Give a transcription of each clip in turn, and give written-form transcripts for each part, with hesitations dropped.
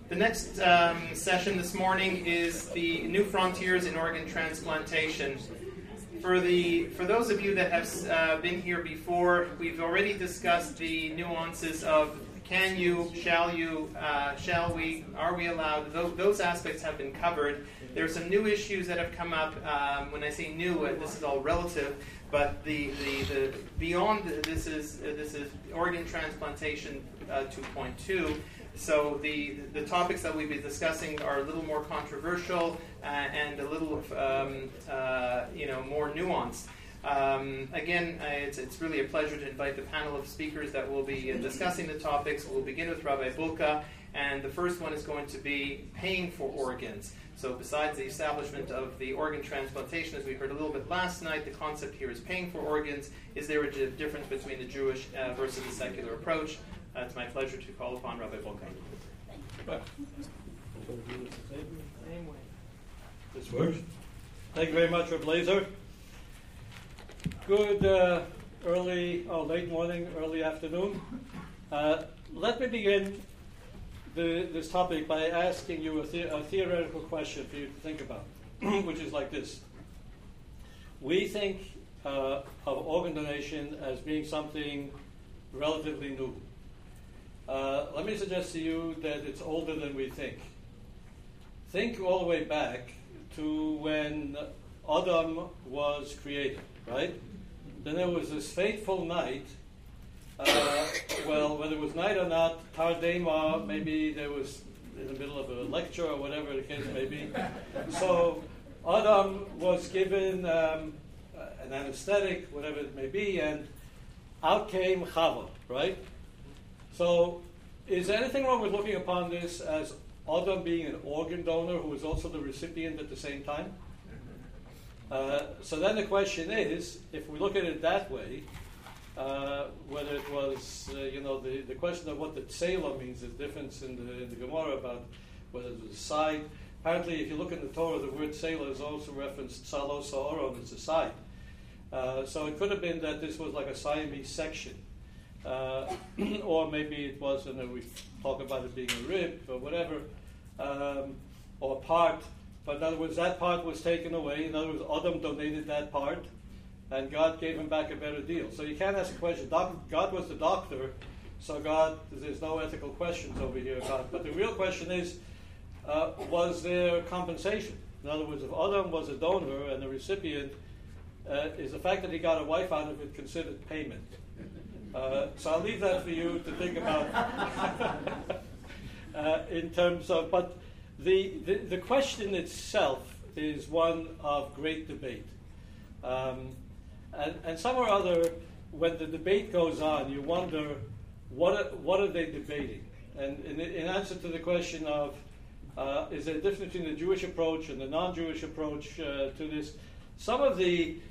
The next session this morning is the New Frontiers in Organ Transplantation. For those of you that have been here before, we've already discussed the nuances of can you, shall we, are we allowed. Those aspects have been covered. There are some new issues that have come up. When I say new, this is all relative, but the beyond this is organ transplantation 2.2. So the topics that we'll be discussing are a little more controversial and a little more nuanced. Again, it's really a pleasure to invite the panel of speakers that will be discussing the topics. We'll begin with Rabbi Bulka, and the first one is going to be paying for organs. So besides the establishment of the organ transplantation, as we heard a little bit last night, the concept here is paying for organs. Is there a difference between the Jewish versus the secular approach? It's my pleasure to call upon Rabbi Bulka. Same way. This works. Thank you very much, Rabbi Laser. Good late morning, early afternoon. Let me begin this topic by asking you a theoretical question for you to think about, which is like this. We think of organ donation as being something relatively new. Let me suggest to you that it's older than we think. Think all the way back to when Adam was created, right? Then there was this fateful night. Whether it was night or not, Tardema, maybe there was in the middle of a lecture or whatever the case may be. So Adam was given an anesthetic, whatever it may be, and out came Chava, right? So is there anything wrong with looking upon this as Adam being an organ donor who was also the recipient at the same time? So then the question is, if we look at it that way, whether it was, the question of what the tzela means, there's difference in the Gemara about whether it was a side. Apparently, if you look in the Torah, the word tzela is also referenced salos ha'oron, it's a side. So it could have been that this was like a Siamese section. Or maybe it was, we talk about it being a rib or whatever, or a part. But in other words, that part was taken away. In other words, Adam donated that part, and God gave him back a better deal. So you can't ask a question. God was the doctor, so there's no ethical questions over here about. But the real question is, was there compensation? In other words, if Adam was a donor and the recipient, is the fact that he got a wife out of it considered payment? So I'll leave that for you to think about in terms of. But the question itself is one of great debate. And somewhere or other, when the debate goes on, you wonder, what are they debating? And in answer to the question of, is there a difference between the Jewish approach and the non-Jewish approach to this? Some of it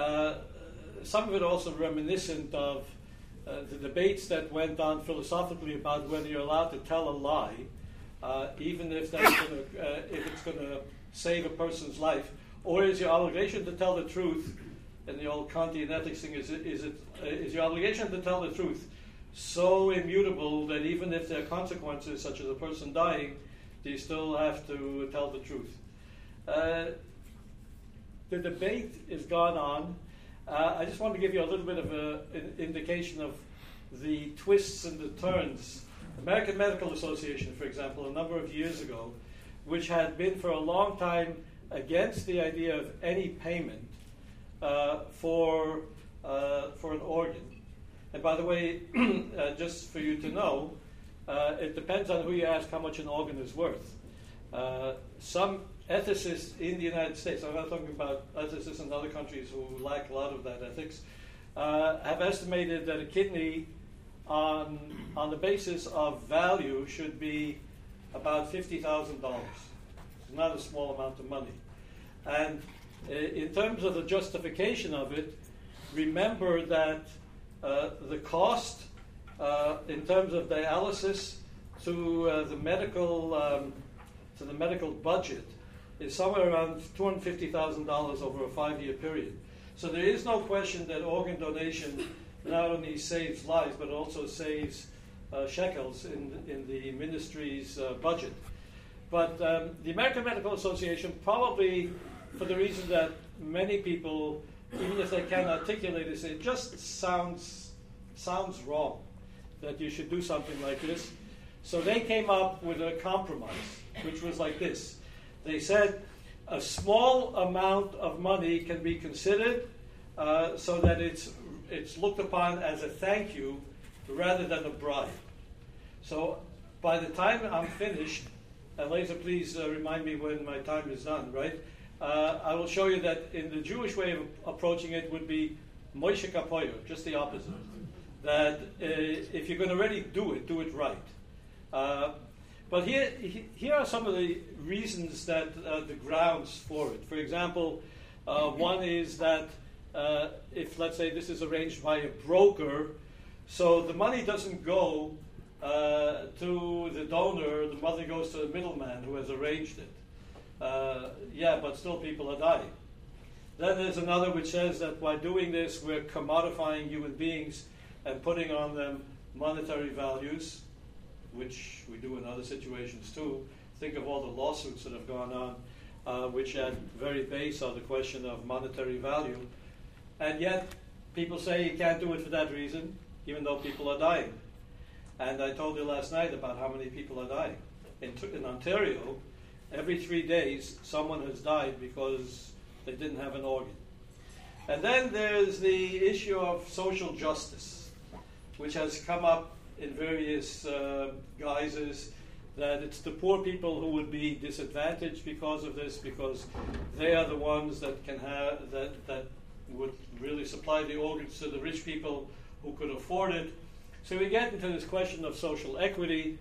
also reminiscent of the debates that went on philosophically about whether you're allowed to tell a lie, even if it's going to save a person's life, or is your obligation to tell the truth? And the old Kantian ethics thing is your obligation to tell the truth so immutable that even if there are consequences, such as a person dying, you still have to tell the truth. The debate is gone on. I just want to give you a little bit of an indication of the twists and the turns. American Medical Association, for example, a number of years ago, which had been for a long time against the idea of any payment for an organ. And by the way, just for you to know, it depends on who you ask how much an organ is worth. Some ethicists in the United States, I'm not talking about ethicists in other countries who lack a lot of that ethics, have estimated that a kidney on the basis of value should be about $50,000. It's not a small amount of money. And in terms of the justification of it, remember that the cost in terms of dialysis to the medical budget is somewhere around $250,000 over a 5-year period. So there is no question that organ donation not only saves lives, but also saves shekels in the ministry's budget. But the American Medical Association, probably for the reason that many people, even if they can't articulate it, say it just sounds wrong that you should do something like this. So they came up with a compromise, which was like this. They said a small amount of money can be considered so that it's looked upon as a thank you rather than a bribe. So by the time I'm finished, and Leza, please remind me when my time is done, right? I will show you that in the Jewish way of approaching it would be Moshe Kapoyer, just the opposite. That if you're going to really do it right. But here are some of the reasons that the grounds for it. For example, one is that if, let's say, this is arranged by a broker, so the money doesn't go to the donor, the money goes to the middleman who has arranged it. But still people are dying. Then there's another which says that by doing this, we're commodifying human beings and putting on them monetary values, which we do in other situations too. Think of all the lawsuits that have gone on, which at very base are the question of monetary value. And yet, people say you can't do it for that reason, even though people are dying. And I told you last night about how many people are dying. In Ontario, every 3 days, someone has died because they didn't have an organ. And then there's the issue of social justice, which has come up in various guises, that it's the poor people who would be disadvantaged because of this, because they are the ones that can have that would really supply the organs to the rich people who could afford it. So we get into this question of social equity,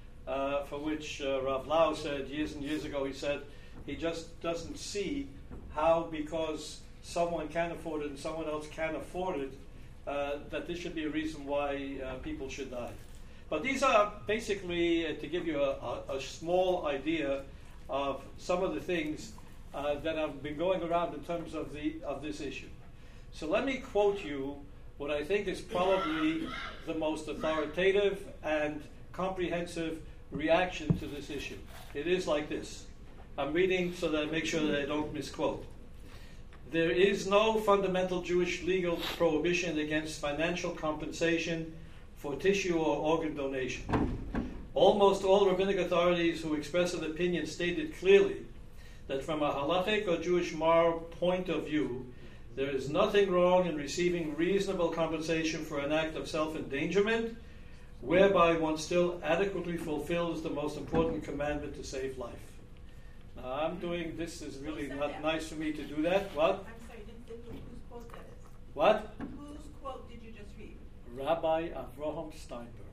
for which Rav Lau said years and years ago, he said he just doesn't see how, because someone can afford it and someone else can't afford it, that this should be a reason why people should die. But these are basically to give you a small idea of some of the things that have been going around in terms of this issue. So let me quote you what I think is probably the most authoritative and comprehensive reaction to this issue. It is like this. I'm reading so that I make sure that I don't misquote. There is no fundamental Jewish legal prohibition against financial compensation for tissue or organ donation. Almost all rabbinic authorities who express an opinion stated clearly that from a halachic or Jewish moral point of view, there is nothing wrong in receiving reasonable compensation for an act of self-endangerment, whereby one still adequately fulfills the most important commandment to save life. Now, I'm doing this is really not nice for me to do that. What? I'm sorry, whose quote that is? What? Whose quote did you just read? Rabbi Avraham Steinberg.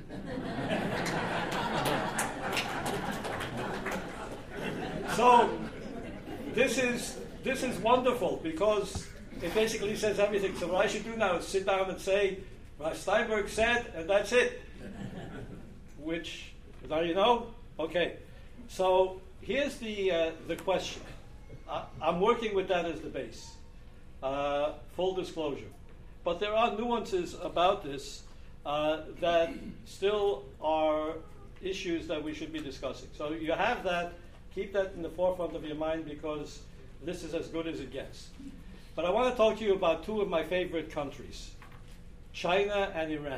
So, this is wonderful because it basically says everything. So what I should do now is sit down and say, Rabbi Steinberg said, and that's it. Which, now you know? Okay. So here's the question. I'm working with that as the base. Full disclosure. But there are nuances about this that still are issues that we should be discussing. So you have that. Keep that in the forefront of your mind because this is as good as it gets. But I want to talk to you about two of my favorite countries, China and Iran.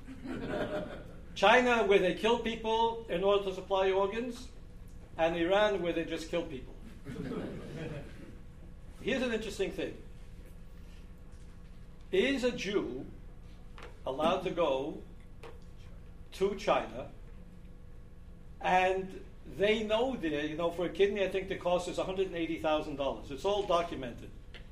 China, where they kill people in order to supply organs, and Iran, where they just kill people. Here's an interesting thing. Is a Jew allowed to go to China, and they know there, for a kidney, I think the cost is $180,000. It's all documented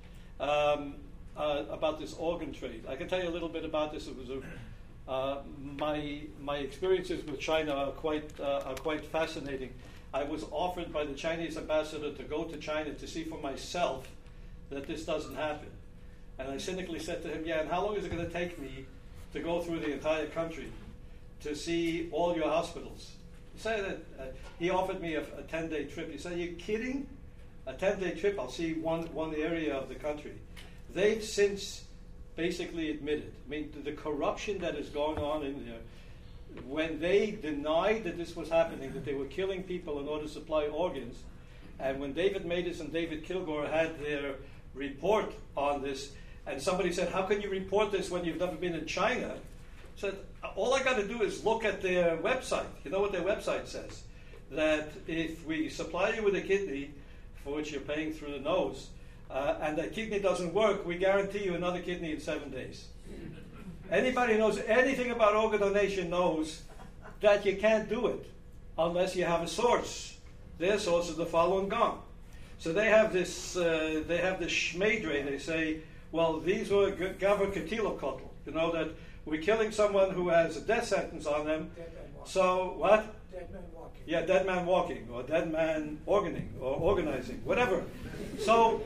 about this organ trade. I can tell you a little bit about this. It was my experiences with China are quite fascinating. I was offered by the Chinese ambassador to go to China to see for myself that this doesn't happen. And I cynically said to him, yeah, and how long is it going to take me to go through the entire country to see all your hospitals? He said that he offered me a 10-day trip. He said, are you kidding? A 10-day trip, I'll see one area of the country. They've since basically admitted, I mean, the corruption that is going on in there, when they denied that this was happening, that they were killing people in order to supply organs, and when David Matas and David Kilgore had their report on this, and somebody said, how can you report this when you've never been in China? I said, all I got to do is look at their website. You know what their website says? That if we supply you with a kidney, for which you're paying through the nose, and that kidney doesn't work, we guarantee you another kidney in 7 days. Anybody who knows anything about organ donation knows that you can't do it unless you have a source. Their source is the Falun Gong. So they have this shmeidre. They say, well, these were Gavar Ketilokotl. You know, that we're killing someone who has a death sentence on them. So what? Dead man walking. Yeah, dead man walking, or dead man organizing, whatever. So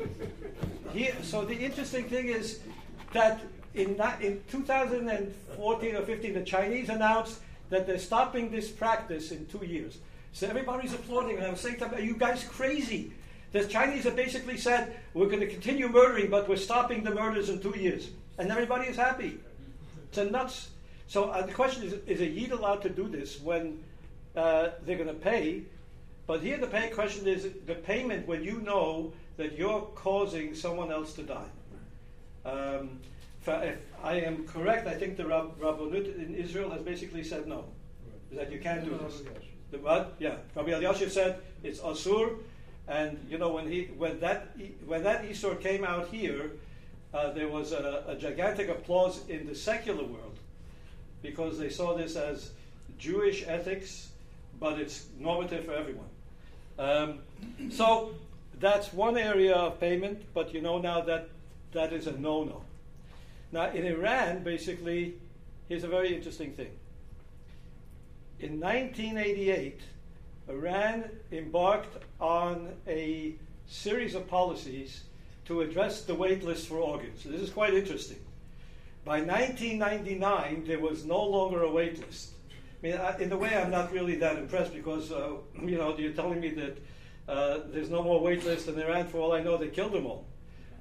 the interesting thing is that in 2014 or 15, the Chinese announced that they're stopping this practice in 2 years. So everybody's applauding, and I was saying to them, are you guys crazy? The Chinese have basically said, we're going to continue murdering, but we're stopping the murders in 2 years. And everybody is happy. It's a nuts. So the question is a Yid allowed to do this when they're going to pay? But here the pay question is the payment when you know that you're causing someone else to die. If I am correct, I think the Rabbanut in Israel has basically said no, that you can't do this. The what? Yeah, Rabbi Elyashiv said it's asur, and you know when that Isur came out here, there was a gigantic applause in the secular world because they saw this as Jewish ethics, but it's normative for everyone. So that's one area of payment, but you know now that is a no-no. Now in Iran, basically, here's a very interesting thing. In 1988, Iran embarked on a series of policies to address the wait list for organs. So this is quite interesting. By 1999, there was no longer a wait list. I mean, in a way, I'm not really that impressed because, you're telling me that there's no more wait list in Iran. For all I know, they killed them all.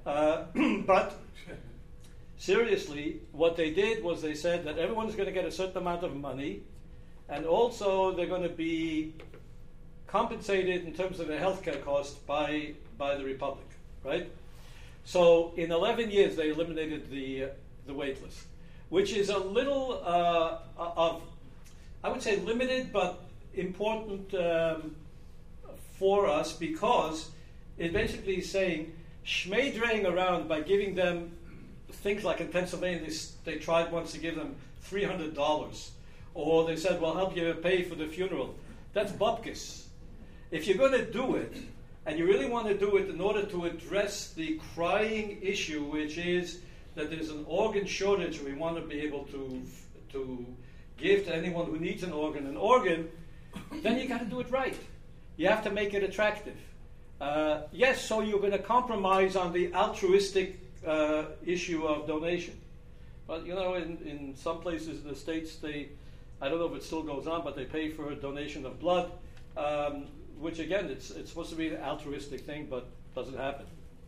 But seriously, what they did was they said that everyone's going to get a certain amount of money, and also they're going to be compensated in terms of their healthcare cost by the Republic, right? So in 11 years, they eliminated the wait list, which is a little I would say limited, but important for us because it basically is saying shmeidreing around by giving them things like in Pennsylvania, they tried once to give them $300, or they said, "Well, help you pay for the funeral." That's bupkis. If you're going to do it, and you really want to do it in order to address the crying issue, which is that there's an organ shortage, we want to be able to give to anyone who needs an organ, then you got to do it right. You have to make it attractive. Yes, so you're going to compromise on the altruistic issue of donation. But you know, in some places in the States, I don't know if it still goes on, but they pay for a donation of blood, which again, it's supposed to be an altruistic thing, but doesn't happen.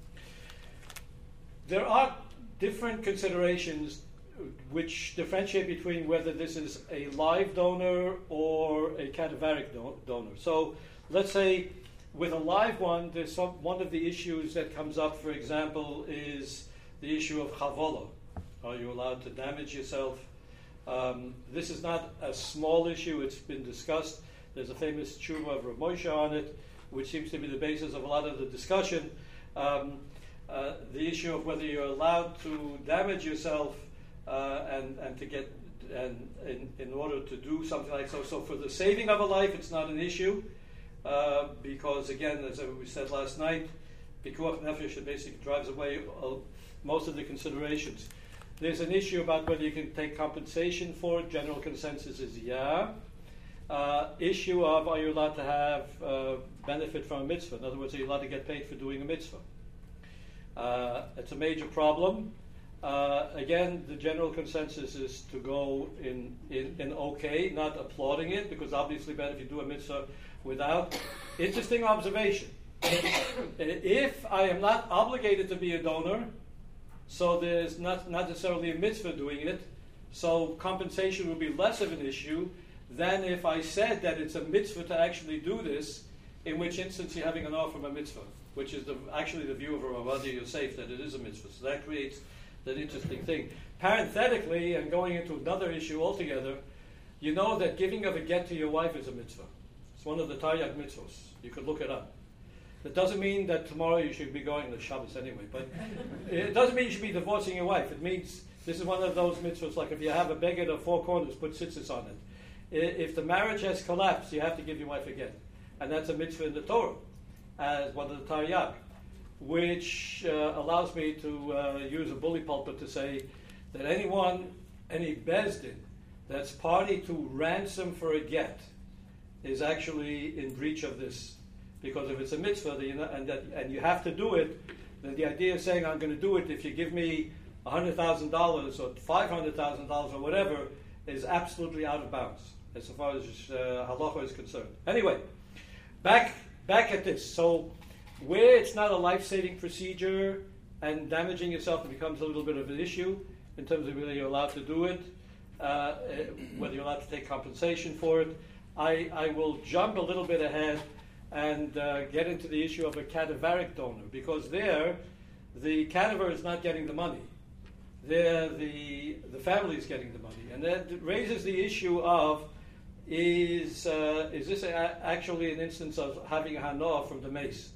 There are different considerations which differentiate between whether this is a live donor or a cadaveric donor. So let's say with a live one, there's one of the issues that comes up, for example, is the issue of chavola. Are you allowed to damage yourself? This is not a small issue. It's been discussed. There's a famous tshuva of Rav Moshe on it, which seems to be the basis of a lot of the discussion. The issue of whether you're allowed to damage yourself and to get in order to do something like so. So for the saving of a life, it's not an issue because again, as we said last night, pikuach nefesh basically drives away most of the considerations. There's an issue about whether you can take compensation for it. General consensus is yeah. Issue of are you allowed to have benefit from a mitzvah? In other words, are you allowed to get paid for doing a mitzvah? It's a major problem. Again, the general consensus is to go in okay, not applauding it, because obviously better if you do a mitzvah without. Interesting observation. If I am not obligated to be a donor, so there's not necessarily a mitzvah doing it, so compensation will be less of an issue. than if I said that it's a mitzvah to actually do this, in which instance you're having an offer from a mitzvah, which is actually the view of Rav Yosef, that it is a mitzvah. So that creates that interesting thing. Parenthetically, and going into another issue altogether, you know that giving of a get to your wife is a mitzvah. It's one of the Taryag mitzvahs. You could look it up. That doesn't mean that tomorrow you should be going to Shabbos anyway, but it doesn't mean you should be divorcing your wife. It means this is one of those mitzvahs, like if you have a beggar of 4 corners, put tzitzis on it. If the marriage has collapsed, you have to give your wife a get. And that's a mitzvah in the Torah, as one of the Taryag, which allows me to use a bully pulpit to say that any bezdin that's party to ransom for a get is actually in breach of this. Because if it's a mitzvah and you have to do it, then the idea of saying I'm going to do it if you give me $100,000 or $500,000 or whatever is absolutely out of bounds as far as halacha is concerned. Anyway, back at this. So where it's not a life-saving procedure and damaging yourself, it becomes a little bit of an issue in terms of whether you're allowed to do it, whether you're allowed to take compensation for it. I will jump a little bit ahead and get into the issue of a cadaveric donor, because there, the cadaver is not getting the money. There, the family is getting the money. And that raises the issue of, is this actually an instance of having a hanoah from the mace?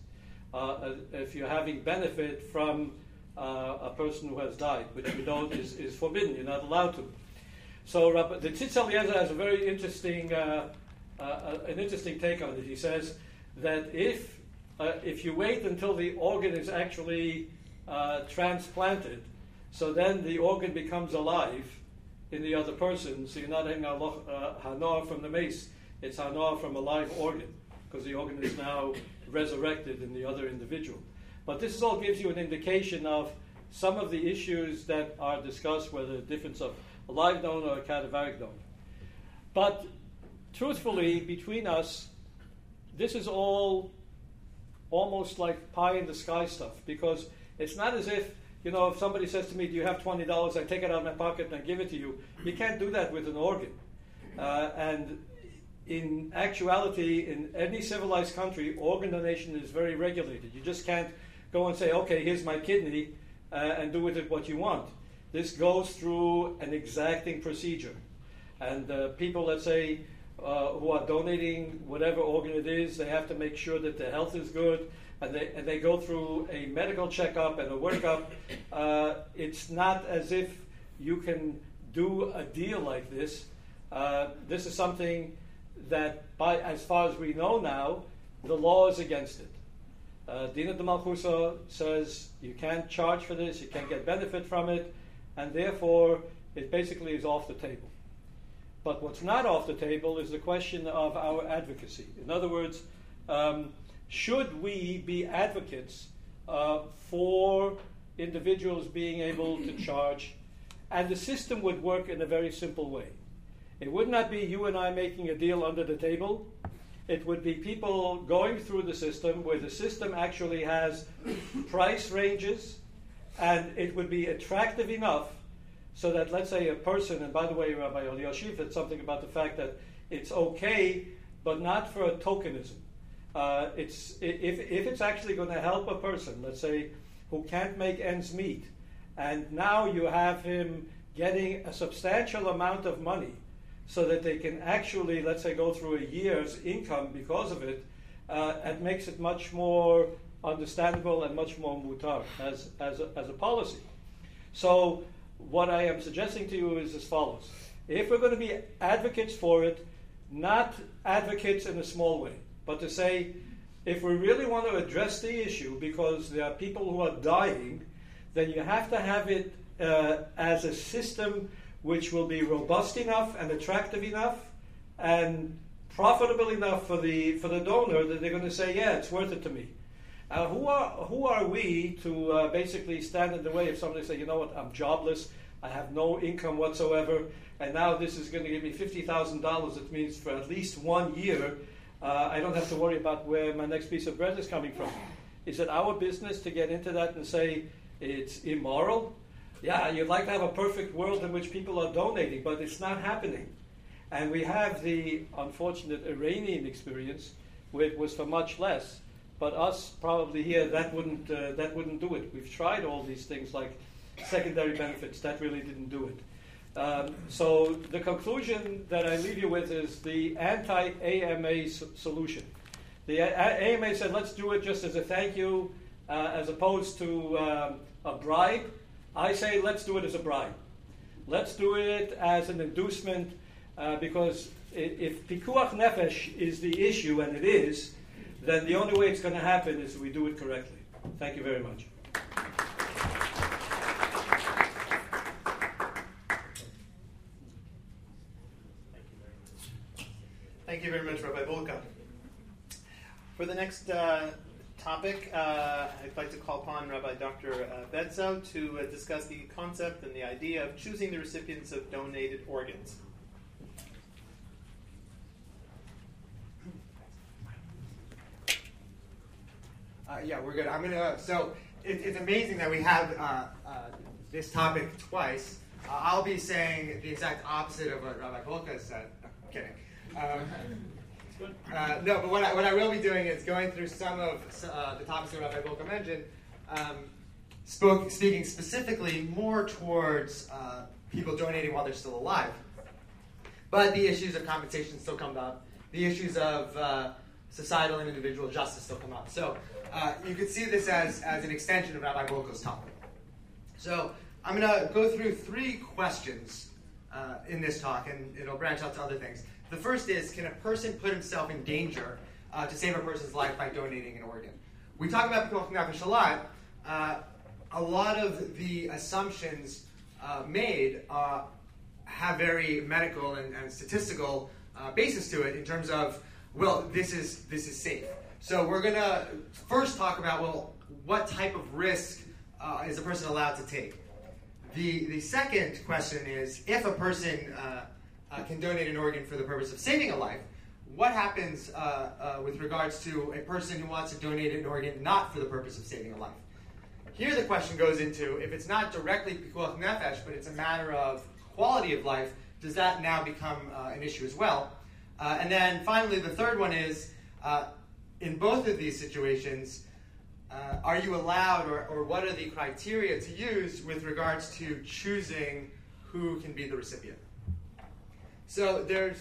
If you're having benefit from a person who has died, which we know is forbidden, you're not allowed to. So the Tzitz Eliezer has a very interesting, an interesting take on it. He says that if you wait until the organ is actually transplanted, so then the organ becomes alive in the other person, so you're not having hanoah from the mace, it's hanoah from a live organ, because the organ is now resurrected in the other individual. But this all gives you an indication of some of the issues that are discussed, whether the difference of a live donor or a cadaveric donor. But truthfully, between us, this is all almost like pie in the sky stuff, because it's not as if, if somebody says to me, do you have $20, I take it out of my pocket and I give it to you. You can't do that with an organ. And in actuality, in any civilized country, organ donation is very regulated. You just can't go and say, okay, here's my kidney, and do with it what you want. This goes through an exacting procedure. And people, let's say, who are donating whatever organ it is, they have to make sure that their health is good, and they go through a medical checkup and a workup. It's not as if you can do a deal like this. This is something that, as far as we know now, the law is against it. Dina de Malchusa says you can't charge for this, you can't get benefit from it, and therefore it basically is off the table. But what's not off the table is the question of our advocacy. In other words, should we be advocates for individuals being able to charge? And the system would work in a very simple way. It would not be you and I making a deal under the table. It would be people going through the system where the system actually has price ranges, and it would be attractive enough so that, let's say, a person, and by the way, Rabbi Eliashib said something about the fact that it's okay, but not for a tokenism. If it's actually going to help a person, let's say, who can't make ends meet, and now you have him getting a substantial amount of money so that they can actually, let's say, go through a year's income because of it, it makes it much more understandable and much more mutar as a policy. So what I am suggesting to you is as follows. If we're going to be advocates for it, not advocates in a small way, but to say, if we really want to address the issue because there are people who are dying, then you have to have it as a system which will be robust enough and attractive enough and profitable enough for the donor that they're going to say, yeah, it's worth it to me. Who are we to basically stand in the way if somebody say, you know what, I'm jobless, I have no income whatsoever, and now this is going to give me $50,000. It means for at least 1 year, I don't have to worry about where my next piece of bread is coming from. Is it our business to get into that and say it's immoral? Yeah, you'd like to have a perfect world in which people are donating, but it's not happening. And we have the unfortunate Iranian experience, which was for much less. But us probably here, that wouldn't do it. We've tried all these things like secondary benefits. That really didn't do it. So the conclusion that I leave you with is the anti-AMA solution. The AMA said, let's do it just as a thank you, as opposed to a bribe. I say, let's do it as a bribe. Let's do it as an inducement, because if pikuach nefesh is the issue, and it is, then the only way it's going to happen is we do it correctly. Thank you very much. Thank you very much, Rabbi Bulka. For the next topic, I'd like to call upon Rabbi Dr. Betzau to discuss the concept and the idea of choosing the recipients of donated organs. Yeah, we're good. So it's amazing that we have this topic twice. I'll be saying the exact opposite of what Rabbi Bulka said. No, I'm kidding. No, but what I will be doing is going through some of the topics that Rabbi Bulka mentioned, speaking specifically more towards people donating while they're still alive. But the issues of compensation still come up. The issues of societal and individual justice still come up. So you could see this as an extension of Rabbi Bulka's topic. So I'm going to go through 3 questions in this talk, and it'll branch out to other things. The first is, can a person put himself in danger to save a person's life by donating an organ? We talk about pikuach nefesh a lot. A lot of the assumptions made have very medical and statistical basis to it in terms of, well, this is safe. So we're going to first talk about, well, what type of risk is a person allowed to take? The second question is, if a person can donate an organ for the purpose of saving a life, what happens with regards to a person who wants to donate an organ not for the purpose of saving a life? Here the question goes into, if it's not directly pikuach nefesh, but it's a matter of quality of life, does that now become an issue as well? And then finally, the third one is, in both of these situations, are you allowed, or what are the criteria to use with regards to choosing who can be the recipient? So there's...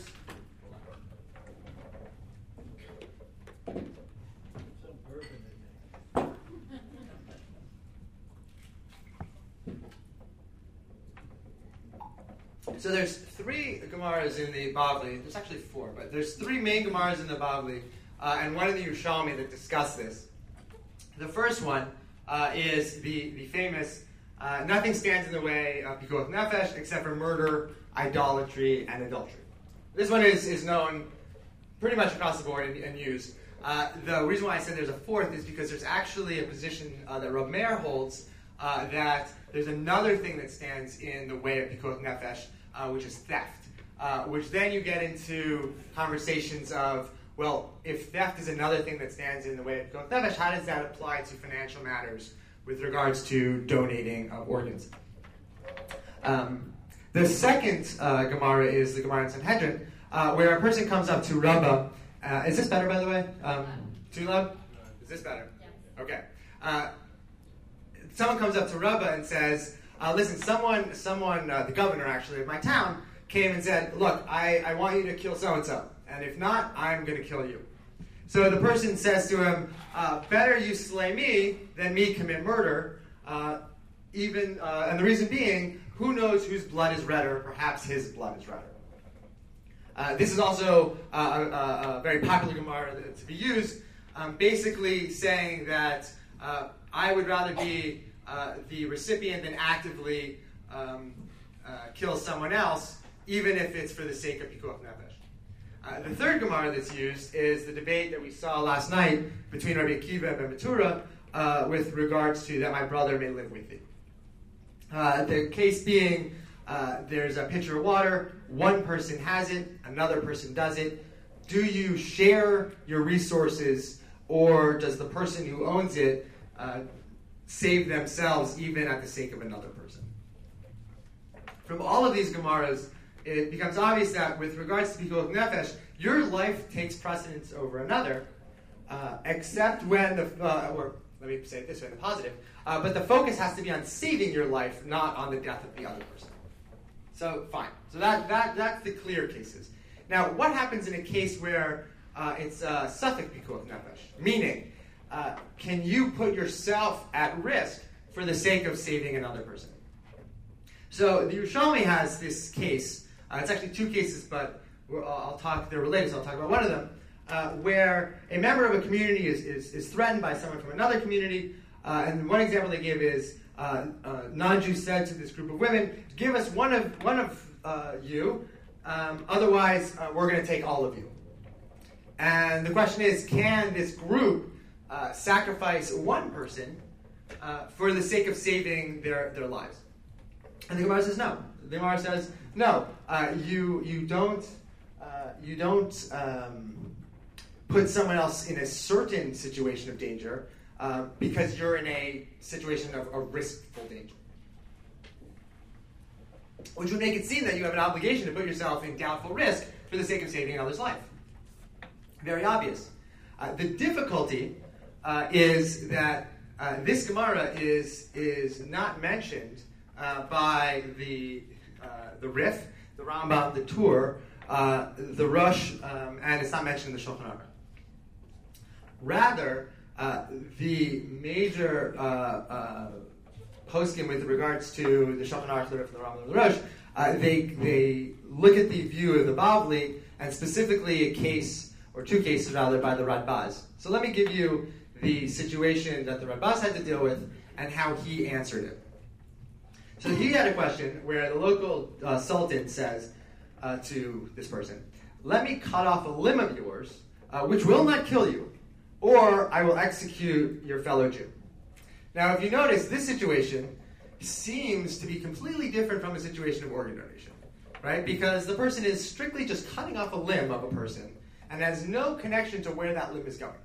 So there's 3 Gemaras in the Bavli. There's actually 4, but there's 3 main Gemaras in the Bavli, and one in the Yerushalmi that discuss this. The first one is the famous, nothing stands in the way of pikuach nefesh except for murder, idolatry, and adultery. This one is known pretty much across the board and used. The reason why I said there's a 4th is because there's actually a position that Rav Meir holds that there's another thing that stands in the way of pikuach nefesh, which is theft, which then you get into conversations of, well, if theft is another thing that stands in the way of pikuach nefesh, how does that apply to financial matters with regards to donating organs? The second Gemara is the Gemara in Sanhedrin, where a person comes up to Rabbah. Is this better, by the way? Too loud? Is this better? Yes. Okay. Someone comes up to Rabbah and says, listen, someone, the governor actually of my town, came and said, look, I want you to kill so-and-so, and if not, I'm going to kill you. So the person says to him, better you slay me than me commit murder, and the reason being, who knows whose blood is redder? Perhaps his blood is redder. This is also a very popular Gemara to be used, basically saying that I would rather be the recipient than actively kill someone else, even if it's for the sake of pikuach nefesh. The third Gemara that's used is the debate that we saw last night between Rabbi Akiva and Ben Matura with regards to that my brother may live with thee. The case being, there's a pitcher of water, one person has it, another person does it. Do you share your resources, or does the person who owns it save themselves even at the sake of another person? From all of these Gemaras, it becomes obvious that with regards to pikuach nefesh, your life takes precedence over another, except when or let me say it this way, in the positive, but the focus has to be on saving your life, not on the death of the other person. So, fine. So that's the clear cases. Now, what happens in a case where it's safek pikuach nefesh? Meaning, can you put yourself at risk for the sake of saving another person? So the Yerushalmi has this case. It's actually two cases, but they're related, so I'll talk about one of them, where a member of a community is threatened by someone from another community. And one example they give is non-Jew said to this group of women, "Give us one of you, otherwise we're going to take all of you." And the question is, can this group sacrifice one person for the sake of saving their lives? And the Gemara says no. The Gemara says no. You don't put someone else in a certain situation of danger because you're in a situation of riskful danger, which would make it seem that you have an obligation to put yourself in doubtful risk for the sake of saving another's life. Very obvious. The difficulty is that this Gemara is not mentioned by the Rif, the Rambam, the Tur, the Rosh, and it's not mentioned in the Shulchan Aruch. Rather, the major poskim with regards to the Shulchan Aruch, the Rif, the Rambam, and the Rosh, they look at the view of the Bavli, and specifically a case, or two cases rather, by the Radbaz. So let me give you the situation that the Radbaz had to deal with and how he answered it. So he had a question where the local sultan says to this person, "Let me cut off a limb of yours, which will not kill you, or I will execute your fellow Jew." Now, if you notice, this situation seems to be completely different from a situation of organ donation, right? Because the person is strictly just cutting off a limb of a person and has no connection to where that limb is going.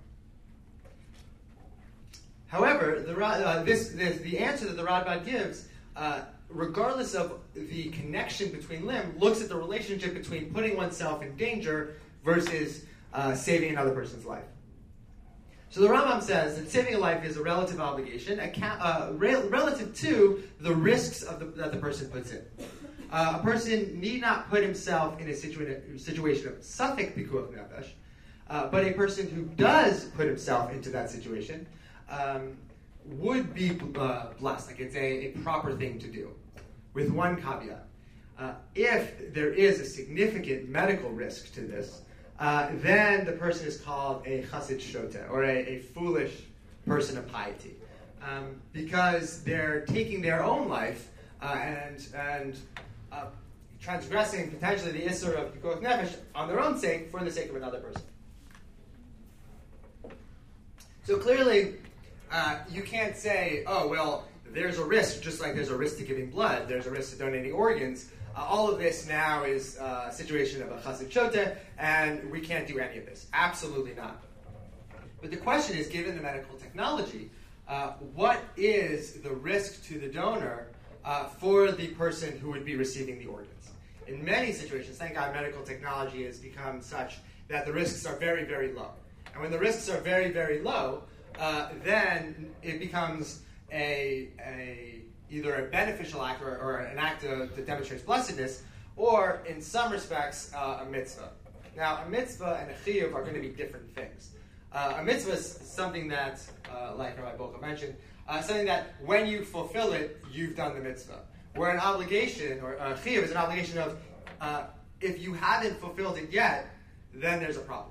However, the answer that the Radbaz gives, regardless of the connection between limb, looks at the relationship between putting oneself in danger versus saving another person's life. So the Rambam says that saving a life is a relative obligation, relative to the risks that the person puts in. A person need not put himself in a situation of safek pikuach nefesh, but a person who does put himself into that situation would be blessed. Like, it's a proper thing to do, with one caveat. If there is a significant medical risk to this, then the person is called a chassid shoteh, or a foolish person of piety, because they're taking their own life and transgressing potentially the issur of pikuach nefesh on their own sake for the sake of another person. So clearly, you can't say, "Oh, well, there's a risk, just like there's a risk to giving blood, there's a risk to donating organs. All of this now is a situation of a chassid shoteh, and we can't do any of this." Absolutely not. But the question is, given the medical technology, what is the risk to the donor for the person who would be receiving the organs? In many situations, thank God, medical technology has become such that the risks are very, very low. And when the risks are very, very low, then it becomes either a beneficial act or an act that demonstrates blessedness, or in some respects, a mitzvah. Now, a mitzvah and a chiyuv are going to be different things. A mitzvah is something that, like Rabbi Bolka mentioned, something that when you fulfill it, you've done the mitzvah. Where an obligation, or a chiyuv, is an obligation of, if you haven't fulfilled it yet, then there's a problem.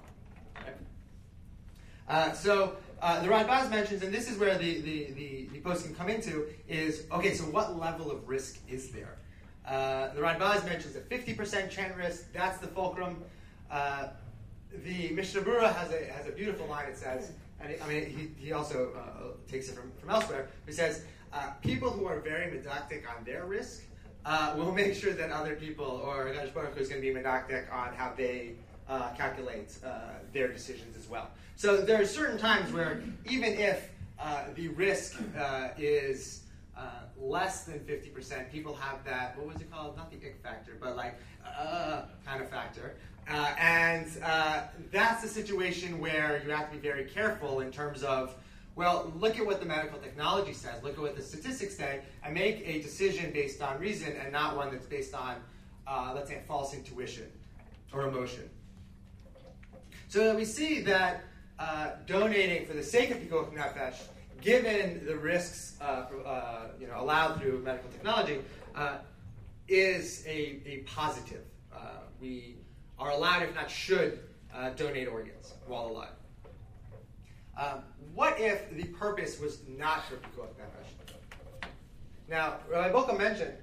Right? So the Radbaz mentions, and this is where the post can come into, is, okay, so what level of risk is there? The Radbaz mentions a 50% chance risk. That's the fulcrum. The Mishnah Berurah has a beautiful line. It says, and he also takes it from elsewhere. He says, people who are very medactic on their risk will make sure that other people, or Hakadosh Baruch Hu is going to be medactic on how they calculate their decisions as well. So there are certain times where even if the risk is less than 50%, people have that, what was it called? Not the ick factor, but like, kind of factor. And that's a situation where you have to be very careful in terms of, well, look at what the medical technology says, look at what the statistics say, and make a decision based on reason and not one that's based on, let's say, false intuition or emotion. So we see that donating for the sake of pikuach nefesh, given the risks allowed through medical technology, is a positive. We are allowed, if not should, donate organs while alive. What if the purpose was not for pikuach nefesh? Now, Rabbi Boka mentioned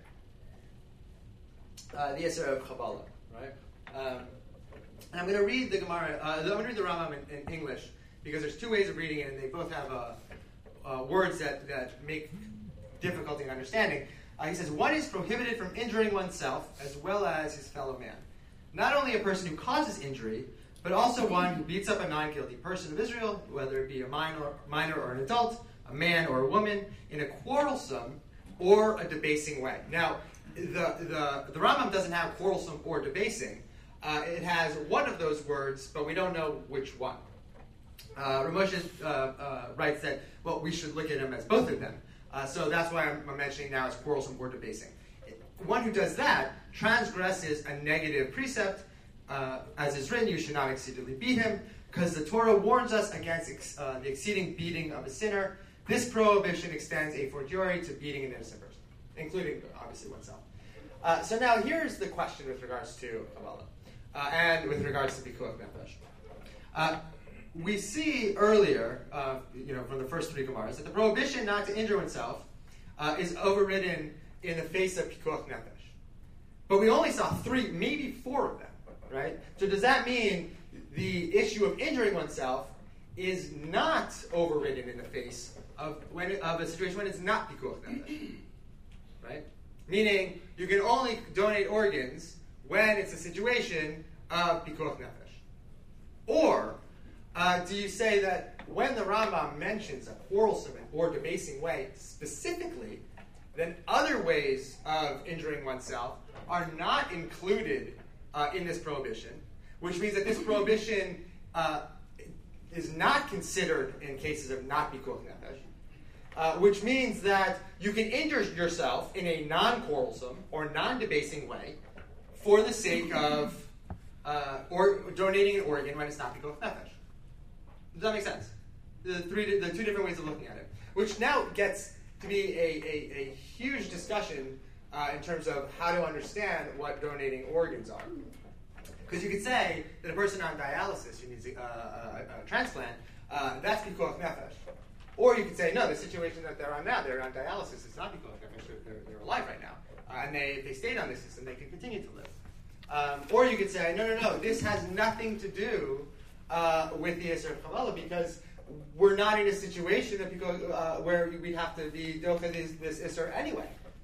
the Yisr of Kabbalah, right? And I'm going to read the Gemara. I'm going to read the Rambam in English because there's two ways of reading it, and they both have words that make difficulty in understanding. He says, one is prohibited from injuring oneself as well as his fellow man. Not only a person who causes injury, but also one who beats up a non-guilty person of Israel, whether it be a minor or an adult, a man or a woman, in a quarrelsome or a debasing way. Now, the Rambam doesn't have quarrelsome or debasing. It has one of those words, but we don't know which one. Ramosha writes that, well, we should look at them as both of them. So that's why I'm mentioning now as quarrelsome or debasing. One who does that transgresses a negative precept. As is written, you should not exceedingly beat him, because the Torah warns us against the exceeding beating of a sinner. This prohibition extends a fortiori to beating an innocent person, including, obviously, oneself. So now here's the question with regards to Kabbalah, and with regards to pikuach nefesh. We see earlier, from the first three Gemaras, that the prohibition not to injure oneself is overridden in the face of pikuach nefesh. But we only saw 3, maybe 4 of them. Right? So does that mean the issue of injuring oneself is not overridden in the face of a situation when it's not pikuach nefesh? Right? Meaning you can only donate organs when it's a situation of pikuach nefesh. Or do you say that when the Rambam mentions a quarrelsome or debasing way specifically, then other ways of injuring oneself are not included in this prohibition, which means that this prohibition is not considered in cases of not pikuach nefesh, which means that you can injure yourself in a non-quarrelsome or non-debasing way for the sake of or donating an organ when it's not pikuach nefesh. Does that make sense? The two different ways of looking at it, which now gets to be a huge discussion in terms of how to understand what donating organs are. Because you could say that a person on dialysis who needs a transplant, that's pikuach nefesh. Or you could say, no, the situation that they're on now, they're on dialysis, it's not pikuach nefesh, they're alive right now. And if they stayed on this system, they can continue to live. Or you could say, no, this has nothing to do with the Yisr of Kabbalah, because we're not in a situation that where we'd have to be docha this Yisr anyway.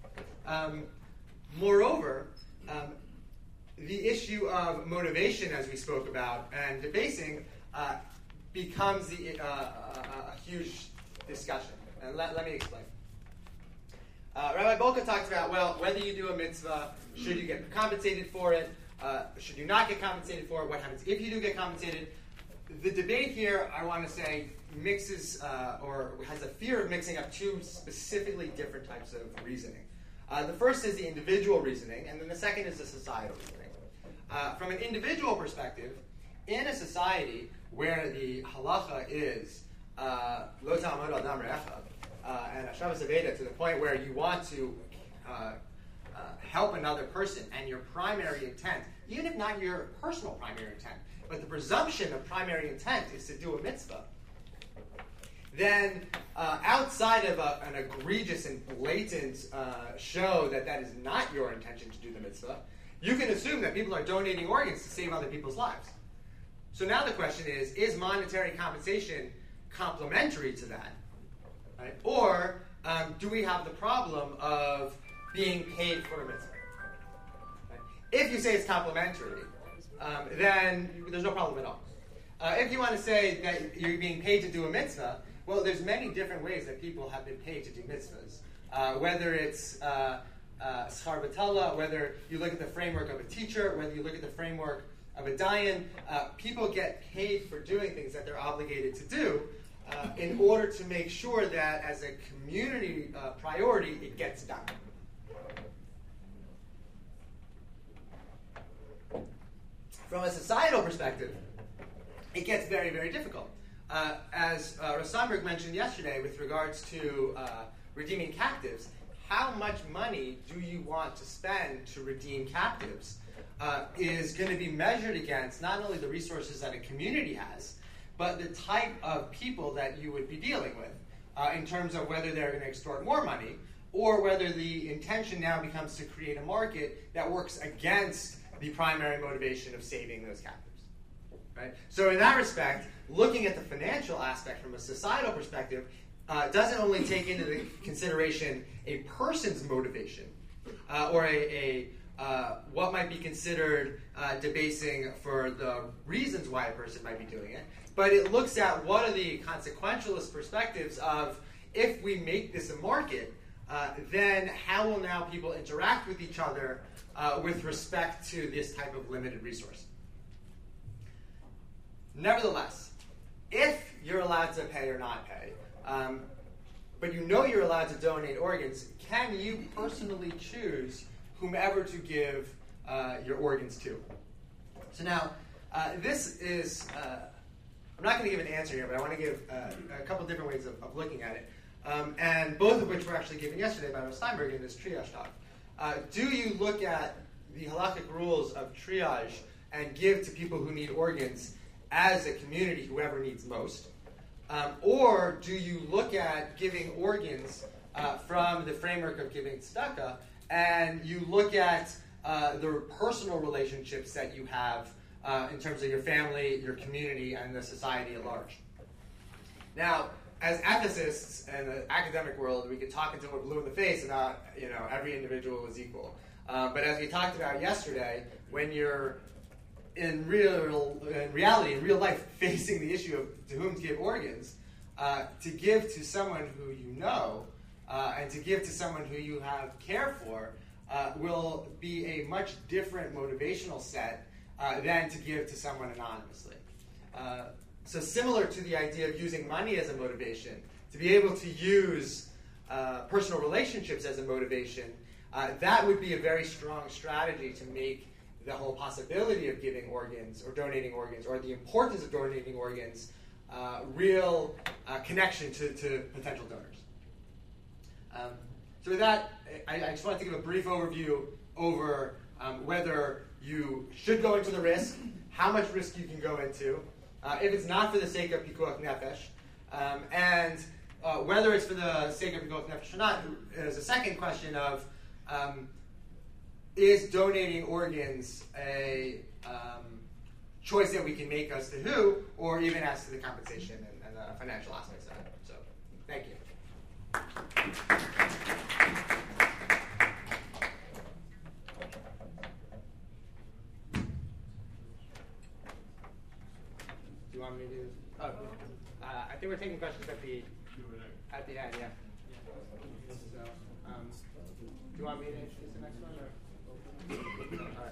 Moreover, the issue of motivation, as we spoke about, and debasing becomes a huge discussion. And let me explain. Rabbi Boka talks about, well, whether you do a mitzvah, should you get compensated for it? Should you not get compensated for it? What happens if you do get compensated? The debate here, I want to say, mixes or has a fear of mixing up two specifically different types of reasoning. The first is the individual reasoning, and then the second is the societal reasoning. From an individual perspective, in a society where the halacha is lo ta'amad al dam re'echa and hashavas aveda, to the point where you want to help another person, and your primary intent, even if not your personal primary intent, but the presumption of primary intent is to do a mitzvah, then outside of an egregious and blatant show that is not your intention to do the mitzvah, you can assume that people are donating organs to save other people's lives. So now the question is monetary compensation complementary to that? Right? Or do we have the problem of being paid for a mitzvah? Right? If you say it's complementary, then there's no problem at all. If you want to say that you're being paid to do a mitzvah, well, there's many different ways that people have been paid to do mitzvahs. whether it's schar b'tala, whether you look at the framework of a teacher, whether you look at the framework of a dayan, people get paid for doing things that they're obligated to do in order to make sure that as a community priority, it gets done. From a societal perspective, it gets very, very difficult. As Rav Steinberg mentioned yesterday with regards to redeeming captives, how much money do you want to spend to redeem captives is going to be measured against not only the resources that a community has, but the type of people that you would be dealing with in terms of whether they're going to extort more money or whether the intention now becomes to create a market that works against the primary motivation of saving those captives. Right? So in that respect, looking at the financial aspect from a societal perspective doesn't only take into the consideration a person's motivation or what might be considered debasing for the reasons why a person might be doing it, but it looks at what are the consequentialist perspectives of if we make this a market, then how will now people interact with each other with respect to this type of limited resource. Nevertheless, if you're allowed to pay or not pay, but you know you're allowed to donate organs, can you personally choose whomever to give your organs to? So now, this is, I'm not going to give an answer here, but I want to give a couple different ways of looking at it, and both of which were actually given yesterday by Rav Steinberg in this triage talk. Do you look at the halakhic rules of triage and give to people who need organs as a community, whoever needs most? Or do you look at giving organs from the framework of giving tzedakah, and you look at the personal relationships that you have in terms of your family, your community, and the society at large? Now, as ethicists in the academic world, we could talk until we're blue in the face about every individual is equal. But as we talked about yesterday, when you're in reality, in real life, facing the issue of to whom to give organs, to give to someone who you know and to give to someone who you have care for will be a much different motivational set than to give to someone anonymously. So similar to the idea of using money as a motivation, to be able to use personal relationships as a motivation, that would be a very strong strategy to make the whole possibility of giving organs or donating organs or the importance of donating organs real connection to potential donors. So with that, I just wanted to give a brief overview over whether you should go into the risk, how much risk you can go into, if it's not for the sake of pikuach nefesh, and whether it's for the sake of pikuach nefesh or not. There's a second question of is donating organs a choice that we can make as to who, or even as to the compensation and the financial aspects of it. So, thank you. Do you want me to? Oh, I think we're taking questions at the end. Yeah. So, do you want me to introduce the next one, or? All right.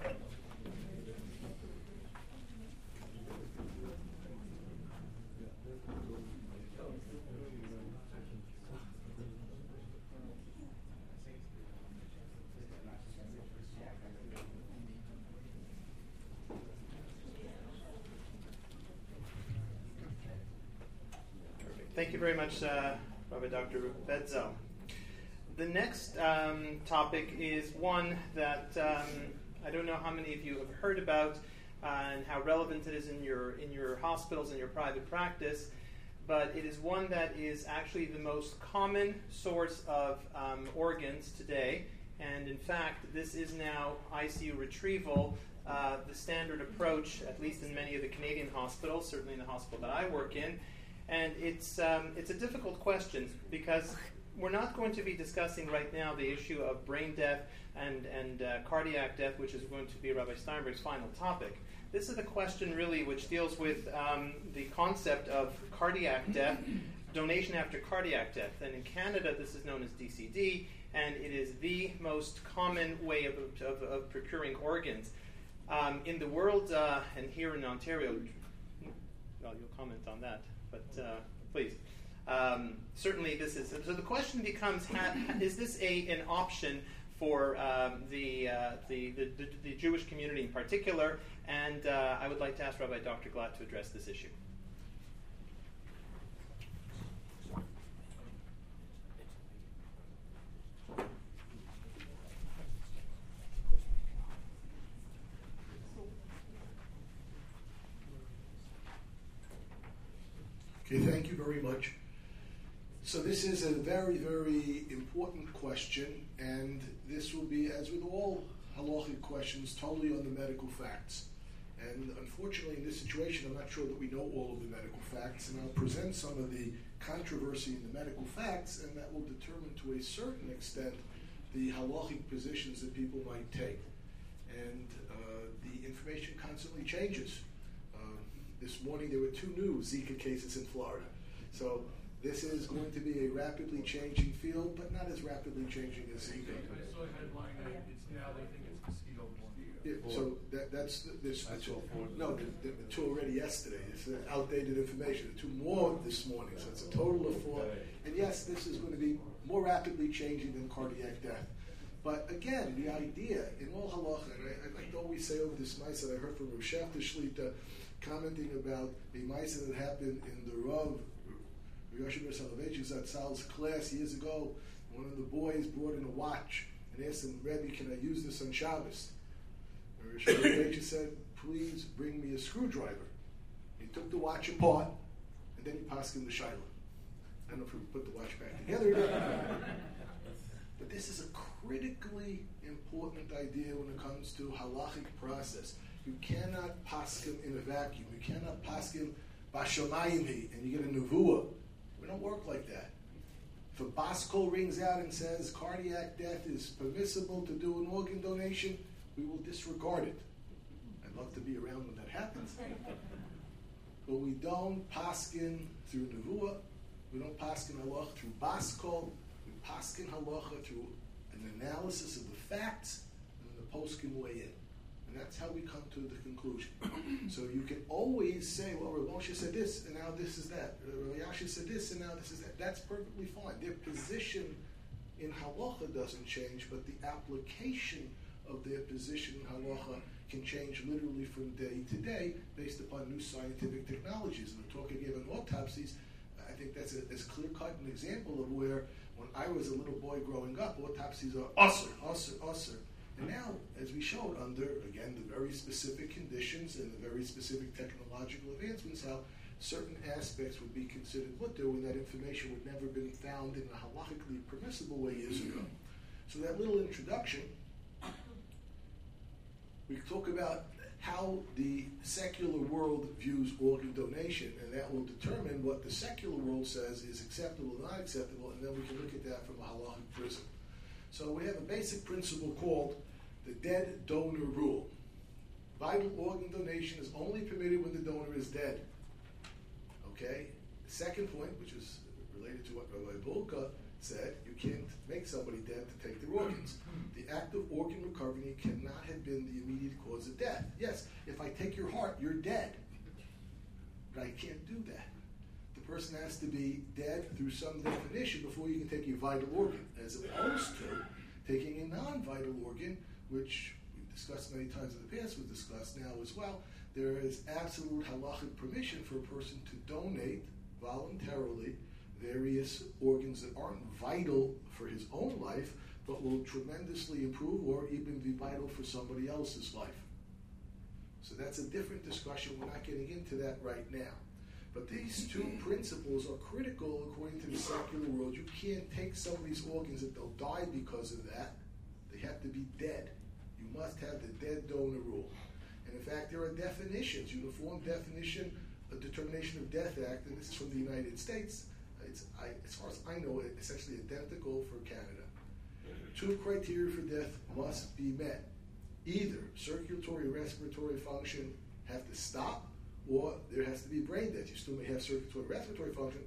Thank you very much, Rabbi Dr. Bedzo. The next topic is one that I don't know how many of you have heard about and how relevant it is in your hospitals and your private practice, but it is one that is actually the most common source of organs today. And in fact, this is now ICU retrieval, the standard approach, at least in many of the Canadian hospitals, certainly in the hospital that I work in. And it's a difficult question because we're not going to be discussing right now the issue of brain death and cardiac death, which is going to be Rabbi Steinberg's final topic. This is a question really which deals with the concept of cardiac death donation after cardiac death. And in Canada, this is known as DCD, and it is the most common way of procuring organs. In the world, and here in Ontario, well, you'll comment on that, but please. Certainly this is, so the question becomes, is this an option for the Jewish community in particular? And I would like to ask Rabbi Dr. Glatt to address this issue. Okay, thank you very much. So this is a very, very important question, and this will be, as with all halachic questions, totally on the medical facts. And unfortunately, in this situation, I'm not sure that we know all of the medical facts, and I'll present some of the controversy in the medical facts, and that will determine to a certain extent the halachic positions that people might take. And the information constantly changes. This morning there were 2 new Zika cases in Florida. So this is going to be a rapidly changing field, but not as rapidly changing as Zika. I saw a headline that it's now they think it's mosquito-borne. Yeah, so that's the 2 already yesterday. It's outdated information. The 2 more this morning, so it's a total of 4. And yes, this is going to be more rapidly changing than cardiac death. But again, the idea in all halacha, and I like to always say over this mice that I heard from Rav Shafter Shlita, commenting about a mice that happened in the Rav Yoshua Soloveitchik Zatzal's class years ago. One of the boys brought in a watch and asked him, Rebbe, can I use this on Shabbos? Rav Soloveitchik said, please bring me a screwdriver. He took the watch apart, and then he passed him the shiloh. I don't know if we put the watch back together. But this is a critically important idea when it comes to halachic process. You cannot paskin in a vacuum. You cannot paskin bashamayim and you get a nevuah. We don't work like that. If a baskol rings out and says cardiac death is permissible to do an organ donation, we will disregard it. I'd love to be around when that happens. But we don't paskin through nevuah. We don't paskin halacha through baskol. We paskin halacha through an analysis of the facts and then the poskim weigh in. And that's how we come to the conclusion. So you can always say, well, Rav Moshe said this, and now this is that. Rav Yasha said this, and now this is that. That's perfectly fine. Their position in halacha doesn't change, but the application of their position in halacha can change literally from day to day based upon new scientific technologies. And we're talking even autopsies. I think that's as clear-cut an example of where, when I was a little boy growing up, autopsies are usher. And now, as we showed, under, again, the very specific conditions and the very specific technological advancements, how certain aspects would be considered mutter when that information would never have been found in a halachically permissible way years ago. So that little introduction, we talk about how the secular world views organ donation, and that will determine what the secular world says is acceptable or not acceptable, and then we can look at that from a halachic prism. So we have a basic principle called the dead donor rule. Vital organ donation is only permitted when the donor is dead. Okay? The second point, which is related to what Rabbi Bulka said, you can't make somebody dead to take their organs. The act of organ recovery cannot have been the immediate cause of death. Yes, if I take your heart, you're dead. But I can't do that. The person has to be dead through some definition before you can take a vital organ, as opposed to taking a non-vital organ, which we've discussed many times in the past, we've discussed now as well. There is absolute halachic permission for a person to donate voluntarily various organs that aren't vital for his own life, but will tremendously improve or even be vital for somebody else's life. So that's a different discussion. We're not getting into that right now. But these 2 principles are critical according to the secular world. You can't take somebody's organs that they'll die because of that. They have to be dead. You must have the dead donor rule. And in fact, there are definitions, Uniform Definition, a Determination of Death Act, and this is from the United States. It's, as far as I know, essentially identical for Canada. 2 criteria for death must be met. Either circulatory and respiratory function have to stop, or there has to be brain death. You still may have circulatory respiratory function,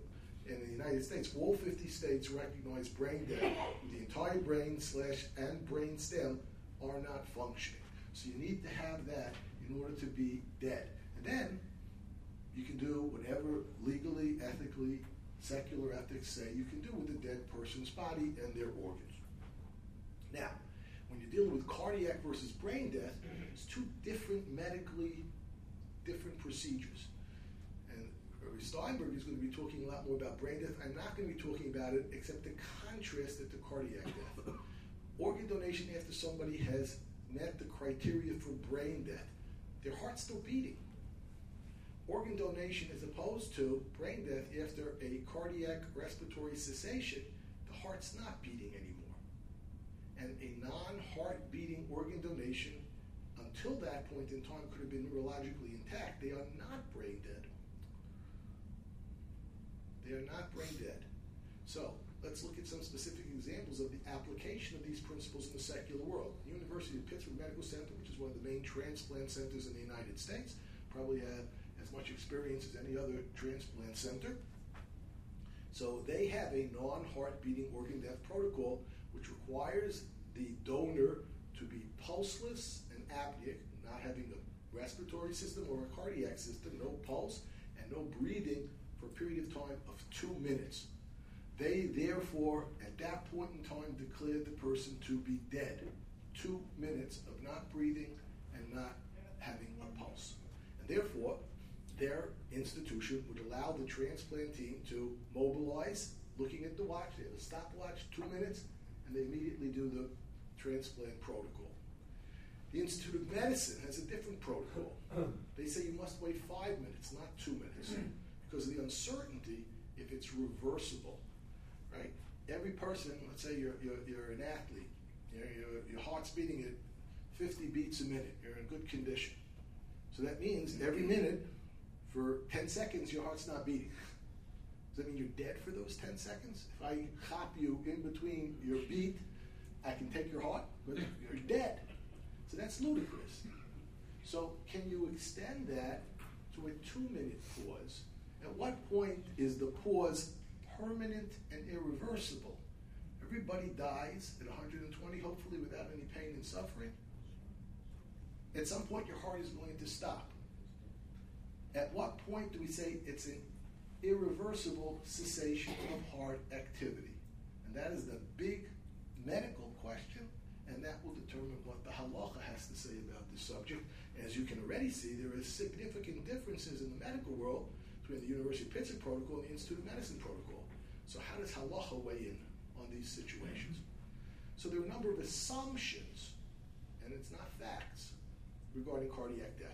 in the United States, all 50 states recognize brain death. The entire brain and brain stem are not functioning. So you need to have that in order to be dead. And then you can do whatever legally, ethically, secular ethics say you can do with a dead person's body and their organs. Now, when you're dealing with cardiac versus brain death, it's two medically different procedures. And Rabbi Steinberg is going to be talking a lot more about brain death. I'm not going to be talking about it except to contrast it to cardiac death. Organ donation after somebody has met the criteria for brain death, their heart's still beating. Organ donation as opposed to brain death after a cardiac respiratory cessation, the heart's not beating anymore. And a non-heart beating organ donation until that point in time could have been neurologically intact. They are not brain dead. They are not brain dead. So let's look at some specific examples of the application of these principles in the secular world. The University of Pittsburgh Medical Center, which is one of the main transplant centers in the United States, probably had as much experience as any other transplant center. So they have a non-heart beating organ death protocol which requires the donor to be pulseless and apneic, not having a respiratory system or a cardiac system, no pulse, and no breathing for a period of time of 2 minutes. They therefore, at that point in time, declared the person to be dead. 2 minutes of not breathing and not having a pulse. And therefore, their institution would allow the transplant team to mobilize, looking at the watch. They have a stopwatch, 2 minutes, and they immediately do the transplant protocol. The Institute of Medicine has a different protocol. They say you must wait 5 minutes, not 2 minutes, because of the uncertainty if it's reversible, right? Every person, let's say you're an athlete, your heart's beating at 50 beats a minute, you're in good condition. So that means every minute for 10 seconds your heart's not beating. Does that mean you're dead for those 10 seconds? If I hop you in between your beat, I can take your heart, but you're dead. So that's ludicrous. So can you extend that to a 2-minute pause? At what point is the pause permanent and irreversible? Everybody dies at 120, hopefully without any pain and suffering. At some point your heart is going to stop. At what point do we say it's an irreversible cessation of heart activity? And that is the big medical question, and that will determine what the halacha has to say about this subject. As you can already see, there are significant differences in the medical world between the University of Pittsburgh protocol and the Institute of Medicine protocol. So how does halacha weigh in on these situations? So there are a number of assumptions, and it's not facts, regarding cardiac death.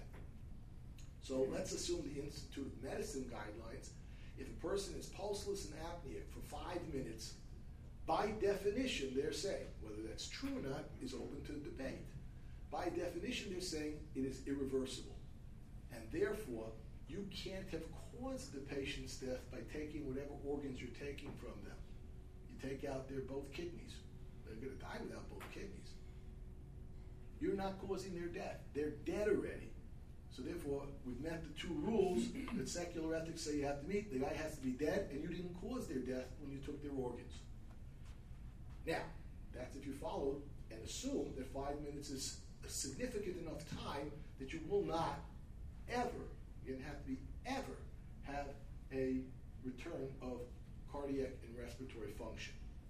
So let's assume the Institute of Medicine guidelines, if a person is pulseless and apneic for 5 minutes, by definition, they're saying, whether that's true or not is open to debate. By definition, they're saying it is irreversible. And therefore, you can't have caused the patient's death by taking whatever organs you're taking from them. You take out their both kidneys. They're going to die without both kidneys. You're not causing their death. They're dead already. So therefore, we've met the two rules that secular ethics say you have to meet. The guy has to be dead, and you didn't cause their death when you took their organs. Now, that's if you follow and assume that 5 minutes is a significant enough time that you will not ever, you don't have to be ever, have a return of cardiac and respiratory function.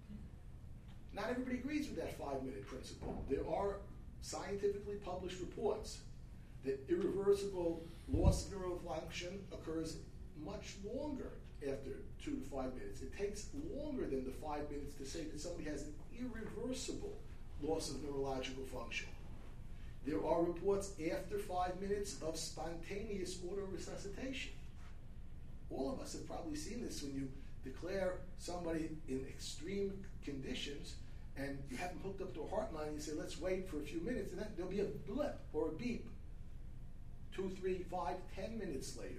Not everybody agrees with that 5-minute principle. There are scientifically published reports that irreversible loss of neural function occurs much longer after 2 to 5 minutes. It takes longer than the 5 minutes to say that somebody has an irreversible loss of neurological function. There are reports after 5 minutes of spontaneous autoresuscitation. All of us have probably seen this when you declare somebody in extreme conditions and you have them hooked up to a heart line and you say, let's wait for a few minutes, and then there'll be a blip or a beep 2, 3, 5, 10 minutes later.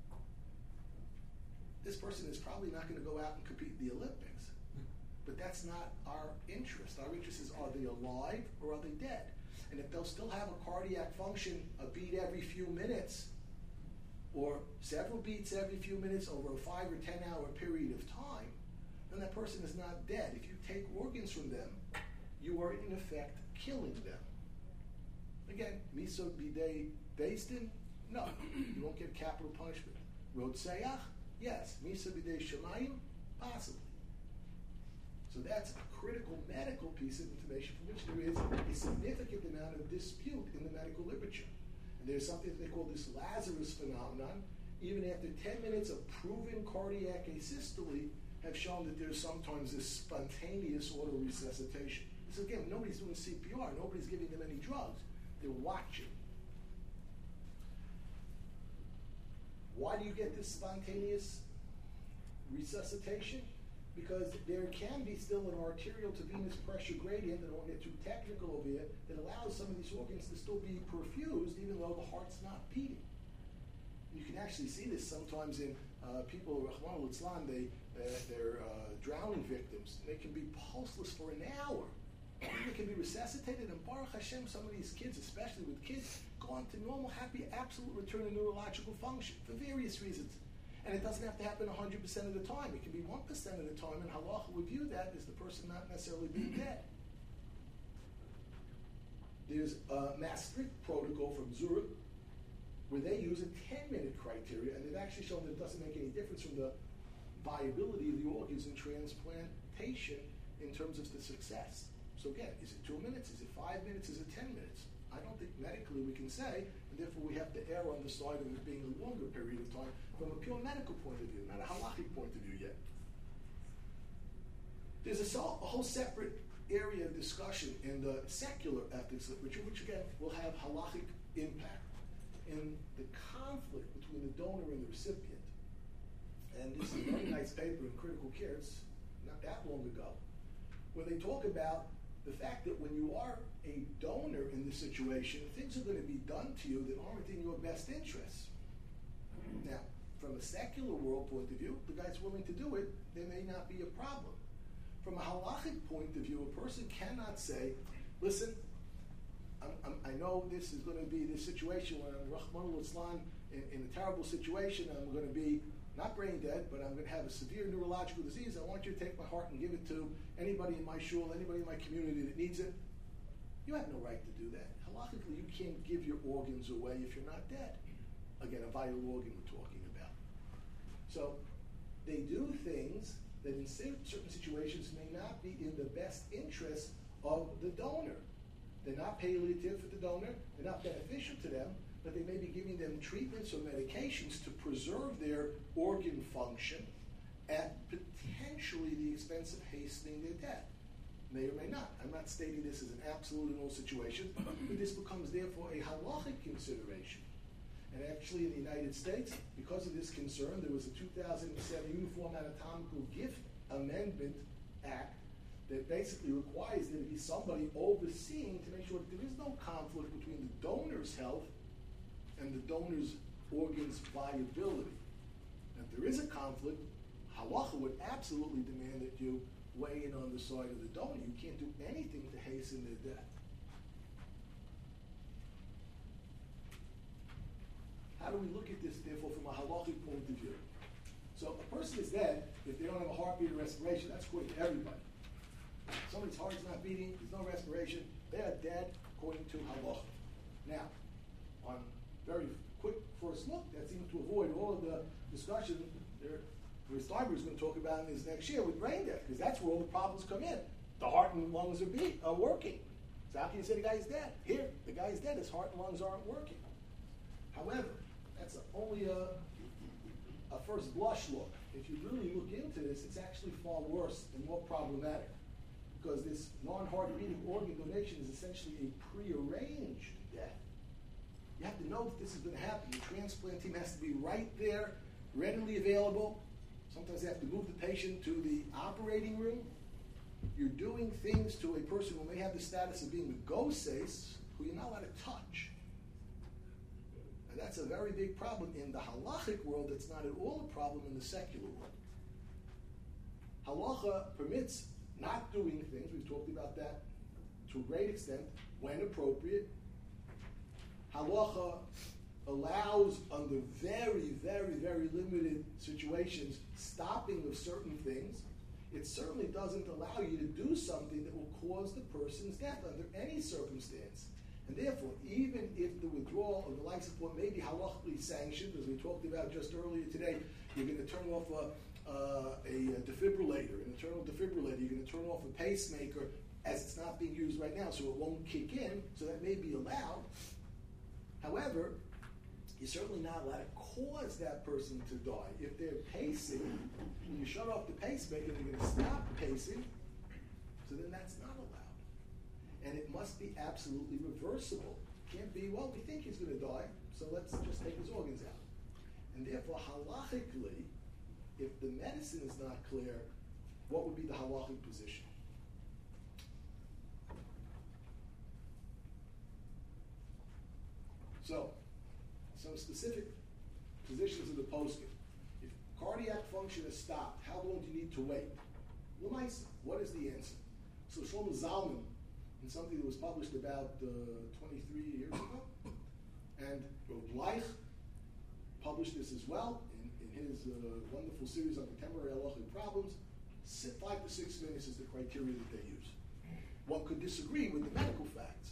This person is probably not going to go out and compete in the Olympics. But that's not our interest. Our interest is, are they alive or are they dead? And if they'll still have a cardiac function, a beat every few minutes, or several beats every few minutes over a 5 or 10 hour period of time, then that person is not dead. If you take organs from them, you are in effect killing them. Again, Misa Bidei Beis-Din? No, you won't get capital punishment. Rotseach? Yes. Misa Bidei Shemayim? Possibly. So that's a critical medical piece of information for which there is a significant amount of dispute in the medical literature. And there's something that they call this Lazarus phenomenon. Even after 10 minutes of proven cardiac asystole have shown that there's sometimes this spontaneous auto-resuscitation. So again, nobody's doing CPR, nobody's giving them any drugs. They're watching. Why do you get this spontaneous resuscitation? Because there can be still an arterial to venous pressure gradient, and I won't get too technical over here, that allows some of these organs to still be perfused even though the heart's not beating. You can actually see this sometimes in people, Rahman al-Islam, they're drowning victims. They can be pulseless for an hour. They can be resuscitated, and Baruch Hashem, some of these kids, especially with kids, go on to normal, happy, absolute return to neurological function for various reasons. And it doesn't have to happen 100% of the time. It can be 1% of the time, and halacha would view that as the person not necessarily being dead. There's a Maastricht protocol from Zurich where they use a 10-minute criteria, and they've actually shown that it doesn't make any difference from the viability of the organs in transplantation in terms of the success. So again, is it 2 minutes? Is it 5 minutes? Is it 10 minutes? I don't think medically we can say, and therefore we have to err on the side of it being a longer period of time from a pure medical point of view, not a halachic point of view yet. There's a whole separate area of discussion in the secular ethics literature, which again will have halachic impact, in the conflict between the donor and the recipient. And this is a very nice paper in Critical Care, it's not that long ago, where they talk about the fact that when you are a donor in this situation, things are going to be done to you that aren't in your best interests. Now, from a secular world point of view, the guy's willing to do it, there may not be a problem. From a halachic point of view, a person cannot say, listen, I know this is going to be this situation when I'm Rahman al-Islam in a terrible situation, I'm going to be not brain dead, but I'm going to have a severe neurological disease. I want you to take my heart and give it to anybody in my shul, anybody in my community that needs it. You have no right to do that. Halachically, you can't give your organs away if you're not dead. Again, a vital organ we're talking about. So they do things that in certain situations may not be in the best interest of the donor. They're not palliative for the donor, they're not beneficial to them, but they may be giving them treatments or medications to preserve their organ function at potentially the expense of hastening their death. May or may not. I'm not stating this as an absolute in all situations, but this becomes therefore a halachic consideration. And actually in the United States, because of this concern, there was a 2007 Uniform Anatomical Gift Amendment Act that basically requires there to be somebody overseeing to make sure that there is no conflict between the donor's health and the donor's organ's viability. And if there is a conflict, halacha would absolutely demand that you weigh in on the side of the donor. You can't do anything to hasten their death. How do we look at this, therefore, from a halachic point of view? So a person is dead if they don't have a heartbeat or respiration. That's according to everybody. If somebody's heart is not beating, there's no respiration, they are dead according to halacha. Now, on very quick first look, that seems to avoid all of the discussion where Steinberg is going to talk about in his next year with brain death, because that's where all the problems come in. The heart and lungs are working. So how can you say the guy is dead? Here, the guy is dead, his heart and lungs aren't working. However, that's only a first blush look. If you really look into this, it's actually far worse and more problematic, because this non-heart beating organ donation is essentially a prearranged death. You have to know that this is going to happen. The transplant team has to be right there, readily available. Sometimes they have to move the patient to the operating room. You're doing things to a person who may have the status of being a goses, who you're not allowed to touch. And that's a very big problem in the halachic world. That's not at all a problem in the secular world. Halacha permits not doing things. We've talked about that to a great extent, when appropriate. Halacha allows, under very, very, very limited situations, stopping of certain things, it certainly doesn't allow you to do something that will cause the person's death under any circumstance. And therefore, even if the withdrawal of the life support may be halachically sanctioned, as we talked about just earlier today, you're going to turn off a defibrillator, an internal defibrillator, you're going to turn off a pacemaker as it's not being used right now, so it won't kick in, so that may be allowed. However, you're certainly not allowed to cause that person to die. If they're pacing, when you shut off the pacemaker, they're going to stop pacing, so then that's not allowed. And it must be absolutely reversible. Can't be, well, we think he's going to die, so let's just take his organs out. And therefore, halachically, if the medicine is not clear, what would be the halachic position? So, some specific positions of the poskim. If cardiac function is stopped, how long do you need to wait? L'maisa, what is the answer? So Shlomo Zalman, in something that was published about 23 years ago, and Rav Bleich published this as well in his wonderful series on contemporary halachic problems. 5 to 6 minutes is the criteria that they use. One could disagree with the medical facts.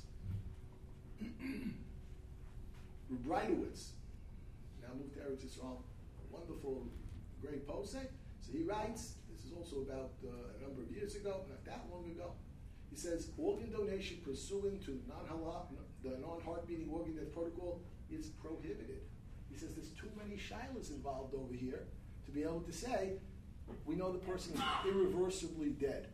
Rubridowitz, now moved to Eretz Yisrael, a wonderful, great posek. So he writes, this is also about a number of years ago, not that long ago. He says, organ donation pursuant to the non-heart-beating organ death protocol is prohibited. He says there's too many shilas involved over here to be able to say, we know the person is irreversibly dead.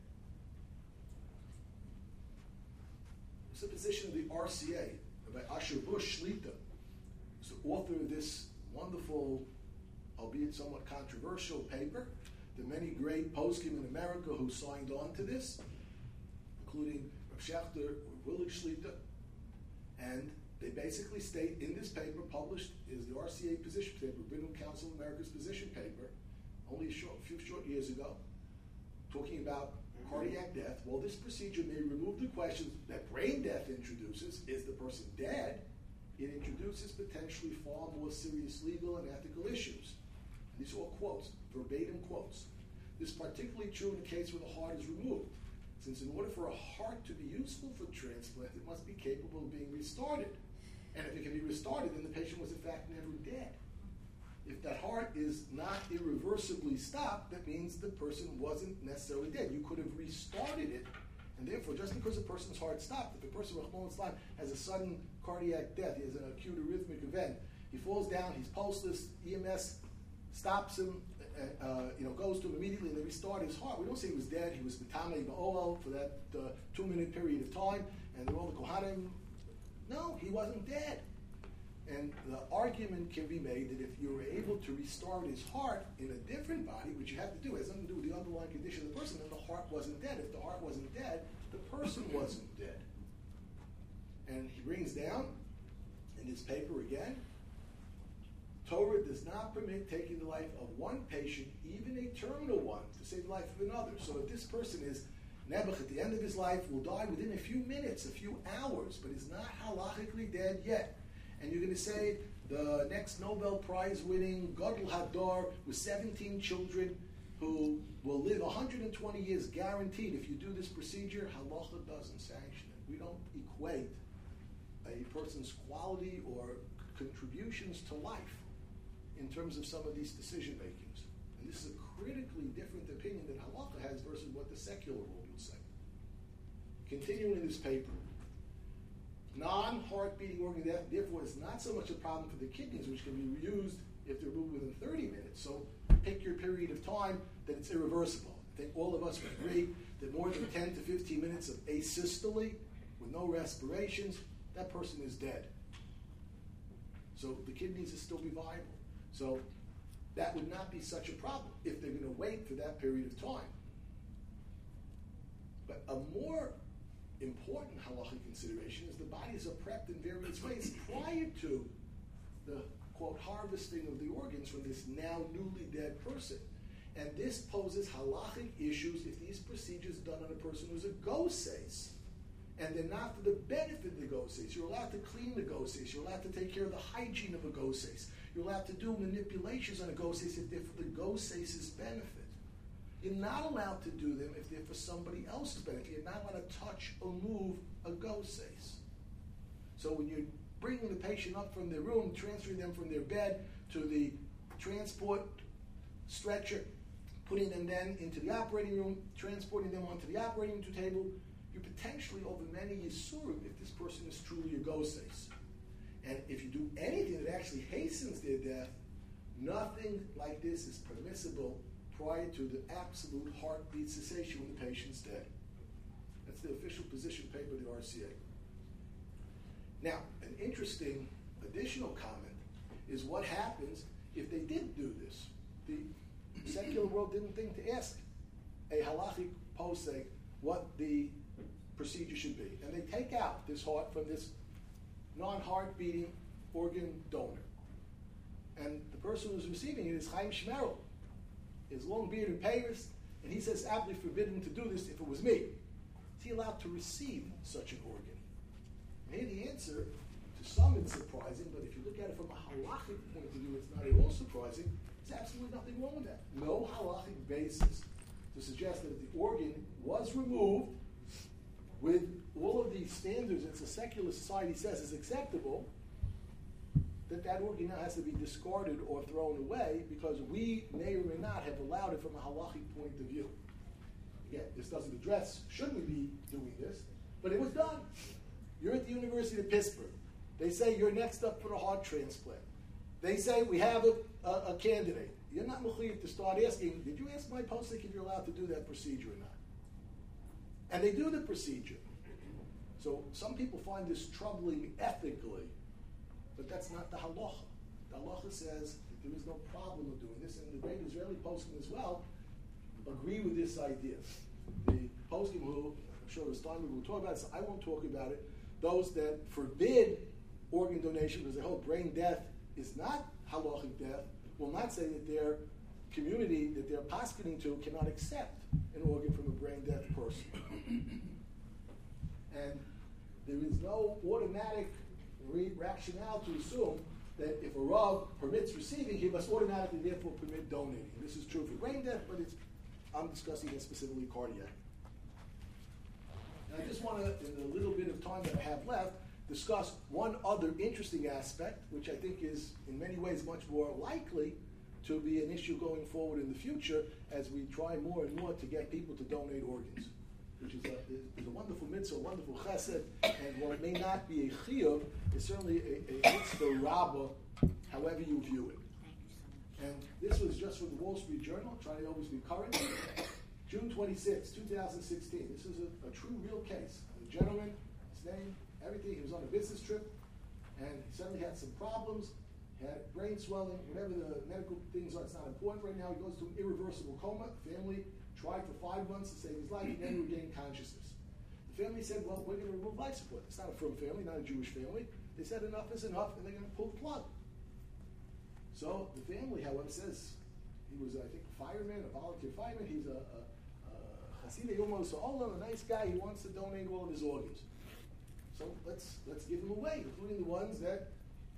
It's the position of the RCA, by Asher Bush Shlita, who's the author of this wonderful, albeit somewhat controversial paper. The many great poskim in America who signed on to this, including Rav Schechter, Willie Shlita, and they basically state in this paper, published is the RCA position paper, Rabbinical Council of America's position paper, only a few short years ago, talking about cardiac death. Well, this procedure may remove the questions that brain death introduces. Is the person dead? It introduces potentially far more serious legal and ethical issues. And these are all quotes, verbatim quotes. This is particularly true in the case where the heart is removed, since in order for a heart to be useful for transplant, it must be capable of being restarted. And if it can be restarted, then the patient was in fact never dead. If that heart is not irreversibly stopped, that means the person wasn't necessarily dead. You could have restarted it, and therefore, just because a person's heart stopped, if a person has a sudden cardiac death, he has an acute arrhythmic event, he falls down, he's pulseless, EMS stops him, goes to him immediately, and they restart his heart. We don't say he was dead. He was Matame Ba'olal for that 2-minute period of time, and then all the Kohanim. No, he wasn't dead. And the argument can be made that if you were able to restart his heart in a different body, which you have to do, it has nothing to do with the underlying condition of the person, then the heart wasn't dead. If the heart wasn't dead, the person wasn't dead. And he brings down in his paper again, Torah does not permit taking the life of one patient, even a terminal one, to save the life of another. So if this person is Nebuch at the end of his life, will die within a few minutes, a few hours, but is not halachically dead yet. And you're going to say the next Nobel Prize winning Gadol Hador with 17 children who will live 120 years guaranteed. If you do this procedure, halacha doesn't sanction it. We don't equate a person's quality or contributions to life in terms of some of these decision makings. And this is a critically different opinion that halacha has versus what the secular world would say. Continuing in this paper, non-heart beating organ death, therefore, is not so much a problem for the kidneys, which can be reused if they're removed within 30 minutes. So pick your period of time that it's irreversible. I think all of us would agree that more than 10 to 15 minutes of asystole with no respirations, that person is dead. So the kidneys will still be viable. So that would not be such a problem if they're going to wait for that period of time. But a more important halachic consideration is the bodies are prepped in various ways prior to the, quote, harvesting of the organs from this now newly dead person. And this poses halachic issues if these procedures are done on a person who's a goses. And they're not for the benefit of the goses. You're allowed to clean the goses. You're allowed to take care of the hygiene of a goses. You're allowed to do manipulations on a goses if they're for the goses' benefit. You're not allowed to do them if they're for somebody else's benefit. You're not allowed to touch or move a goses. So when you're bringing the patient up from their room, transferring them from their bed to the transport stretcher, putting them then into the operating room, transporting them onto the operating room table, you're potentially over many yisurim if this person is truly a goses. And if you do anything that actually hastens their death, nothing like this is permissible prior to the absolute heartbeat cessation when the patient's dead. That's the official position paper of the RCA. Now, an interesting additional comment is what happens if they did do this. The secular world didn't think to ask a halachic posek what the procedure should be. And they take out this heart from this non-heart beating organ donor. And the person who's receiving it is Chaim Shmerel. His long beard and payers, and he says, absolutely forbidden to do this if it was me. Is he allowed to receive such an organ? And here the answer, to some it's surprising, but if you look at it from a halachic point of view, it's not at all surprising. There's absolutely nothing wrong with that. No halachic basis to suggest that if the organ was removed with all of these standards that the secular society says is acceptable, that organ now has to be discarded or thrown away because we may or may not have allowed it from a halachic point of view. Again, this doesn't address, should we be doing this? But it was done. You're at the University of Pittsburgh. They say you're next up for the heart transplant. They say we have a candidate. You're not mechuyev to start asking, did you ask my posek if you're allowed to do that procedure or not? And they do the procedure. So some people find this troubling ethically, but that's not the halacha. The halacha says that there is no problem with doing this, and the great Israeli poskim as well agree with this idea. The poskim who, I'm sure this time we will talk about it, so I won't talk about it, those that forbid organ donation because they hold brain death is not halachic death, will not say that their community that they're posketing to cannot accept an organ from a brain death person. And there is no automatic rationale to assume that if a Rav permits receiving, he must automatically therefore permit donating. This is true for brain death, but I'm discussing it specifically cardiac. And I just want to, in the little bit of time that I have left, discuss one other interesting aspect, which I think is in many ways much more likely to be an issue going forward in the future as we try more and more to get people to donate organs, which is a wonderful mitzvah, a wonderful chesed, and while it may not be a chiyuv, it's certainly a mitzvah rabbah, however you view it. And this was just from the Wall Street Journal, trying to always be current. June 26, 2016. This is a true, real case. The gentleman, his name, everything, he was on a business trip, and he suddenly had some problems, had brain swelling, whatever the medical things are, it's not important right now. He goes to an irreversible coma. The family tried for 5 months to save his life, he never regained consciousness. The family said, well, we're going to remove life support. It's not a frum family, not a Jewish family. They said enough is enough, and they're going to pull the plug. So the family, however, says he was, I think, a fireman, a volunteer fireman. He's a Hasidei Yom Ha'olam, a nice guy. He wants to donate all of his organs. So let's give them away, including the ones that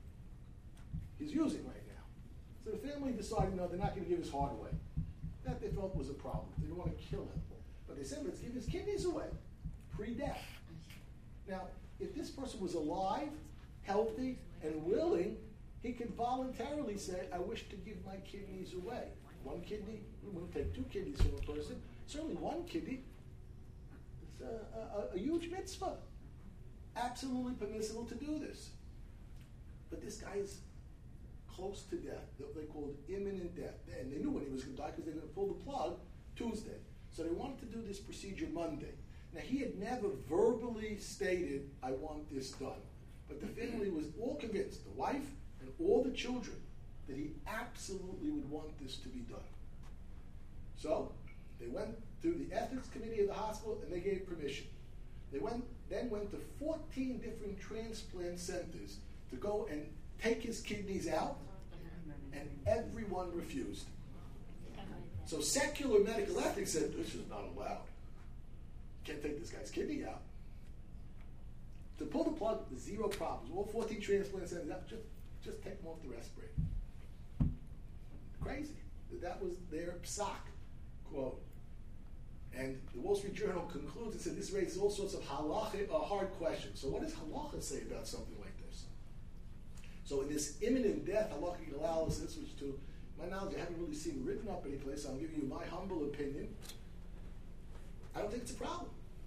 he's using right now. So the family decided, no, they're not going to give his heart away. That they felt was a problem. They didn't want to kill him. But they said, let's give his kidneys away, pre-death. Now, if this person was alive, healthy, and willing, he could voluntarily say, I wish to give my kidneys away. One kidney, we wouldn't take 2 kidneys from a person. Certainly one kidney, it's a huge mitzvah. Absolutely permissible to do this. But this guy is close to death. They called imminent death. And they knew when he was going to die because they were going to pull the plug Tuesday. So they wanted to do this procedure Monday. Now, he had never verbally stated, I want this done. But the family was all convinced, the wife and all the children, that he absolutely would want this to be done. So they went to the ethics committee of the hospital and they gave permission. They then went to 14 different transplant centers to go and take his kidneys out, and everyone refused. So secular medical ethics said, this is not allowed. You can't take this guy's kidney out. To pull the plug, zero problems. All 14 transplants ended up, just take them off the respirator. Crazy. That was their psak quote. And the Wall Street Journal concludes and said this raises all sorts of halacha, hard questions. So what does halacha say about something like this? So in this imminent death halachic analysis, which to my knowledge I haven't really seen written up anyplace, so I'm giving you my humble opinion, I don't think it's a problem.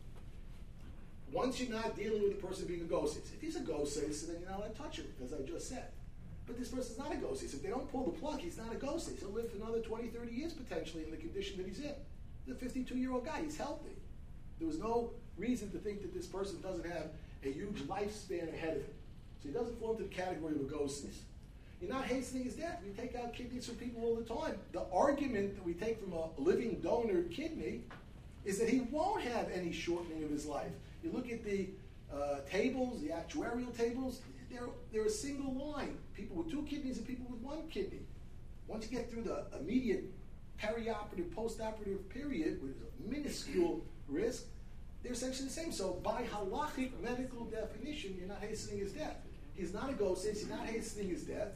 Once you're not dealing with the person being a ghost, if he's a ghost, then you're not allowed to touch him, as I just said. But this person's not a ghost. If they don't pull the plug, he's not a ghost. He'll live for another 20, 30 years potentially in the condition that he's in. He's a 52-year-old guy. He's healthy. There was no reason to think that this person doesn't have a huge lifespan ahead of him. So he doesn't fall into the category of a ghost. You're not hastening his death. We take out kidneys from people all the time. The argument that we take from a living donor kidney is that he won't have any shortening of his life. You look at the tables, the actuarial tables, they're a single line. People with 2 kidneys and people with 1 kidney. Once you get through the immediate perioperative, postoperative period with a minuscule risk, they're essentially the same. So by halachic medical definition, you're not hastening his death. He's not a ghost, he's not hastening his death.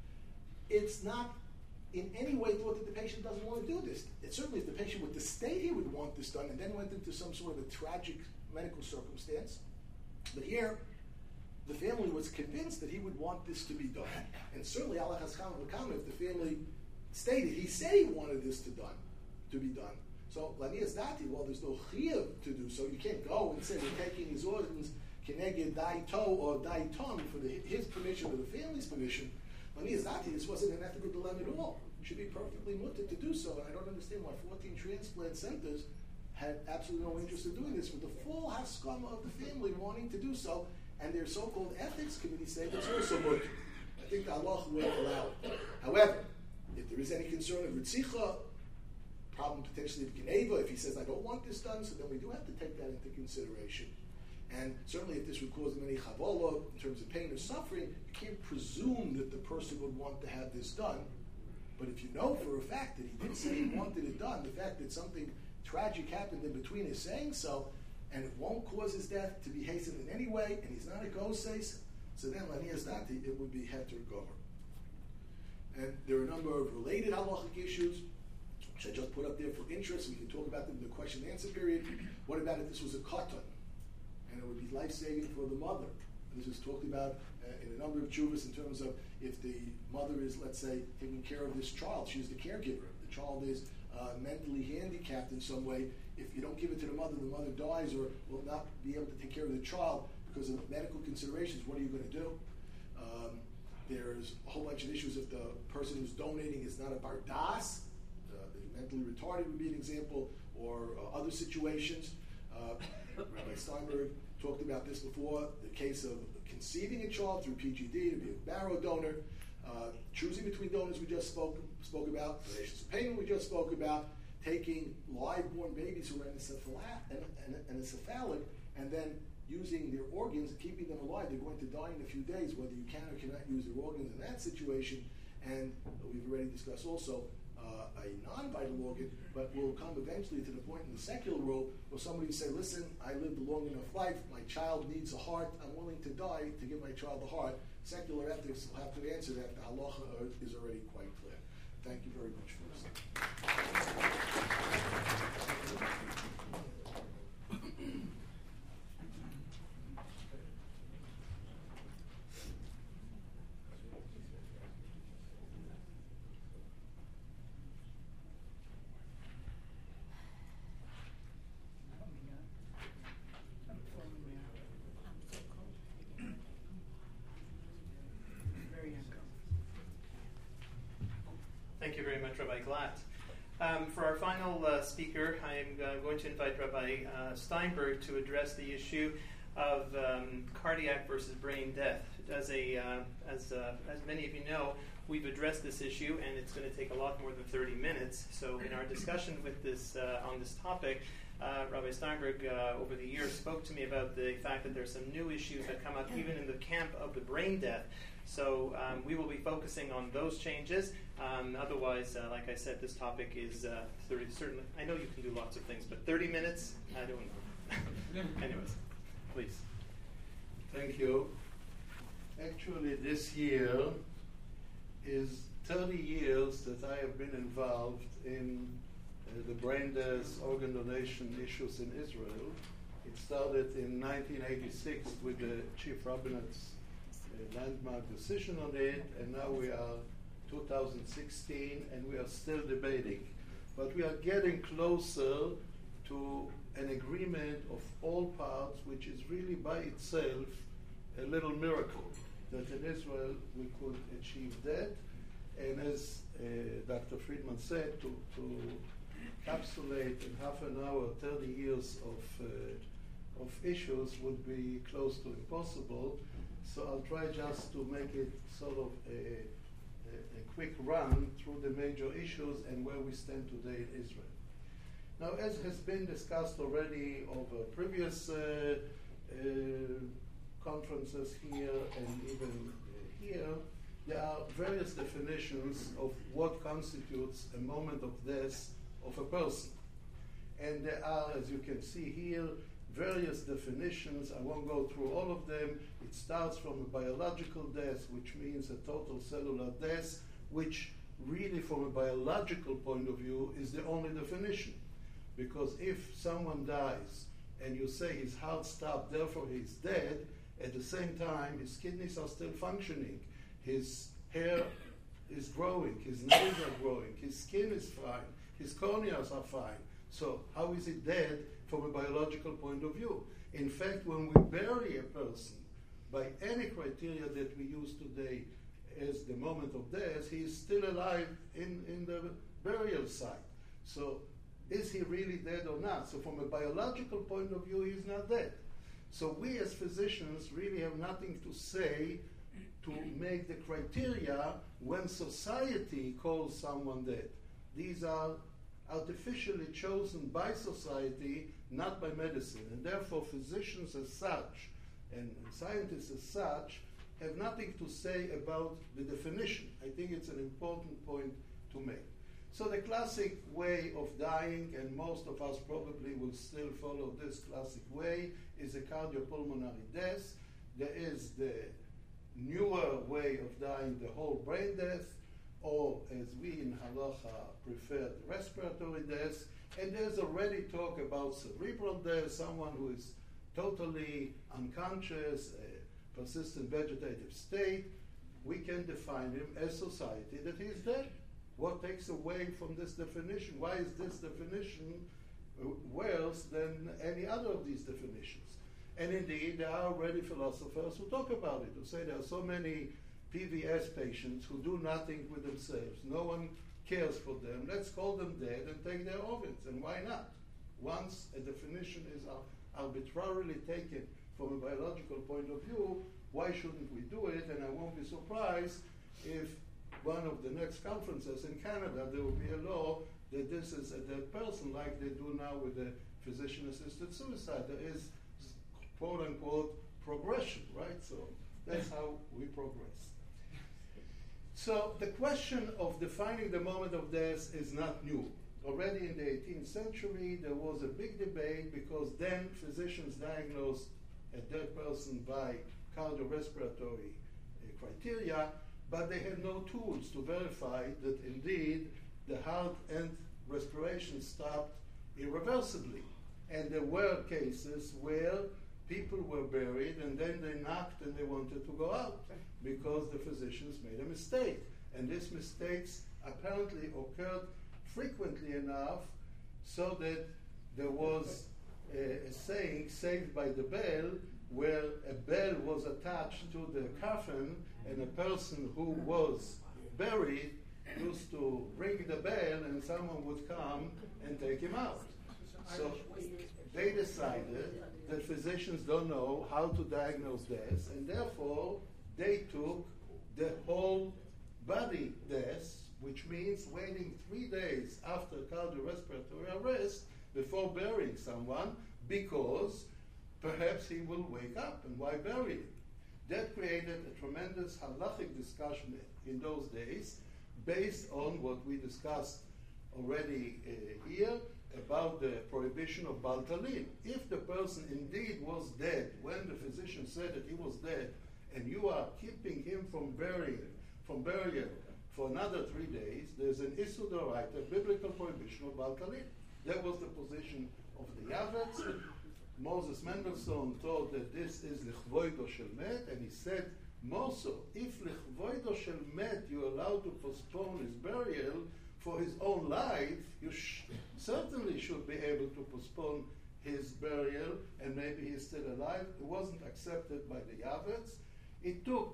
It's not in any way thought that the patient doesn't want to do this. It certainly if the patient would state he would want this done and then went into some sort of a tragic medical circumstance. But here, the family was convinced that he would want this to be done. And certainly, Allah has come if the family stated, he said he wanted this to be done. So, Lanias Dati, well, there's no chiyuv to do so. You can't go and say we're taking his organs, keneged dai to or dai tom, for his permission or the family's permission. Lanias Dati, this wasn't an ethical dilemma at all. It should be perfectly mutter to do so. And I don't understand why 14 transplant centers had absolutely no interest in doing this, with the full haskama of the family wanting to do so, and their so-called ethics committee say that's also mutter. I think the Allah will allow it. However, if there is any concern of ritzicha, problem potentially of Geneva, if he says, I don't want this done, so then we do have to take that into consideration. And certainly if this would cause him any chavola in terms of pain or suffering, you can't presume that the person would want to have this done. But if you know for a fact that he did say he wanted it done, the fact that something tragic happened in between his saying so, and it won't cause his death to be hastened in any way, and he's not a ghost, so then Lanias Dati, it would be heter gomer. And there are a number of related halachic issues, which I just put up there for interest. We can talk about them in the question and answer period. What about if this was a katan? And it would be life-saving for the mother. And this is talked about in a number of chuvas in terms of if the mother is, let's say, taking care of this child. She's the caregiver. The child is mentally handicapped in some way. If you don't give it to the mother dies or will not be able to take care of the child because of medical considerations. What are you going to do? There's a whole bunch of issues if the person who's donating is not a bardas, mentally retarded would be an example, or other situations. Rabbi Steinberg talked about this before, the case of conceiving a child through PGD to be a marrow donor, choosing between donors we just spoke about, relations of payment we just spoke about, taking live-born babies who are encephalic and then using their organs, keeping them alive. They're going to die in a few days, whether you can or cannot use their organs in that situation. And we've already discussed also a non-vital organ, but we'll come eventually to the point in the secular world where somebody will say, listen, I lived a long enough life, my child needs a heart, I'm willing to die to give my child a heart. Secular ethics will have to answer that. The halacha is already quite clear. Thank you very much for listening. Thank you very much, Rabbi Glatt. For our final speaker, I'm going to invite Rabbi Steinberg to address the issue of cardiac versus brain death. As many of you know, we've addressed this issue, and it's going to take a lot more than 30 minutes. So in our discussion with this on this topic, Rabbi Steinberg over the years spoke to me about the fact that there's some new issues that come up even in the camp of the brain death. So we will be focusing on those changes. Otherwise, like I said, this topic is 30. Certainly, I know you can do lots of things, but 30 minutes, I don't know. Anyways, please. Thank you. Actually, this year is 30 years that I have been involved in the brain death organ donation issues in Israel. It started in 1986 with the Chief Rabbinat's landmark decision on it, and now we are 2016 and we are still debating. But we are getting closer to an agreement of all parts, which is really by itself a little miracle that in Israel we could achieve that. And as Dr. Friedman said, to encapsulate in half an hour 30 years of issues would be close to impossible. So I'll try just to make it sort of a quick run through the major issues and where we stand today in Israel. Now, as has been discussed already over previous conferences here and even here, there are various definitions of what constitutes a moment of death of a person. And there are, as you can see here, various definitions. I won't go through all of them. It starts from a biological death, which means a total cellular death, which really from a biological point of view is the only definition. Because if someone dies and you say his heart stopped, therefore he's dead, at the same time his kidneys are still functioning, his hair is growing, his nails are growing, his skin is fine, his corneas are fine. So how is he dead from a biological point of view? In fact, when we bury a person, by any criteria that we use today as the moment of death, he is still alive in the burial site. So is he really dead or not? So from a biological point of view, he's not dead. So we as physicians really have nothing to say to make the criteria when society calls someone dead. These are artificially chosen by society, not by medicine. And therefore physicians as such and scientists as such have nothing to say about the definition. I think it's an important point to make. So the classic way of dying, and most of us probably will still follow this classic way, is a cardiopulmonary death. There is the newer way of dying, the whole brain death, or as we in Halacha prefer, the respiratory death. And there's already talk about cerebral death, someone who is totally unconscious, a persistent vegetative state. We can define him as society that he is dead. What takes away from this definition? Why is this definition worse than any other of these definitions? And indeed, there are already philosophers who talk about it, who say there are so many PVS patients who do nothing with themselves. No one cares for them. Let's call them dead and take their organs. And why not? Once a definition is arbitrarily taken from a biological point of view, why shouldn't we do it? And I won't be surprised if one of the next conferences in Canada, there will be a law that this is a dead person, like they do now with the physician-assisted suicide. There is, quote-unquote, progression, right? So that's how we progress. So the question of defining the moment of death is not new. Already in the 18th century, there was a big debate because then physicians diagnosed a dead person by cardiorespiratory criteria, but they had no tools to verify that indeed the heart and respiration stopped irreversibly. And there were cases where people were buried and then they knocked and they wanted to go out because the physicians made a mistake. And these mistakes apparently occurred frequently enough so that there was a saying, saved by the bell, where a bell was attached to the coffin and a person who was buried used to ring the bell and someone would come and take him out. So they decided that physicians don't know how to diagnose death, and therefore they took the whole body death, which means waiting 3 days after cardiorespiratory arrest before burying someone, because perhaps he will wake up, and why bury him? That created a tremendous halachic discussion in those days, based on what we discussed already here, about about the prohibition of baltalin. If the person indeed was dead when the physician said that he was dead, and you are keeping him from burial for another 3 days, there's an issur d'oraita, biblical prohibition of baltalin. That was the position of the Yavetz. Moses Mendelssohn thought that this is lichvoido shel met, and he said, more so, if lichvoido shel met you're allowed to postpone his burial for his own life, you certainly should be able to postpone his burial, and maybe he's still alive. It wasn't accepted by the Yavetz. It took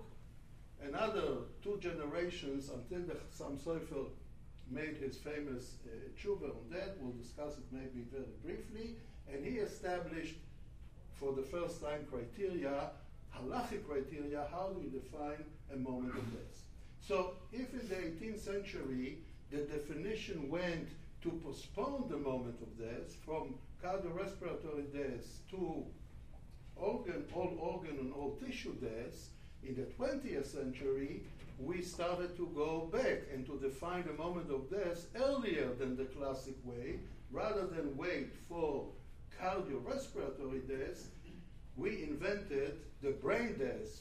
another 2 generations until the Chassam Sofer made his famous tshuva on that. We'll discuss it maybe very briefly. And he established for the first time criteria, halachic criteria, how do you define a moment of death. So if in the 18th century the definition went to postpone the moment of death from cardiorespiratory death to all organ and all tissue death, in the 20th century, we started to go back and to define the moment of death earlier than the classic way. Rather than wait for cardiorespiratory death, we invented the brain death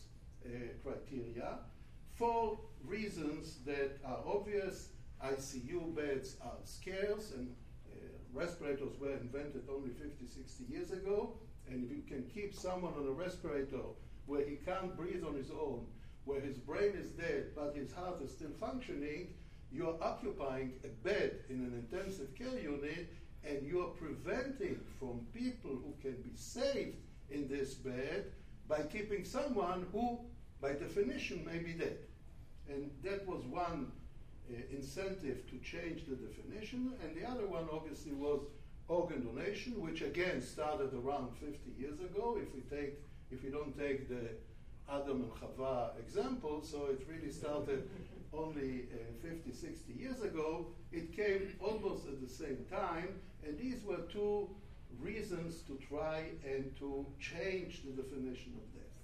criteria for reasons that are obvious. ICU beds are scarce, and respirators were invented only 50, 60 years ago. And if you can keep someone on a respirator where he can't breathe on his own, where his brain is dead but his heart is still functioning, you're occupying a bed in an intensive care unit, and you're preventing from people who can be saved in this bed by keeping someone who, by definition, may be dead. And that was one incentive to change the definition, and the other one obviously was organ donation, which again started around 50 years ago. If we don't take the Adam and Chava example, so it really started only 50, 60 years ago. It came almost at the same time, and these were 2 reasons to try and to change the definition of death.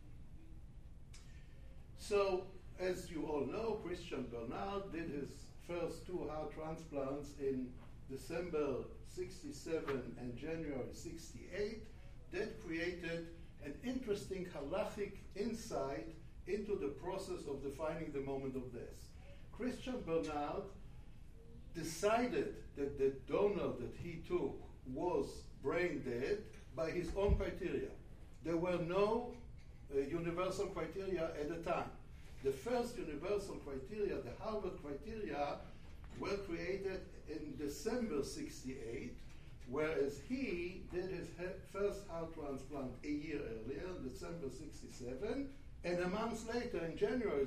So, as you all know, Christian Bernard did his first 2 heart transplants in December 67 and January 68. That created an interesting halachic insight into the process of defining the moment of death. Christian Bernard decided that the donor that he took was brain dead by his own criteria. There were no universal criteria at the time. The first universal criteria, the Harvard criteria, were created in December 68, whereas he did his first heart transplant a year earlier, December 67, and a month later, in January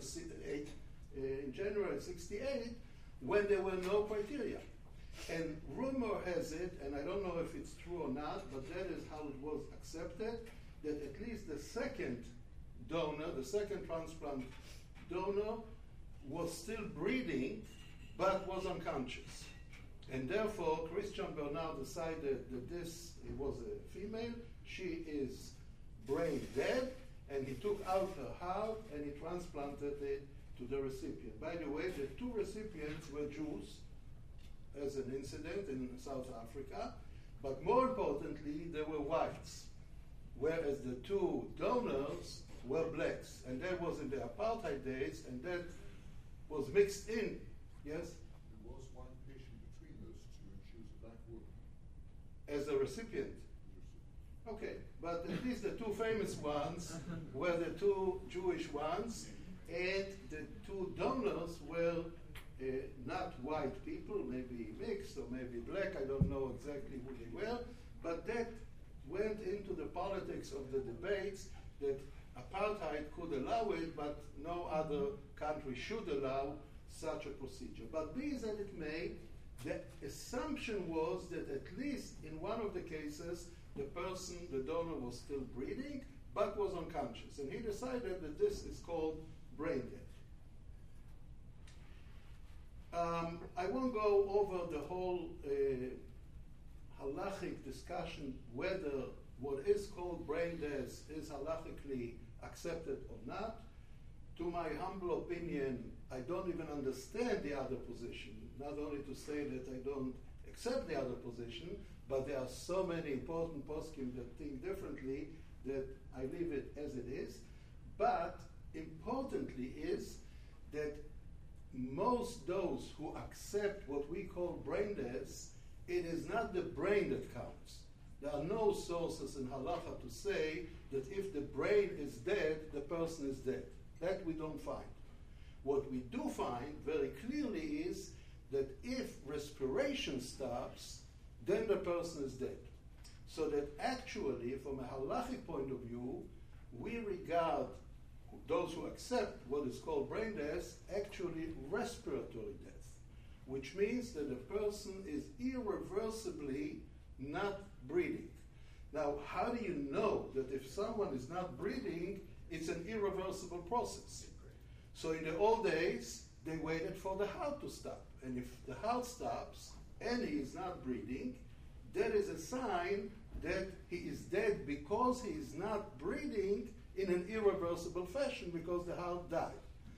68, when there were no criteria. And rumor has it, and I don't know if it's true or not, but that is how it was accepted, that at least the second donor, the second transplant donor, was still breathing, but was unconscious. And therefore, Christian Bernard decided that it was a female, she is brain dead, and he took out her heart and he transplanted it to the recipient. By the way, the 2 recipients were Jews, as an incident in South Africa, but more importantly, they were whites, whereas the 2 donors were blacks. And that was in the apartheid days, and that was mixed in. Yes? There was one patient between those 2, and she was a black woman. As a recipient. Okay, but at least the 2 famous ones were the 2 Jewish ones, and the 2 donors were not white people, maybe mixed or maybe black, I don't know exactly who they were, but that went into the politics of the debates that apartheid could allow it, but no other country should allow such a procedure. But be as it may, the assumption was that at least in one of the cases, the person, the donor, was still breathing, but was unconscious. And he decided that this is called brain death. I won't go over the whole halachic discussion whether what is called brain death is halachically accepted or not. To my humble opinion, I don't even understand the other position, not only to say that I don't accept the other position, but there are so many important poskim that think differently that I leave it as it is. But importantly is that most those who accept what we call brain death, it is not the brain that counts. There are no sources in halacha to say that if the brain is dead, the person is dead. That we don't find. What we do find very clearly is that if respiration stops, then the person is dead. So that actually, from a halachic point of view, we regard those who accept what is called brain death actually respiratory death, which means that the person is irreversibly not breathing. Now, how do you know that if someone is not breathing, it's an irreversible process? So in the old days, they waited for the heart to stop. And if the heart stops and he is not breathing, that is a sign that he is dead because he is not breathing in an irreversible fashion because the heart died.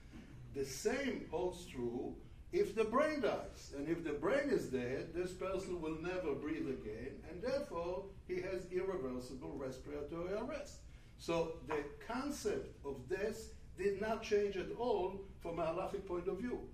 The same holds true if the brain dies. And if the brain is dead, this person will never breathe again, and therefore he has irreversible respiratory arrest. So the concept of death did not change at all from a halachic point of view.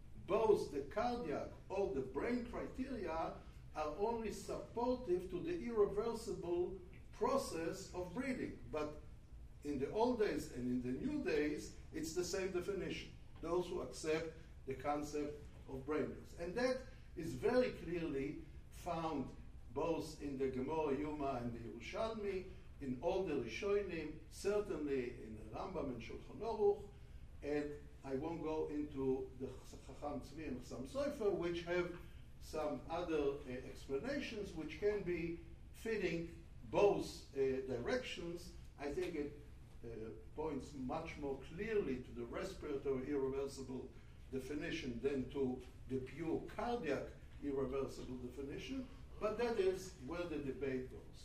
Both the cardiac or the brain criteria are only supportive to the irreversible process of breathing. But in the old days and in the new days, it's the same definition. Those who accept the concept of brain death. And that is very clearly found both in the Gemara Yuma and the Yerushalmi, in all the Rishonim, certainly in the Rambam and Shulchan Aruch, and I won't go into the Chacham Tzvi and Chasam Sofer, which have some other explanations which can be fitting both directions. I think it points much more clearly to the respiratory irreversible definition than to the pure cardiac irreversible definition, but that is where the debate goes.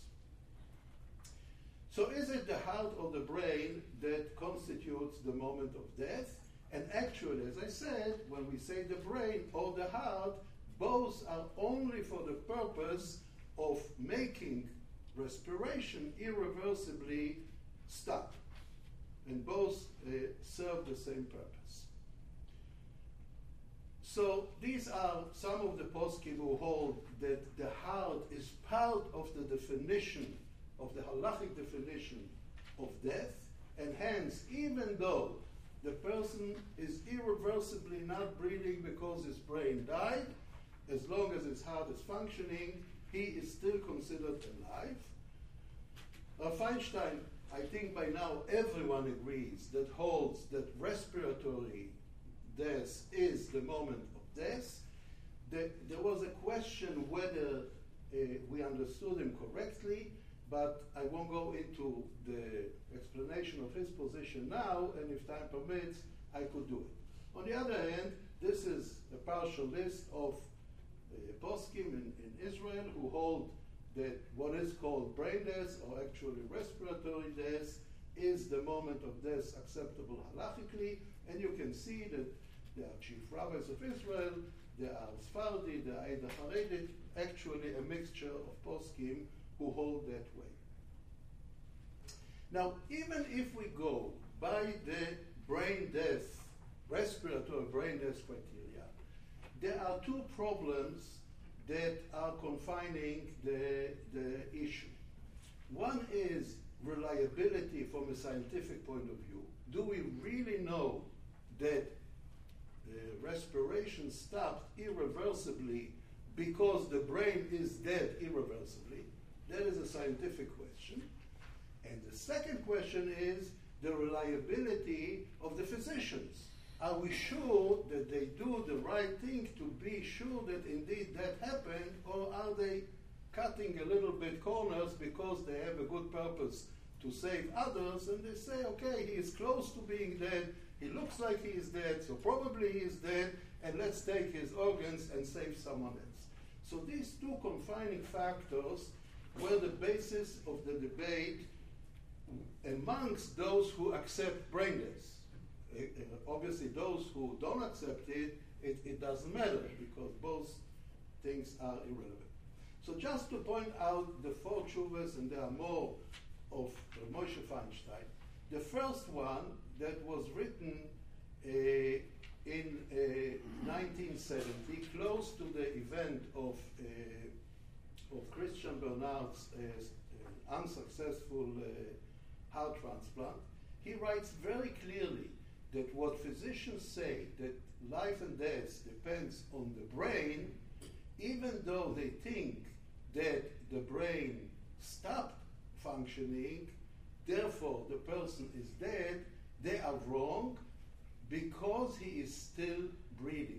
So is it the heart or the brain that constitutes the moment of death? And actually, as I said, when we say the brain or the heart, both are only for the purpose of making respiration irreversibly stop. And both serve the same purpose. So these are some of the poskim who hold that the heart is part of the definition, of the halachic definition of death, and hence, even though the person is irreversibly not breathing because his brain died, as long as his heart is functioning, he is still considered alive. Feinstein, I think by now everyone agrees that holds that respiratory death is the moment of death. There was a question whether we understood him correctly, but I won't go into the explanation of his position now, and if time permits, I could do it. On the other hand, this is a partial list of poskim in Israel who hold that what is called brain death, or actually respiratory death, is the moment of death acceptable halachically, and you can see that there are chief rabbis of Israel, there are Sfardi, there are Eida Haredit, actually a mixture of poskim who hold that way. Now, even if we go by the brain death, respiratory brain death criteria, there are two problems that are confining the issue. One is reliability from a scientific point of view. Do we really know that respiration stopped irreversibly because the brain is dead irreversibly? That is a scientific question. And the second question is the reliability of the physicians. Are we sure that they do the right thing to be sure that indeed that happened, or are they cutting a little bit corners because they have a good purpose to save others, and they say, okay, he is close to being dead, he looks like he is dead, so probably he is dead, and let's take his organs and save someone else. So these two confining factors were the basis of the debate amongst those who accept brain death. Obviously, those who don't accept it, it doesn't matter, because both things are irrelevant. So just to point out the 4 tshuvas, and there are more of Moshe Feinstein. The first one that was written in 1970, close to the event of Christian Bernard's unsuccessful heart transplant, he writes very clearly that what physicians say, that life and death depends on the brain, even though they think that the brain stopped functioning, therefore the person is dead, they are wrong because he is still breathing.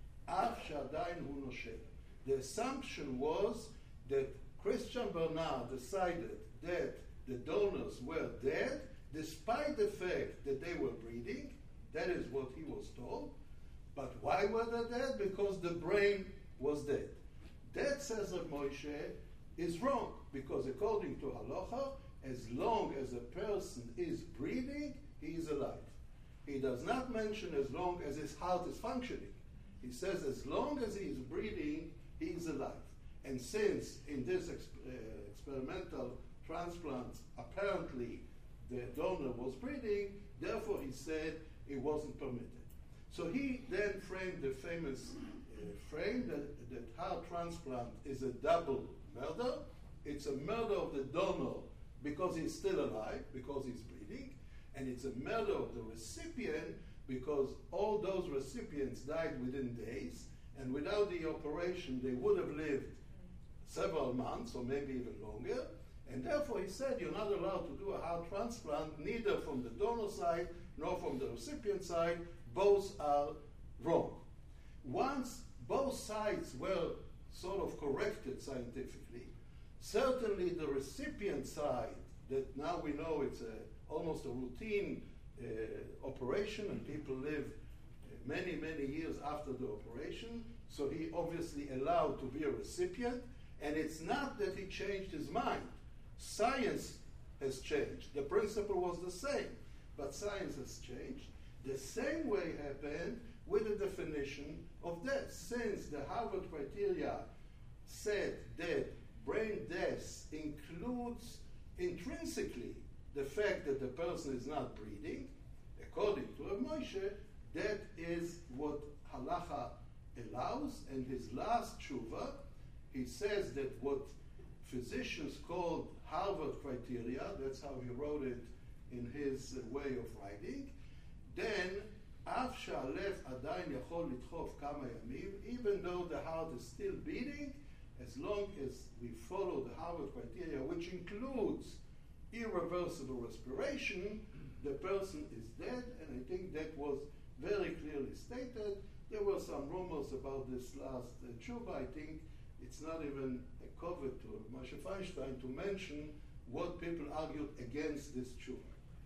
Af shadayin hu noshem. The assumption was that Christian Bernard decided that the donors were dead despite the fact that they were breathing. That is what he was told. But why were they dead? Because the brain was dead. That, says Rav Moshe, is wrong, because according to halacha, as long as a person is breathing, he is alive. He does not mention as long as his heart is functioning. He says as long as he is breathing, he is alive. And since in this experimental transplant, apparently the donor was breathing, therefore he said it wasn't permitted. So he then framed the famous frame that heart transplant is a double murder. It's a murder of the donor because he's still alive, because he's breathing, and it's a murder of the recipient because all those recipients died within days, and without the operation they would have lived several months or maybe even longer, and therefore he said you're not allowed to do a heart transplant neither from the donor side nor from the recipient side. Both are wrong. Once both sides were sort of corrected scientifically, certainly the recipient side, that now we know it's almost a routine operation and people live many, many years after the operation, so he obviously allowed to be a recipient, and it's not that he changed his mind. Science has changed. The principle was the same, but science has changed. The same way happened with the definition of death. Since the Harvard criteria said that brain death includes intrinsically the fact that the person is not breathing, according to Rav Moshe, that is what halacha allows. And his last tshuva, he says that what physicians called Harvard criteria, that's how he wrote it in his way of writing, then Af she'alev adayin yachol litchof kama yamim, even though the heart is still beating, as long as we follow the Harvard criteria, which includes irreversible respiration, the person is dead, and I think that was very clearly stated. There were some rumors about this last tshuva. I think it's not even a cover to Moshe Feinstein to mention what people argued against this tshuva.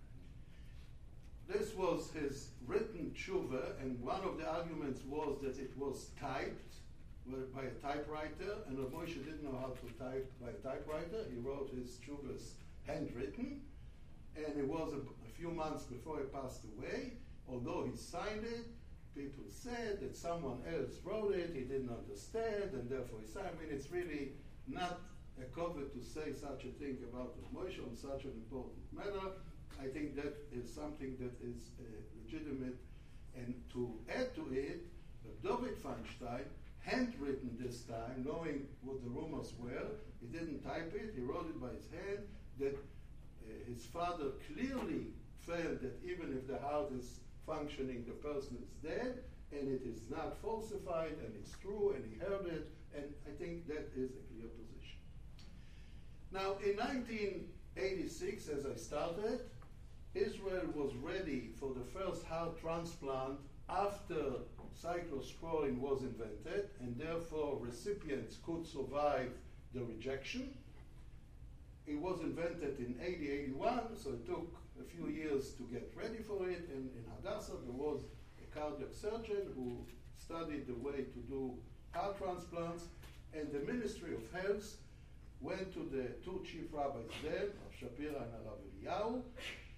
This was his written tshuva, and one of the arguments was that it was typed by a typewriter, and Rav Moshe didn't know how to type by a typewriter. He wrote his tshuvas handwritten, and it was a few months before he passed away. Although he signed it, people said that someone else wrote it, he didn't understand, and therefore he signed it. I mean, it's really not a covet to say such a thing about Rav Moshe on such an important matter. I think that is something that is legitimate. And to add to it, David Feinstein, handwritten this time, knowing what the rumors were, he didn't type it, he wrote it by his hand, that his father clearly felt that even if the heart is functioning, the person is dead, and it is not falsified, and it's true, and he heard it, and I think that is a clear position. Now, in 1986, as I started, Israel was ready for the first heart transplant after cyclosporin was invented, and therefore recipients could survive the rejection. It was invented in 80-81, so it took a few years to get ready for it. And in Hadassah, there was a cardiac surgeon who studied the way to do heart transplants, and the Ministry of Health went to the two chief rabbis there, Rav Shapira and Rav Eliyahu,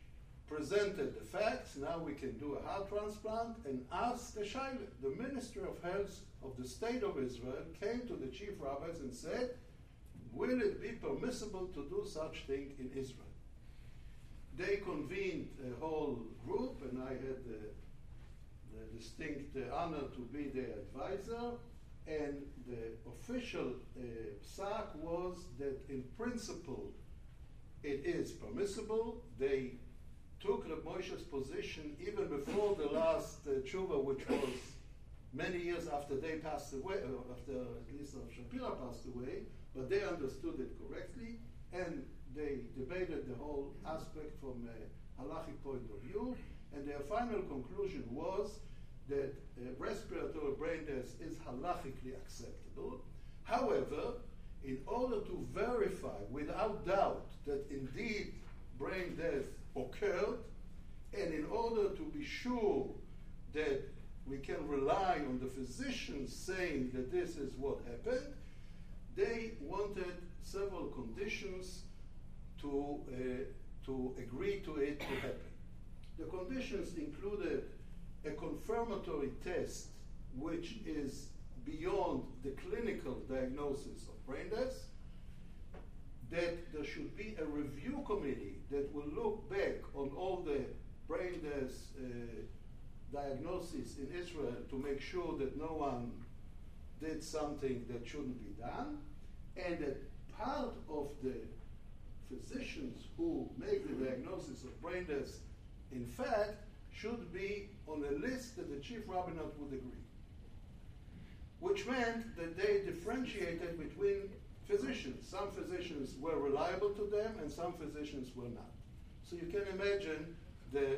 presented the facts, now we can do a heart transplant, and asked the Shaila. The Ministry of Health of the State of Israel came to the chief rabbis and said, will it be permissible to do such thing in Israel? They convened a whole group, and I had the distinct honor to be their advisor, and the official psak was that in principle it is permissible. They took Reb Moshe's position even before the last tshuva, which was many years after they passed away, after at least Shapira passed away, but they understood it correctly, and they debated the whole aspect from a halachic point of view, and their final conclusion was that respiratory brain death is halachically acceptable. However, in order to verify without doubt that indeed brain death occurred, and in order to be sure that we can rely on the physicians saying that this is what happened, they wanted several conditions to agree to it to happen. The conditions included a confirmatory test which is beyond the clinical diagnosis of brain death, that there should be a review committee that will look back on all the brain death diagnoses in Israel to make sure that no one did something that shouldn't be done, and that part of the physicians who make the diagnosis of brain death, in fact, should be on a list that the chief rabbinate would agree. Which meant that they differentiated between physicians. Some physicians were reliable to them and some physicians were not. So you can imagine the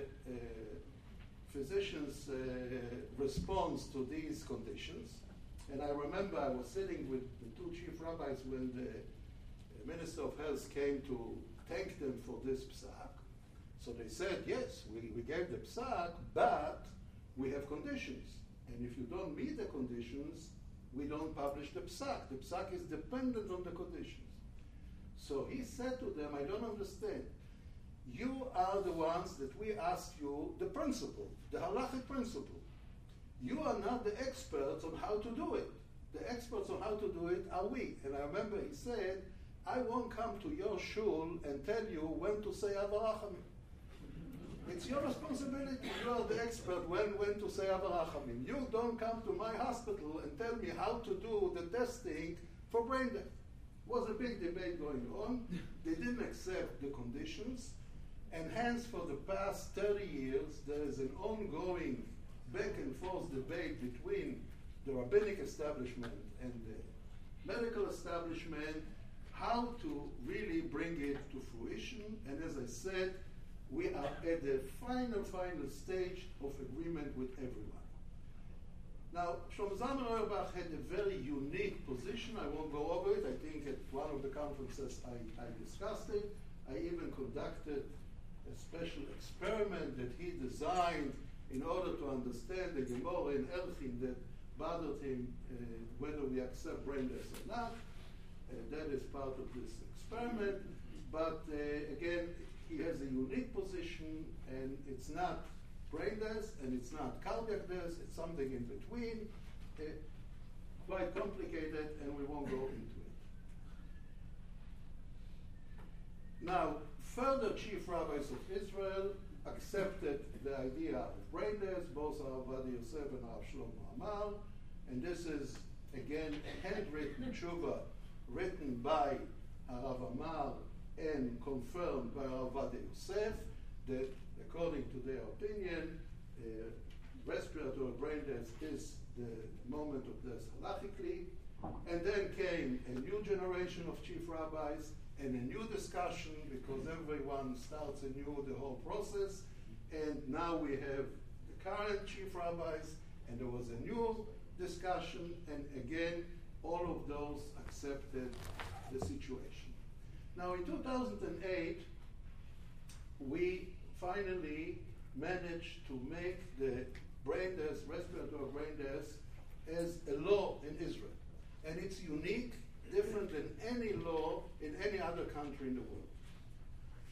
physician's response to these conditions. And I remember I was sitting with the two chief rabbis when the Minister of Health came to thank them for this psak. So they said, yes, we gave the psak, but we have conditions. And if you don't meet the conditions, we don't publish the psak. The psak is dependent on the conditions. So he said to them, I don't understand. You are the ones that we asked you the principle, the halachic principle. You are not the experts on how to do it. The experts on how to do it are we. And I remember he said, I won't come to your shul and tell you when to say Avarachamim. It's your responsibility. You are the expert when to say Avarachamim. You don't come to my hospital and tell me how to do the testing for brain death. Was a big debate going on. They didn't accept the conditions. And hence, for the past 30 years, there is an ongoing back and forth debate between the rabbinic establishment and the medical establishment, how to really bring it to fruition. And as I said, we are at the final stage of agreement with everyone. Now, Shlomo Zalman Auerbach had a very unique position. I won't go over it. I think at one of the conferences I discussed it. I even conducted a special experiment that he designed in order to understand the Gemara in Elchin that bothered him whether we accept brain death or not. That is part of this experiment. But again, he has a unique position, and it's not brain death, and it's not cardiac death, it's something in between, quite complicated, and we won't go into it. Now, further chief rabbis of Israel accepted the idea of brain death, both Rav Ovadia Yosef and Rav Shlomo Amar, and this is, again, a handwritten tshuva written by Rav Amar and confirmed by Rav Ovadia Yosef, that according to their opinion, respiratory brain death is the moment of death halachically. And then came a new generation of chief rabbis and a new discussion, because everyone starts anew the whole process. And now we have the current chief rabbis, and there was a new discussion, and again, all of those accepted the situation. Now, in 2008, we finally managed to make the brain death, respiratory brain death, as a law in Israel. And it's unique, different than any law in any other country in the world.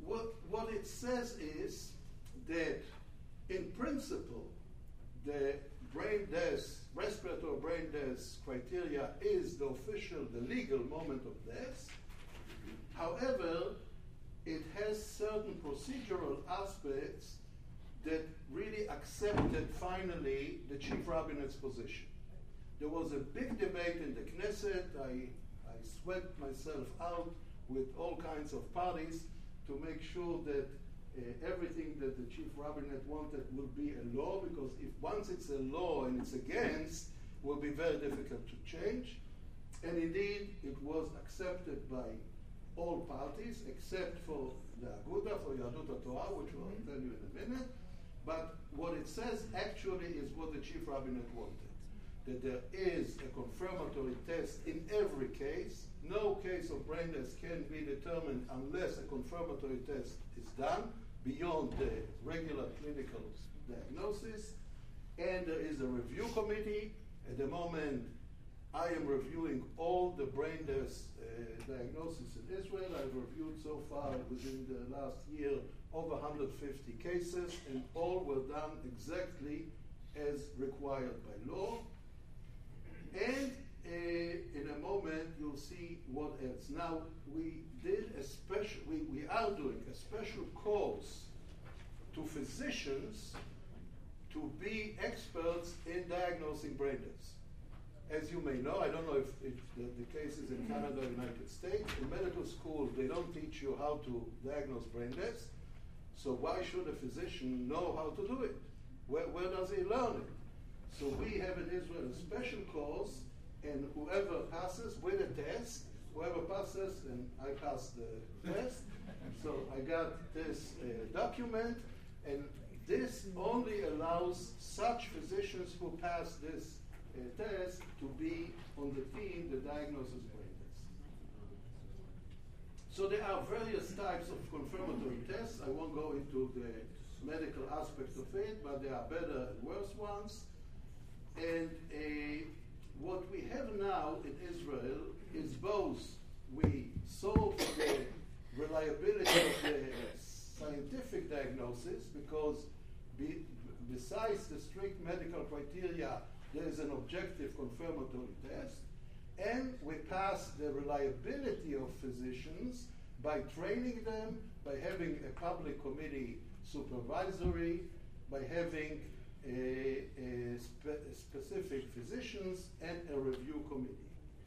what it says is that, in principle, the brain death, respiratory brain death criteria is the legal moment of death. However, it has certain procedural aspects that really accepted finally the chief rabbinet's position. There was a big debate in the Knesset. I sweat myself out with all kinds of parties to make sure that everything that the chief rabbinate wanted will be a law, because if once it's a law and it's against, it will be very difficult to change. And indeed, it was accepted by all parties except for the Aguda, for Yahadut HaTorah, which I'll tell you in a minute. But what it says actually is what the chief rabbinate wanted, that there is a confirmatory test in every case. No case of brain death can be determined unless a confirmatory test is done beyond the regular clinical diagnosis. And there is a review committee. At the moment, I am reviewing all the brain death diagnoses in Israel. I've reviewed so far within the last year over 150 cases, and all were done exactly as required by law. And in a moment, you'll see what else. Now, we are doing a special course to physicians to be experts in diagnosing brain death. As you may know, I don't know if the case is in Canada or United States. In medical school, they don't teach you how to diagnose brain death. So why should a physician know how to do it? Where does he learn it? So we have in Israel a special course, and whoever passes with a test, whoever passes, and I passed the test, so I got this document, and this only allows such physicians who pass this test to be on the team that diagnoses brain death. So there are various types of confirmatory tests. I won't go into the medical aspect of it, but there are better and worse ones. And what we have now in Israel is both we solve the reliability of the scientific diagnosis, because besides the strict medical criteria, there is an objective confirmatory test, and we pass the reliability of physicians by training them, by having a public committee supervisory, by having specific physicians and a review committee.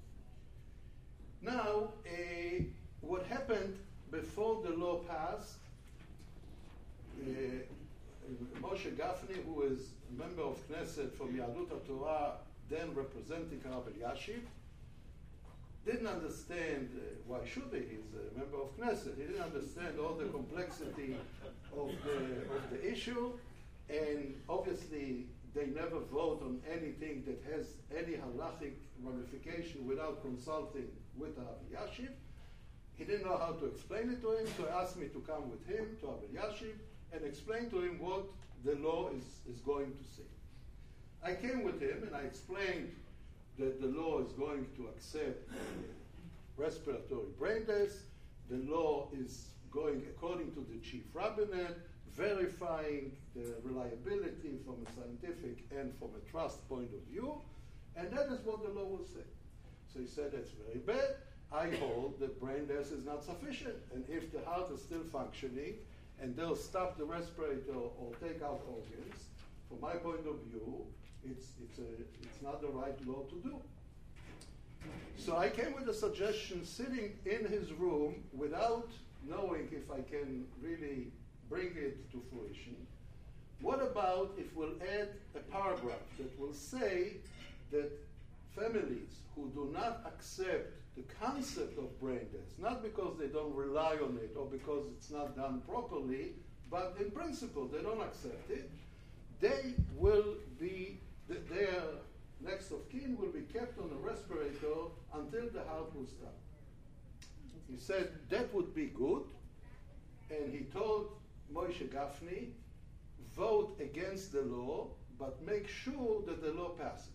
Now, what happened before the law passed, Moshe Gafni, who is a member of Knesset from Yahadut HaTorah, then representing Rabbi Elyashiv, didn't understand why should he? He's a member of Knesset. He didn't understand all the complexity of the issue, and obviously they never vote on anything that has any halachic ramification without consulting with Rabbi Elyashiv. He didn't know how to explain it to him, so he asked me to come with him to Rabbi Elyashiv and explain to him what the law is going to say. I came with him and I explained that the law is going to accept respiratory brain death. The law is going according to the chief rabbinate, verifying the reliability from a scientific and from a trust point of view, and that is what the law will say. So he said, that's very bad. I hold that brain death is not sufficient, and if the heart is still functioning, and they'll stop the respirator or take out organs, from my point of view, it's not the right law to do. So I came with a suggestion, sitting in his room without knowing if I can really bring it to fruition. What about if we'll add a paragraph that will say that families who do not accept the concept of brain death, not because they don't rely on it or because it's not done properly, but in principle they don't accept it, they will be, their next of kin will be kept on a respirator until the heart will stop. He said that would be good, and he told Moshe Gafni, vote against the law, but make sure that the law passes.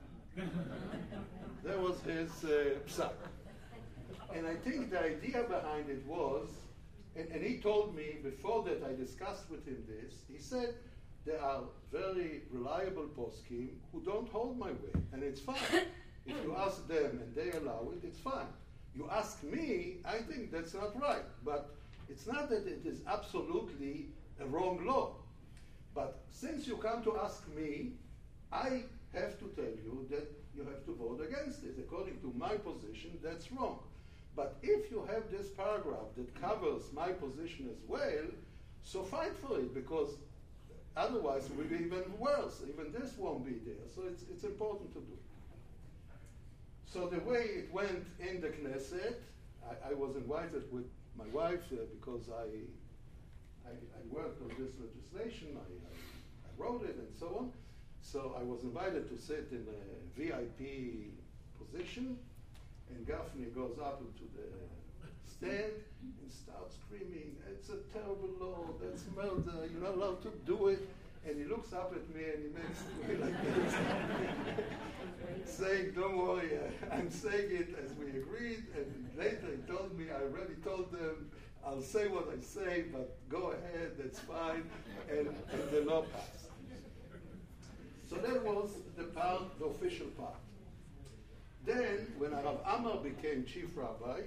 That was his psak. And I think the idea behind it was And he told me, before that I discussed with him this, he said, there are very reliable poskim who don't hold my way, and it's fine. If you ask them and they allow it, it's fine. You ask me, I think that's not right. But it's not that it is absolutely a wrong law. But since you come to ask me, I have to tell you that you have to vote against it. According to my position, that's wrong. But if you have this paragraph that covers my position as well, so fight for it, because otherwise it will be even worse. Even this won't be there. So it's important to do. So the way it went in the Knesset, I was invited with my wife because I worked on this legislation. I wrote it and so on. So I was invited to sit in a VIP position, and Gafni goes up into the stand and starts screaming, "It's a terrible law, that's murder, you're not allowed to do it." And he looks up at me and he makes me like this, saying, "Don't worry, I'm saying it as we agreed." And later he told me, "I already told them, I'll say what I say, but go ahead, that's fine." And the law passed. So that was the official part. Then, when Rav Amar became chief rabbi,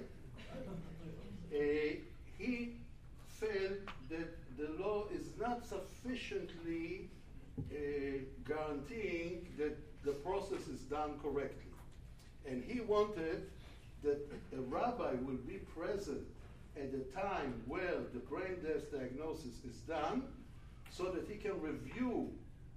he felt that the law is not sufficiently guaranteeing that the process is done correctly. And he wanted that a rabbi will be present at the time where the brain death diagnosis is done, so that he can review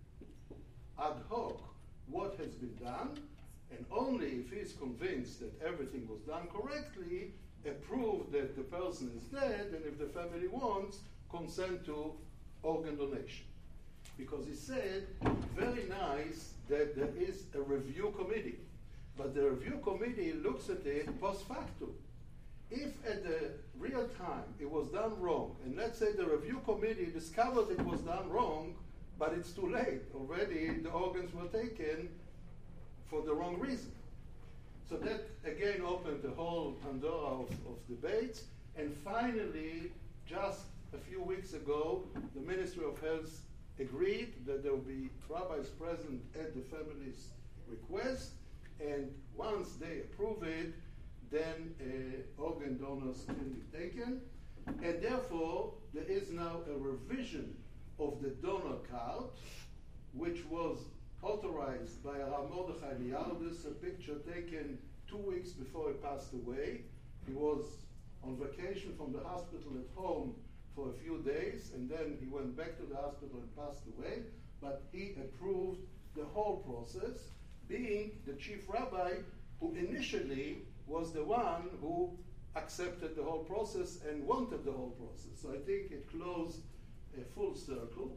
ad hoc what has been done, and only if he is convinced that everything was done correctly, approve that the person is dead, and if the family wants, consent to organ donation. Because he said, very nice that there is a review committee, but the review committee looks at it post factum. If at the real time it was done wrong, and let's say the review committee discovered it was done wrong, but it's too late. Already the organs were taken for the wrong reason. So that again opened the whole Pandora of debates. And finally, just a few weeks ago, the Ministry of Health agreed that there will be rabbis present at the family's request. And once they approve it, then organ donors can be taken. And therefore, there is now a revision of the donor card, which was authorized by Rav Mordechai Eliyahu. This is a picture taken 2 weeks before he passed away. He was on vacation from the hospital at home for a few days, and then he went back to the hospital and passed away. But he approved the whole process, being the chief rabbi who initially was the one who accepted the whole process and wanted the whole process. So I think it closed a full circle.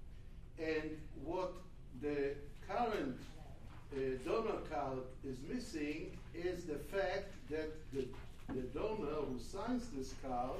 And what the current donor card is missing is the fact that the donor who signs this card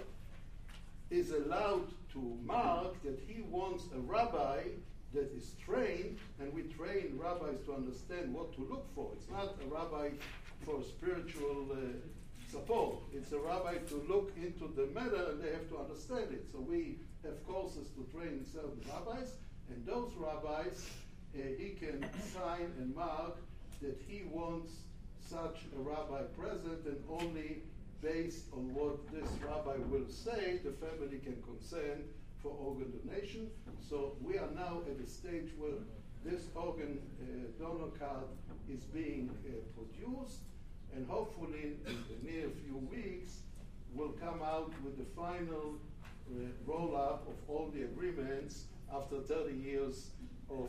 is allowed to mark that he wants a rabbi that is trained, and we train rabbis to understand what to look for. It's not a rabbi for spiritual support. It's a rabbi to look into the matter, and they have to understand it. So we have courses to train certain rabbis, and those rabbis, he can sign and mark that he wants such a rabbi present, and only based on what this rabbi will say, the family can consent for organ donation. So we are now at a stage where this organ donor card is being produced, and hopefully in the near few weeks we'll come out with the final roll-up of all the agreements after 30 years of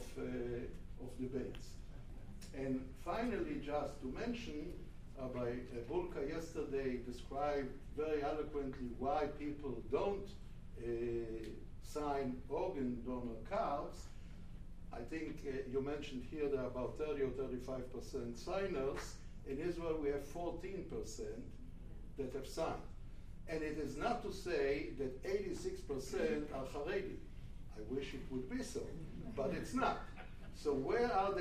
debates. And finally, just to mention, Rabbi Bulka yesterday described very eloquently why people don't sign organ donor cards. I think you mentioned here there are about 30 or 35% signers. In Israel, we have 14% that have signed. And it is not to say that 86% are Haredi. I wish it would be so, but it's not. So where are the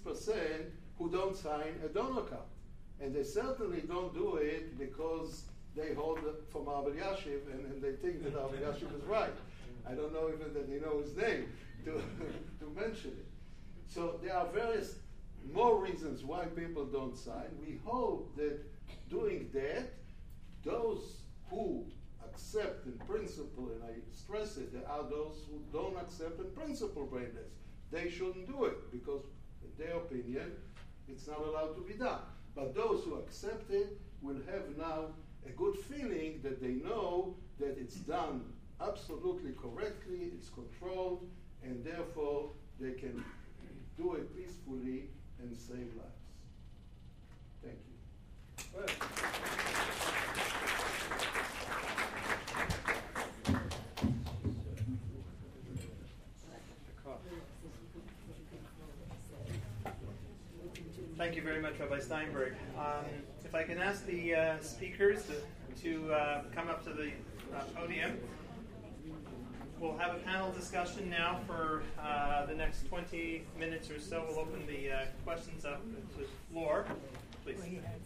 86% who don't sign a donor card? And they certainly don't do it because they hold it from Rabbi Elyashiv, and they think that Rabbi Elyashiv is right. I don't know even that they know his name to mention it. So there are various more reasons why people don't sign. We hope that doing that, those who accept in principle, and I stress it, there are those who don't accept in principle brainless. They shouldn't do it because, in their opinion, it's not allowed to be done. But those who accept it will have now a good feeling that they know that it's done absolutely correctly, it's controlled, and therefore they can do it peacefully and save lives. Thank you. Thank you very much, Rabbi Steinberg. If I can ask the speakers to come up to the podium. We'll have a panel discussion now for the next 20 minutes or so. We'll open the questions up to the floor. Please.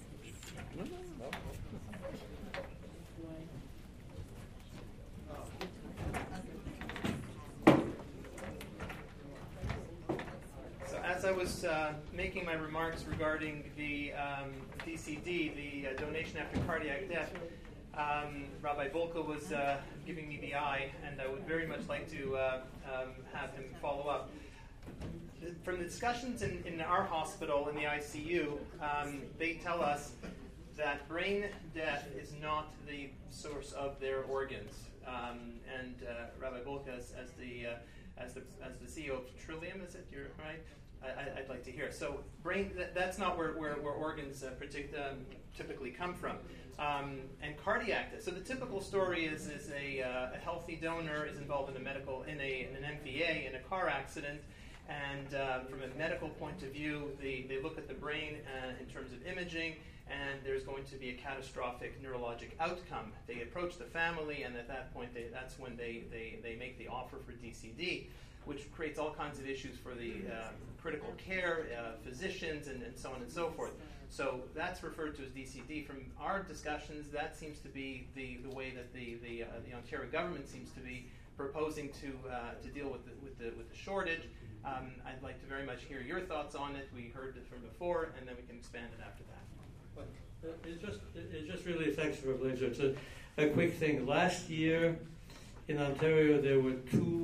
So as I was making my remarks regarding the DCD, the donation after cardiac death, Rabbi Volka was giving me the eye, and I would very much like to have him follow up. From the discussions in our hospital, in the ICU, they tell us that brain death is not the source of their organs. And Rabbi Volka, as the CEO of Trillium, is it? You're right. I'd like to hear. So that's not where organs typically come from. And cardiac death. So the typical story is a healthy donor is involved in an MVA, in a car accident, and from a medical point of view, they look at the brain in terms of imaging, and there's going to be a catastrophic neurologic outcome. They approach the family, and at that point, that's when they make the offer for DCD, which creates all kinds of issues for the critical care physicians and so on and so forth. So that's referred to as DCD. From our discussions, that seems to be the way that the Ontario government seems to be proposing to deal with the shortage. I'd like to very much hear your thoughts on it. We heard it from before, and then we can expand it after that. It's just really, thanks for Blazer. It's a quick thing. Last year in Ontario, there were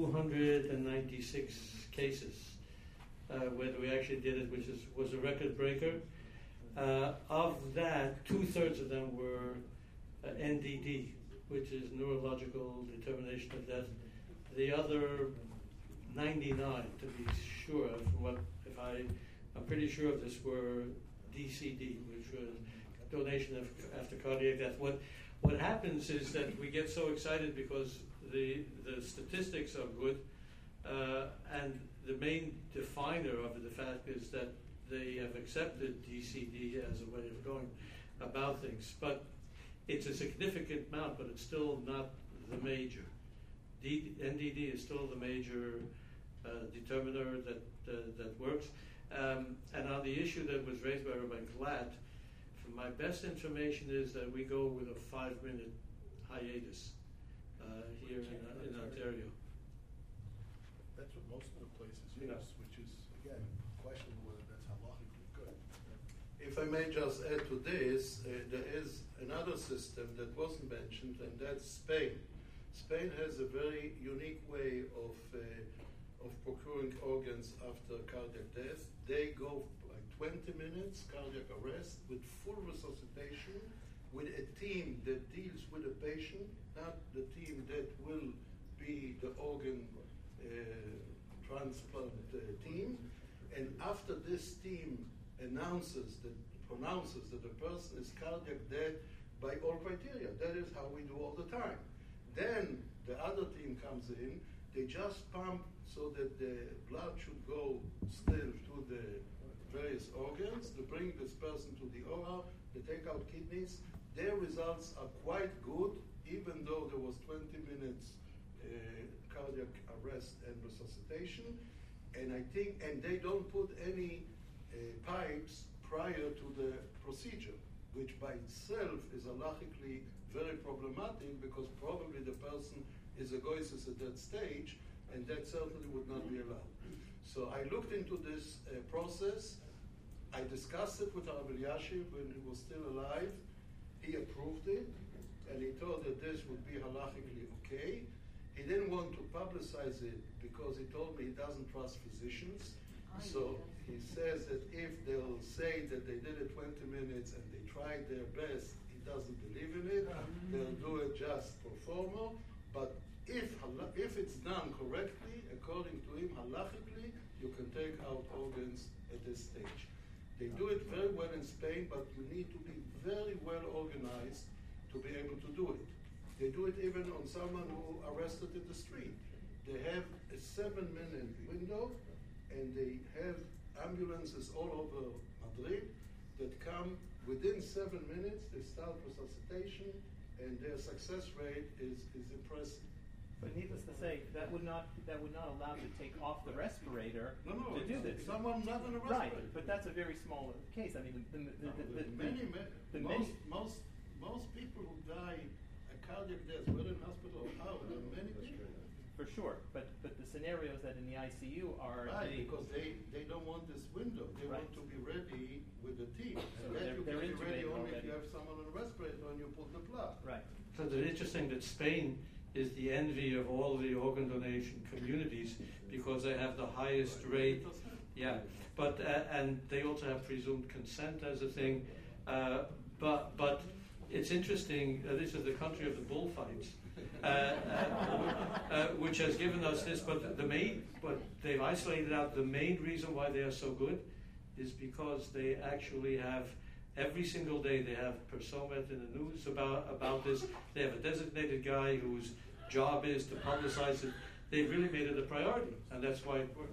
296 cases where we actually did it, which was a record breaker. Of that, 2/3 of them were NDD, which is neurological determination of death. The other 99, to be sure, I'm pretty sure of this, were DCD, which was donation after cardiac death. What happens is that we get so excited because the statistics are good, and the main definer of the fact is that they have accepted DCD as a way of going about things. But it's a significant amount, but it's still not the major. NDD is still the major determiner that works. And on the issue that was raised by Rabbi Glatt, my best information is that we go with a 5-minute hiatus here in Ontario. That's what most of the places use, which is, again, questionable whether that's halachically good. If I may just add to this, there is another system that wasn't mentioned, and that's Spain. Spain has a very unique way of procuring organs after cardiac death. They go like 20 minutes cardiac arrest with full resuscitation, with a team that deals with the patient, not the team that will be the organ transplant team. And after this team pronounces that the person is cardiac dead by all criteria, that is how we do all the time. Then the other team comes in, they just pump so that the blood should go still to the various organs. They bring this person to the OR, they take out kidneys. Their results are quite good, even though there was 20 minutes cardiac arrest and resuscitation. And they don't put any pipes prior to the procedure, which by itself is halachically very problematic because probably the person is a goyses at that stage, and that certainly would not be allowed. So I looked into this process. I discussed it with Rabbi Elyashiv when he was still alive. He approved it, and he thought that this would be halachically okay. He didn't want to publicize it because he told me he doesn't trust physicians. So he says that if they'll say that they did it 20 minutes and they tried their best, he doesn't believe in it. They'll do it just pro forma. But if it's done correctly, according to him, halachically, you can take out organs at this stage. They do it very well in Spain, but you need to be very well organized to be able to do it. They do it even on someone who arrested in the street. They have a 7-minute window, and they have ambulances all over Madrid that come within 7 minutes. They start resuscitation, and their success rate is impressive. But needless to say, that would not allow you to take off the respirator to do this. Someone not on a respirator. Right, but that's a very small case. I mean, most people who die a cardiac death, whether in hospital or out, there are many people. For sure, but the scenarios that in the ICU are because they don't want this window. They want to be ready with the team. So and you can be ready only already. if you have someone on a respirator and you pull the plug. Right. So it's interesting that Spain is the envy of all the organ donation communities because they have the highest rate. Yeah, but and they also have presumed consent as a thing. But it's interesting. This is the country of the bullfights, which has given us this. But they've isolated out the main reason why they are so good is because they actually have. Every single day they have Persomet in the news about this. They have a designated guy whose job is to publicize it. They've really made it a priority, and that's why it works.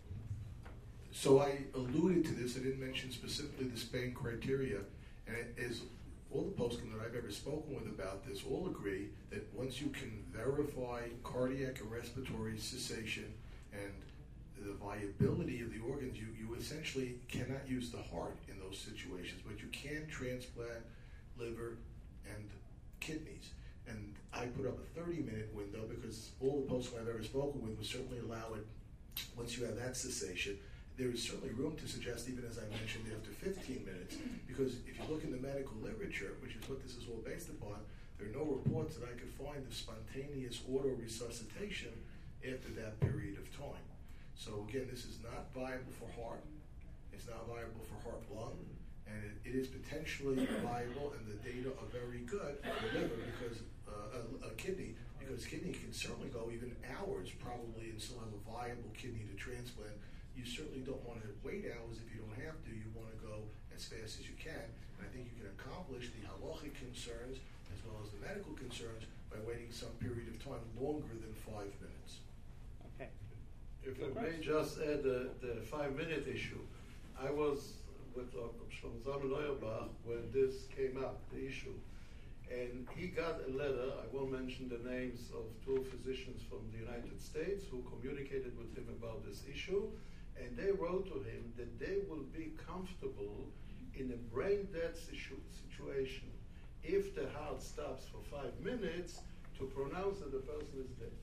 So I alluded to this. I didn't mention specifically the Spain criteria, and it is all the poskim that I've ever spoken with about this all agree that once you can verify cardiac and respiratory cessation and the viability of the organs, you essentially cannot use the heart in those situations, but you can transplant liver and kidneys. And I put up a 30-minute window because all the poskim I've ever spoken with would certainly allow it once you have that cessation. There is certainly room to suggest, even as I mentioned, after 15 minutes, because if you look in the medical literature, which is what this is all based upon, there are no reports that I could find of spontaneous auto-resuscitation after that period of time. So again, this is not viable for heart. It's not viable for heart-lung, and it is potentially viable, and the data are very good for liver because a kidney, because kidney can certainly go even hours probably and still have a viable kidney to transplant. You certainly don't want to wait hours if you don't have to. You want to go as fast as you can, and I think you can accomplish the halachic concerns as well as the medical concerns by waiting some period of time longer than 5 minutes. Okay. If I may just add the 5-minute issue. I was with Shlomo Zalman Auerbach when this came up, the issue. And he got a letter, I won't mention the names of 2 physicians from the United States who communicated with him about this issue. And they wrote to him that they will be comfortable in a brain death situation if the heart stops for 5 minutes to pronounce that the person is dead.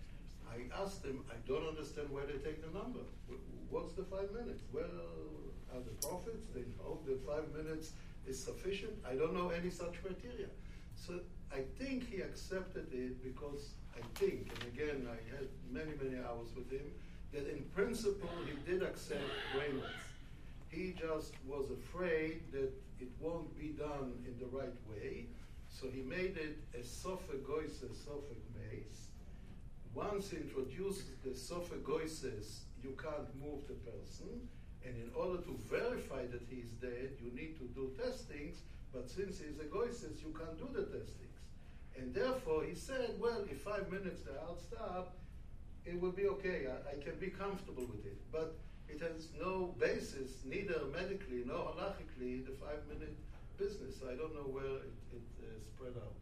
I asked them, I don't understand where they take the number. What's the 5 minutes? Well, are the prophets? They know that 5 minutes is sufficient. I don't know any such criteria. So I think he accepted it because I think, and again, I had many, many hours with him, that in principle he did accept brainless. He just was afraid that it won't be done in the right way. So he made it a sophagoises mace. Once he introduces the sophagoises, you can't move the person. And in order to verify that he's dead, you need to do testings. But since he's a goises, you can't do the testings. And therefore, he said, well, if 5 minutes the heart stops, it will be okay. I can be comfortable with it. But it has no basis, neither medically nor halachically, the 5-minute business. So I don't know where it spread out.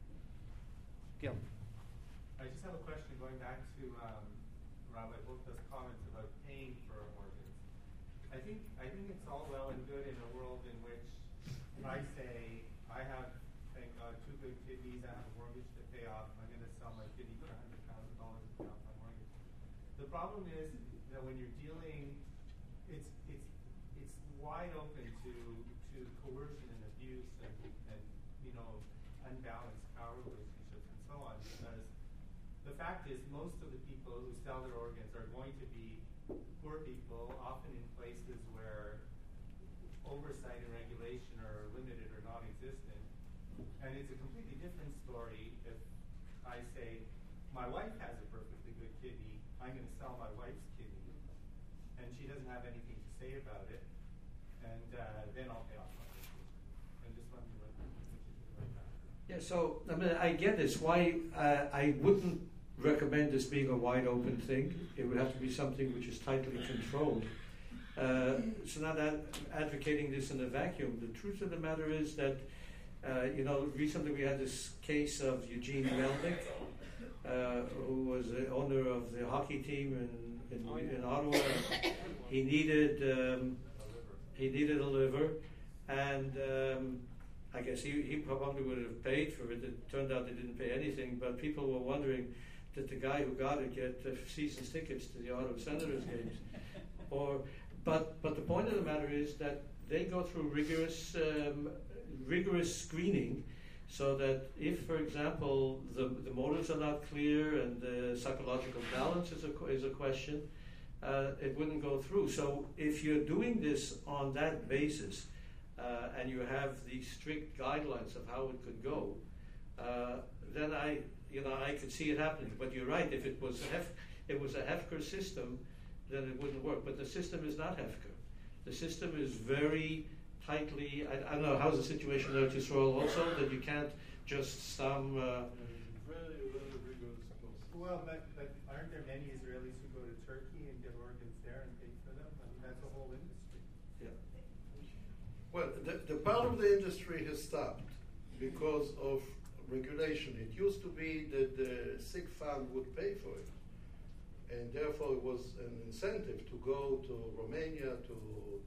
Gil. I just have a question going back to Rabbi Buchta's comments about paying for organs. I think it's all well and good in a world in which I say I have, thank God, 2 good kidneys. I have a mortgage to pay off. I'm going to sell my kidney for $100,000 and pay off my mortgage. The problem is that when you're dealing, it's wide open to coercion and abuse and unbalanced power relationships and so on, because the fact is most of the people who sell their organs are going to be poor people, often in places where oversight and regulation are limited or non-existent. And it's a completely different story if I say, my wife has a perfectly good kidney, I'm going to sell my wife's kidney, and she doesn't have anything to say about it, and then I'll pay off my kidney. And just wondering what you think about that. Yeah, so I mean, I get this. Why I wouldn't recommend this being a wide open thing. It would have to be something which is tightly controlled. So not advocating this in a vacuum. The truth of the matter is that recently we had this case of Eugene Melnick, who was the owner of the hockey team in Ottawa. He needed a liver, and I guess he probably would have paid for it. It turned out they didn't pay anything, but people were wondering, did the guy who got it get season tickets to the Ottawa Senators games? But the point of the matter is that they go through rigorous screening, so that if, for example, the motives are not clear and the psychological balance is a question, it wouldn't go through. So if you're doing this on that basis, and you have these strict guidelines of how it could go, then I could see it happening. But you're right. If it was a HEFCR system, then it wouldn't work. But the system is not HEFCR. The system is very tightly. I don't know, how's the situation there, Yisrael, also, that you can't just some. Very, very rigorous process. Well, but aren't there many Israelis who go to Turkey and get organs there and pay for them? I mean, that's a whole industry. Yeah. Well, the part of the industry has stopped because of regulation. It used to be that the sick fund would pay for it, and therefore it was an incentive to go to Romania, to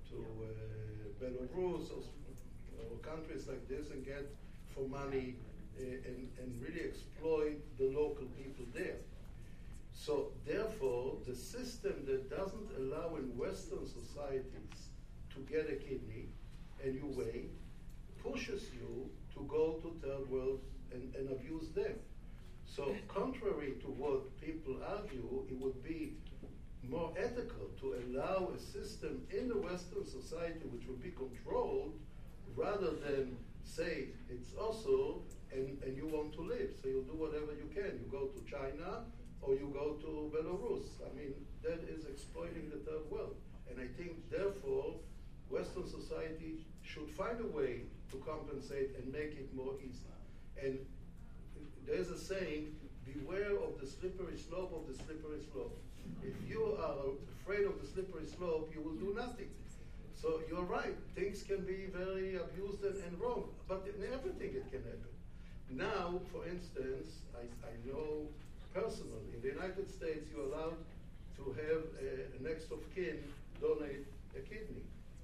Belarus, or countries like this, and get for money and really exploit the local people there. So therefore, the system that doesn't allow in Western societies to get a kidney and you wait, pushes you to go to third world and abuse them. So contrary to what people argue, it would be more ethical to allow a system in the Western society which would be controlled rather than say it's also and you want to live. So you do whatever you can. You go to China or you go to Belarus. I mean, that is exploiting the third world. And I think, therefore, Western society should find a way to compensate and make it more easy. And there's a saying, beware of the slippery slope of the slippery slope. If you are afraid of the slippery slope, you will do nothing. So you're right, things can be very abused and wrong, but in everything it can happen. Now, for instance, I know personally, in the United States, you're allowed to have a next of kin donate a kidney.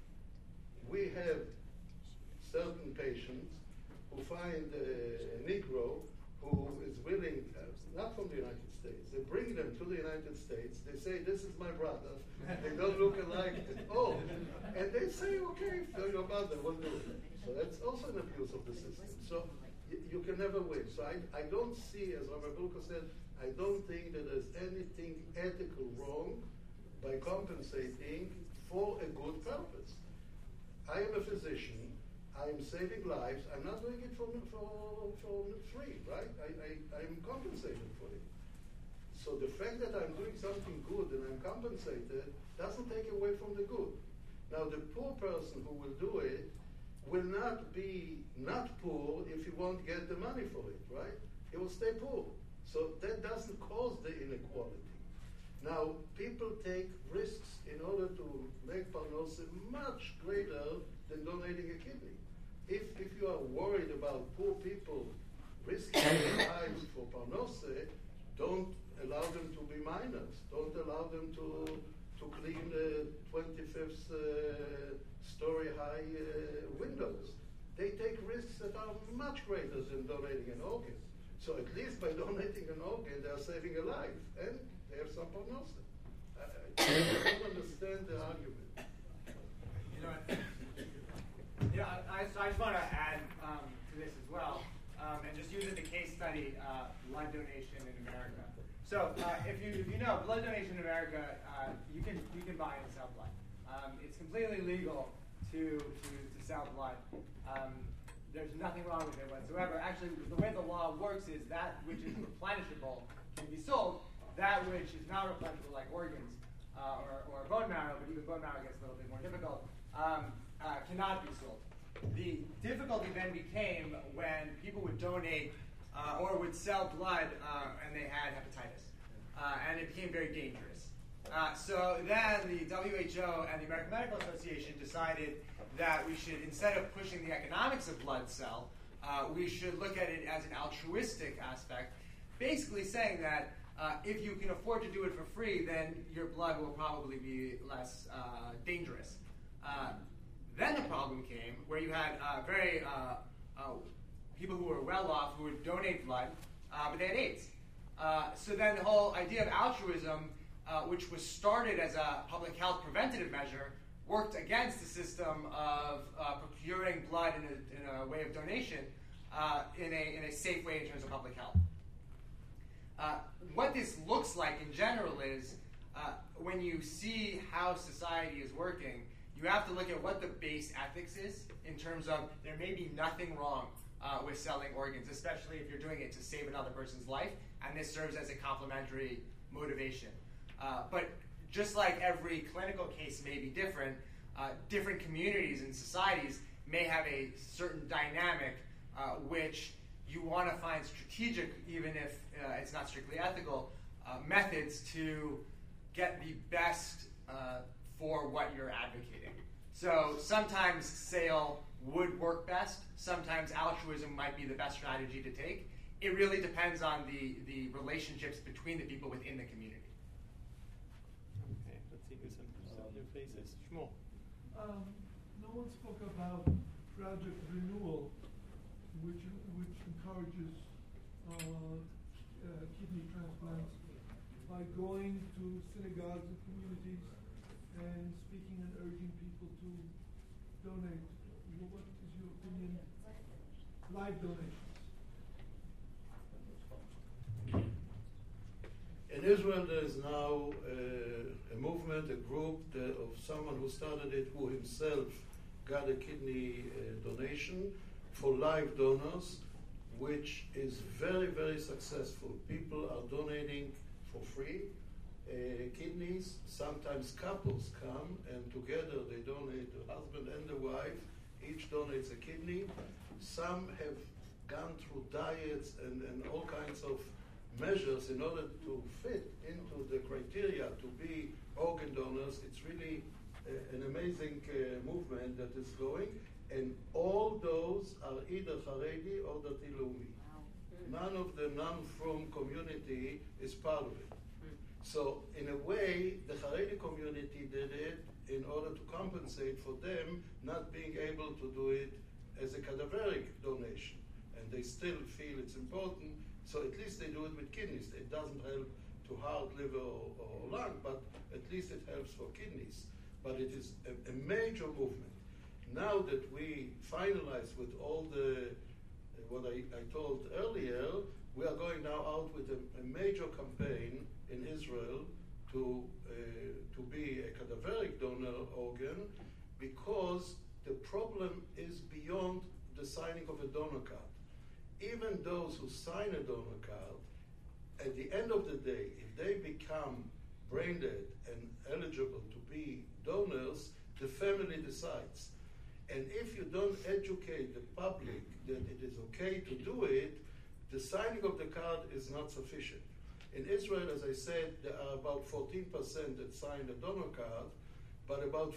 We have certain patients who find a Negro who is willing, not from the United States, they bring them to the United States, they say, this is my brother, they don't look alike at all, and they say, okay, if you're your brother, we'll do it. So that's also an abuse of the system. So you can never win. So I don't see, as Robert Bulka said, I don't think that there's anything ethical wrong by compensating for a good purpose. I am a physician. I am saving lives. I'm not doing it for free, right? I'm compensated for it. So the fact that I'm doing something good and I'm compensated doesn't take away from the good. Now, the poor person who will do it will not be not poor if he won't get the money for it, right? He will stay poor. So that doesn't cause the inequality. Now, people take risks in order to make parnasa much greater than donating a kidney. If you are worried about poor people risking their lives for parnasa, don't allow them to be minors. Don't allow them to clean the 25th story high windows. they take risks that are much greater than donating an organ. So at least by donating an organ, they are saving a life, and they have some prognosis. I don't understand the argument. I just want to add to this as well, and just use it the case study, blood donation in America. So if you know, blood donation in America, you can buy and sell blood. It's completely legal to sell blood. There's nothing wrong with it whatsoever. Actually, the way the law works is that which is replenishable can be sold. That which is not replenishable, like organs or bone marrow, but even bone marrow gets a little bit more difficult, cannot be sold. The difficulty then became when people would donate or would sell blood and they had hepatitis. And it became very dangerous. So then the WHO and the American Medical Association decided that we should, instead of pushing the economics of blood sell, we should look at it as an altruistic aspect, basically saying that if you can afford to do it for free, then your blood will probably be less dangerous. Then the problem came where you had people who were well off who would donate blood, but they had AIDS. So then the whole idea of altruism, which was started as a public health preventative measure, worked against the system of procuring blood in a way of donation in a safe way in terms of public health. What this looks like in general is when you see how society is working, you have to look at what the base ethics is in terms of there may be nothing wrong with selling organs, especially if you're doing it to save another person's life, and this serves as a complementary motivation. But just like every clinical case may be different, different communities and societies may have a certain dynamic which you want to find strategic, even if it's not strictly ethical, methods to get the best for what you're advocating. So sometimes sale would work best. Sometimes altruism might be the best strategy to take. It really depends on the relationships between the people within the community. Okay, let's see who's on new faces. Shmuel. No one spoke about Project Renewal, which encourages kidney transplants by going to synagogues and communities and speaking and urging people to donate. What is your opinion? Live donations. In Israel, there is now a movement, a group of someone who started it, who himself got a kidney donation for live donors, which is very, very successful. People are donating for free kidneys. Sometimes couples come and together they donate, the husband and the wife, each donates a kidney. Some have gone through diets and all kinds of measures in order to fit into the criteria to be organ donors. It's really an amazing movement that is going, and all those are either Haredi or Dati Leumi. None of the non-from community is part of it. So in a way, the Haredi community did it in order to compensate for them not being able to do it as a cadaveric donation. And they still feel it's important, so at least they do it with kidneys. It doesn't help to heart, liver, or lung, but at least it helps for kidneys. But it is a major movement. Now that we finalize with all the, what I told earlier, we are going now out with a major campaign in Israel to be a cadaveric donor organ, because the problem is beyond the signing of a donor card. Even those who sign a donor card, at the end of the day, if they become brain dead and eligible to be donors, the family decides. And if you don't educate the public that it is okay to do it, the signing of the card is not sufficient. In Israel, as I said, there are about 14% that sign a donor card, but about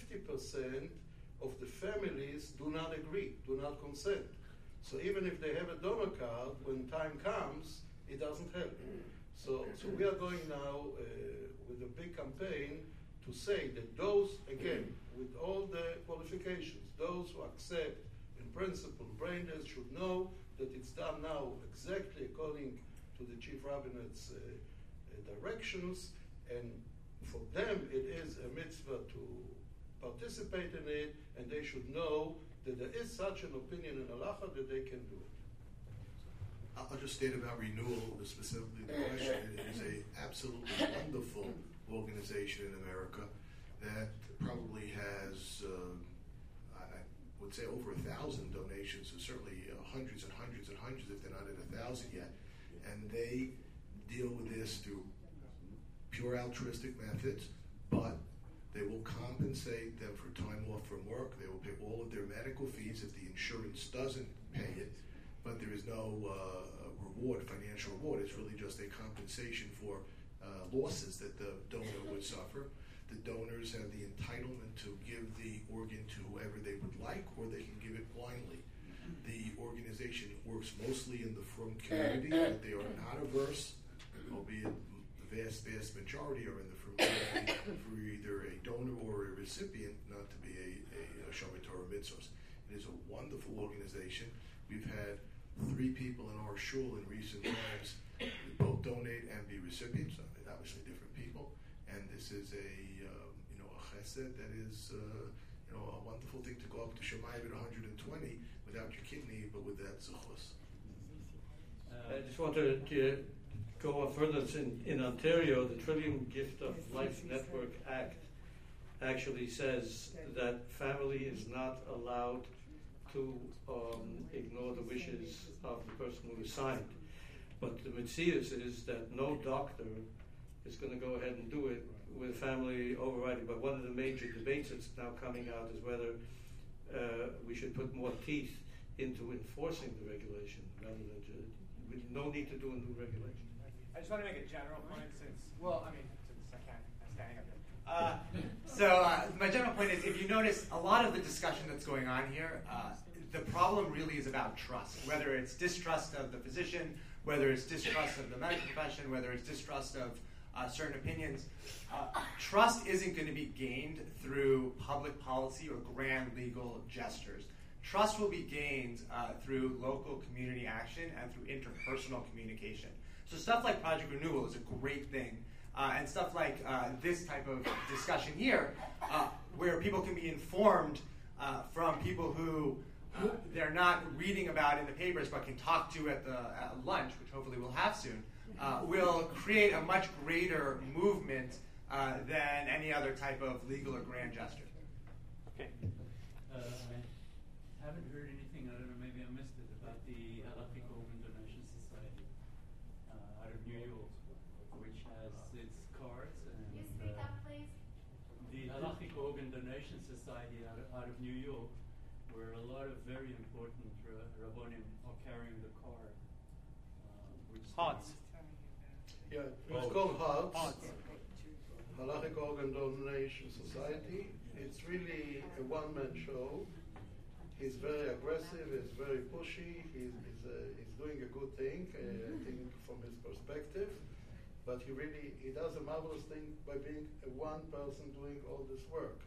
50% of the families do not agree, do not consent. So even if they have a donor card, when time comes, it doesn't help. So we are going now with a big campaign to say that those, again, with all the qualifications, those who accept and principal brain death should know that it's done now exactly according to the chief rabbinet's directions, and for them it is a mitzvah to participate in it, and they should know that there is such an opinion in halacha that they can do it. I'll just state about renewal, specifically the question. It is a absolutely wonderful organization in America that probably has, I would say, over 1,000 donations, and certainly hundreds and hundreds and hundreds, if they're not at 1,000 yet. And they deal with this through pure altruistic methods, but they will compensate them for time off from work. They will pay all of their medical fees if the insurance doesn't pay it, but there is no reward, financial reward. It's really just a compensation for losses that the donor would suffer. The donors have the entitlement to give the organ to whoever they would like, or they can give it blindly. The organization works mostly in the frum community, but they are not averse, albeit the vast, vast majority are in the frum community, for either a donor or a recipient not to be a Shomer Torah mitzvos. It is a wonderful organization. We've had 3 people in our shul in recent times both donate and be recipients. Obviously different people, and this is a chesed that is a wonderful thing to go up to Shemayim at 120 without your kidney, but with that zuchus. I just wanted to go on further. In Ontario, the Trillium Gift of Life Network Act actually says that family is not allowed to ignore the wishes of the person who is signed. But the metzius is that no doctor is going to go ahead and do it with family overriding. But one of the major debates that's now coming out is whether we should put more teeth into enforcing the regulation rather than with no need to do a new regulation. I just want to make a general point since I can't, I'm standing up here. My general point is, if you notice, a lot of the discussion that's going on here, the problem really is about trust, whether it's distrust of the physician, whether it's distrust of the medical profession, whether it's distrust of certain opinions. Trust isn't going to be gained through public policy or grand legal gestures. Trust will be gained through local community action and through interpersonal communication. So stuff like Project Renewal is a great thing. And stuff like this type of discussion here, where people can be informed from people who they're not reading about in the papers but can talk to at lunch, which hopefully we'll have soon, will create a much greater movement than any other type of legal or grand gesture. Okay. I haven't heard anything, I don't know, maybe I missed it, about the Halachic Organ Donation Society out of New York, which has its cards. And, you speak up, please? The Halachic Organ Donation Society out of New York, where a lot of very important rabbonim are carrying the card. HODS. Yeah, it's called HODS. Halachic Organ Donation Society. It's really a one-man show. He's very aggressive, he's very pushy, he's doing a good thing, I think, from his perspective. But he does a marvelous thing by being a one person doing all this work.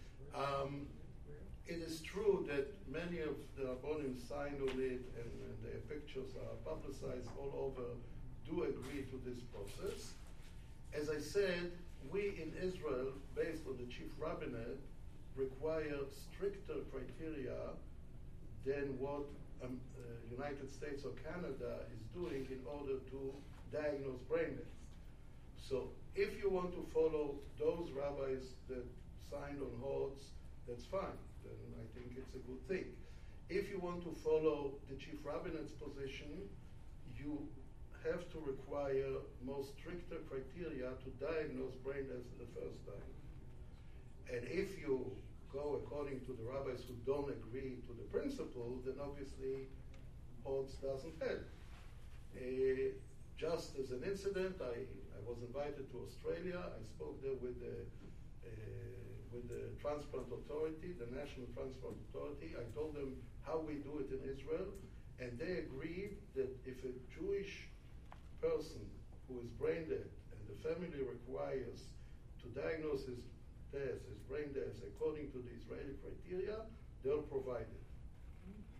It is true that many of the Rabbonim signed on it, and their pictures are publicized all over, do agree to this process. As I said, we in Israel, based on the chief rabbinate, require stricter criteria than what United States or Canada is doing in order to diagnose brain death. So if you want to follow those rabbis that signed on HODS, that's fine. Then I think it's a good thing. If you want to follow the chief rabbinet's position, you have to require more stricter criteria to diagnose brain death the first time. And if you go according to the rabbis who don't agree to the principle, then obviously HODS doesn't help. Just as an incident, I was invited to Australia. I spoke there with the Transplant Authority, the National Transplant Authority. I told them how we do it in Israel, and they agreed that if a Jewish person who is brain dead and the family requires to diagnose his brain death according to the Israeli criteria, they'll provide it.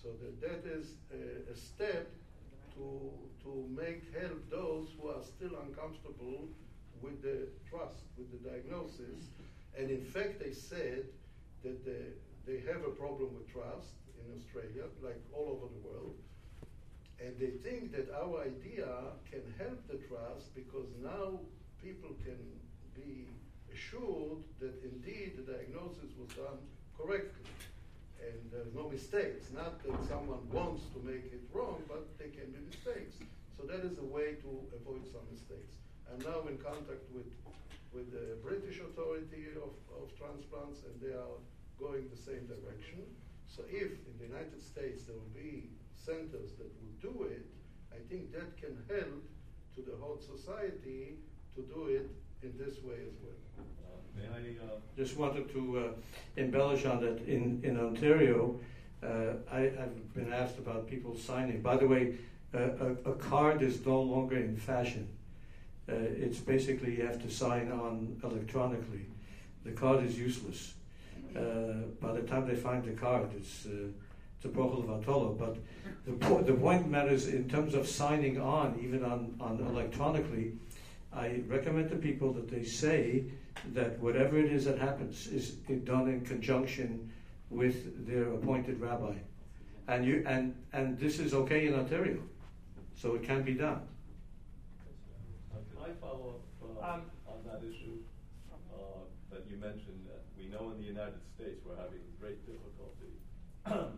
So that is a step to help those who are still uncomfortable with the trust, with the diagnosis. And in fact, they said that they have a problem with trust in Australia, like all over the world. And they think that our idea can help the trust because now people can be assured that indeed the diagnosis was done correctly. And there's no mistakes. Not that someone wants to make it wrong, but there can be mistakes. So that is a way to avoid some mistakes. I'm now in contact with the British Authority of Transplants, and they are going the same direction. So if in the United States there will be centers that will do it, I think that can help to the whole society to do it in this way as well. May I just wanted to embellish on that. In Ontario, I've been asked about people signing. By the way, a card is no longer in fashion. It's basically you have to sign on electronically. The card is useless. By the time they find the card, it's a brochel vatolo. But the point matters in terms of signing on, even on electronically. I recommend to people that they say that whatever it is that happens is done in conjunction with their appointed rabbi, and this is okay in Ontario, so it can be done. Can I follow up on that issue that you mentioned? We know in the United States we're having great difficulty.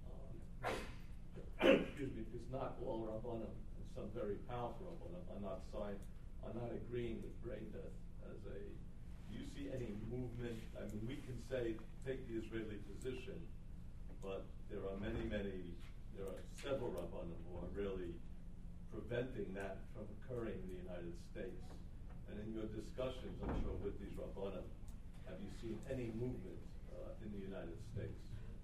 Excuse me, because not all Rabbanim, and some very powerful Rabbanim, are not agreeing with brain death as a. Do you see any movement? I mean, we can say take the Israeli position, but there are there are several Rabbanim who are really preventing that from occurring in the United States. And in your discussions, I'm sure, with these Rabbanim, have you seen any movement in the United States?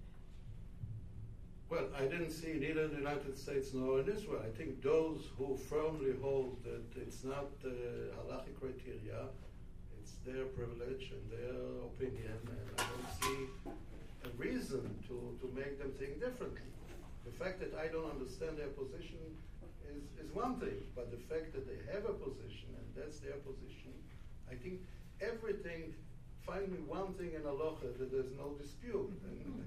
Well, I didn't see neither in the United States nor in Israel. I think those who firmly hold that it's not halachic criteria, it's their privilege and their opinion, and I don't see a reason to make them think differently. The fact that I don't understand their position is one thing, but the fact that they have a position and that's their position, I think everything. Find me one thing in halacha that there's no dispute. And,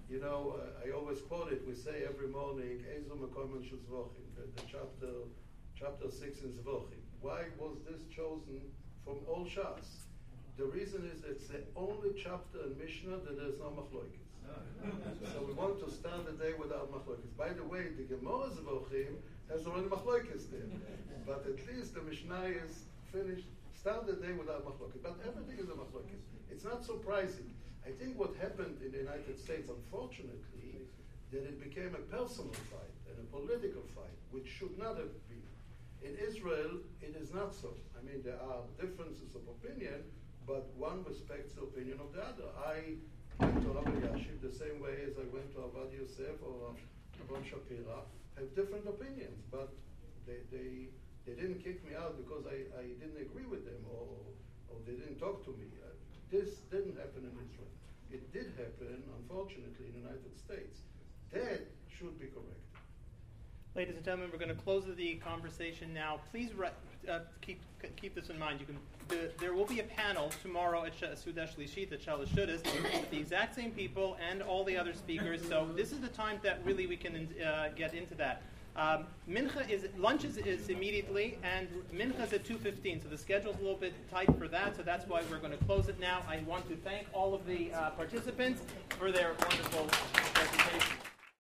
I always quote it. We say every morning, Ezo Mekomen Shel Zvochim, the chapter 6 in Zvochim. Why was this chosen from all Shas? The reason is it's the only chapter in Mishnah that there's no machloikis. So we want to start the day without machloikis. By the way, the Gemara Zvochim has already machloikis there. But at least the Mishnah is finished. Start the day without machloket, but everything is a machloket. It's not surprising. I think what happened in the United States, unfortunately, that it became a personal fight and a political fight, which should not have been. In Israel, it is not so. I mean, there are differences of opinion, but one respects the opinion of the other. I went to Rabbi Yashiv the same way as I went to Avad Yosef or Rabban Shapira, have different opinions, but they didn't kick me out because I didn't agree with them or they didn't talk to me. This didn't happen in Israel. It did happen, unfortunately, in the United States. That should be correct. Ladies and gentlemen, we're going to close the conversation now. Please keep this in mind. There will be a panel tomorrow at Sudash Lishit at Shalosh Shudas with the exact same people and all the other speakers. So this is the time that really we can get into that. Lunch is immediately, and mincha is at 2:15. So the schedule's a little bit tight for that. So that's why we're going to close it now. I want to thank all of the participants for their wonderful presentation.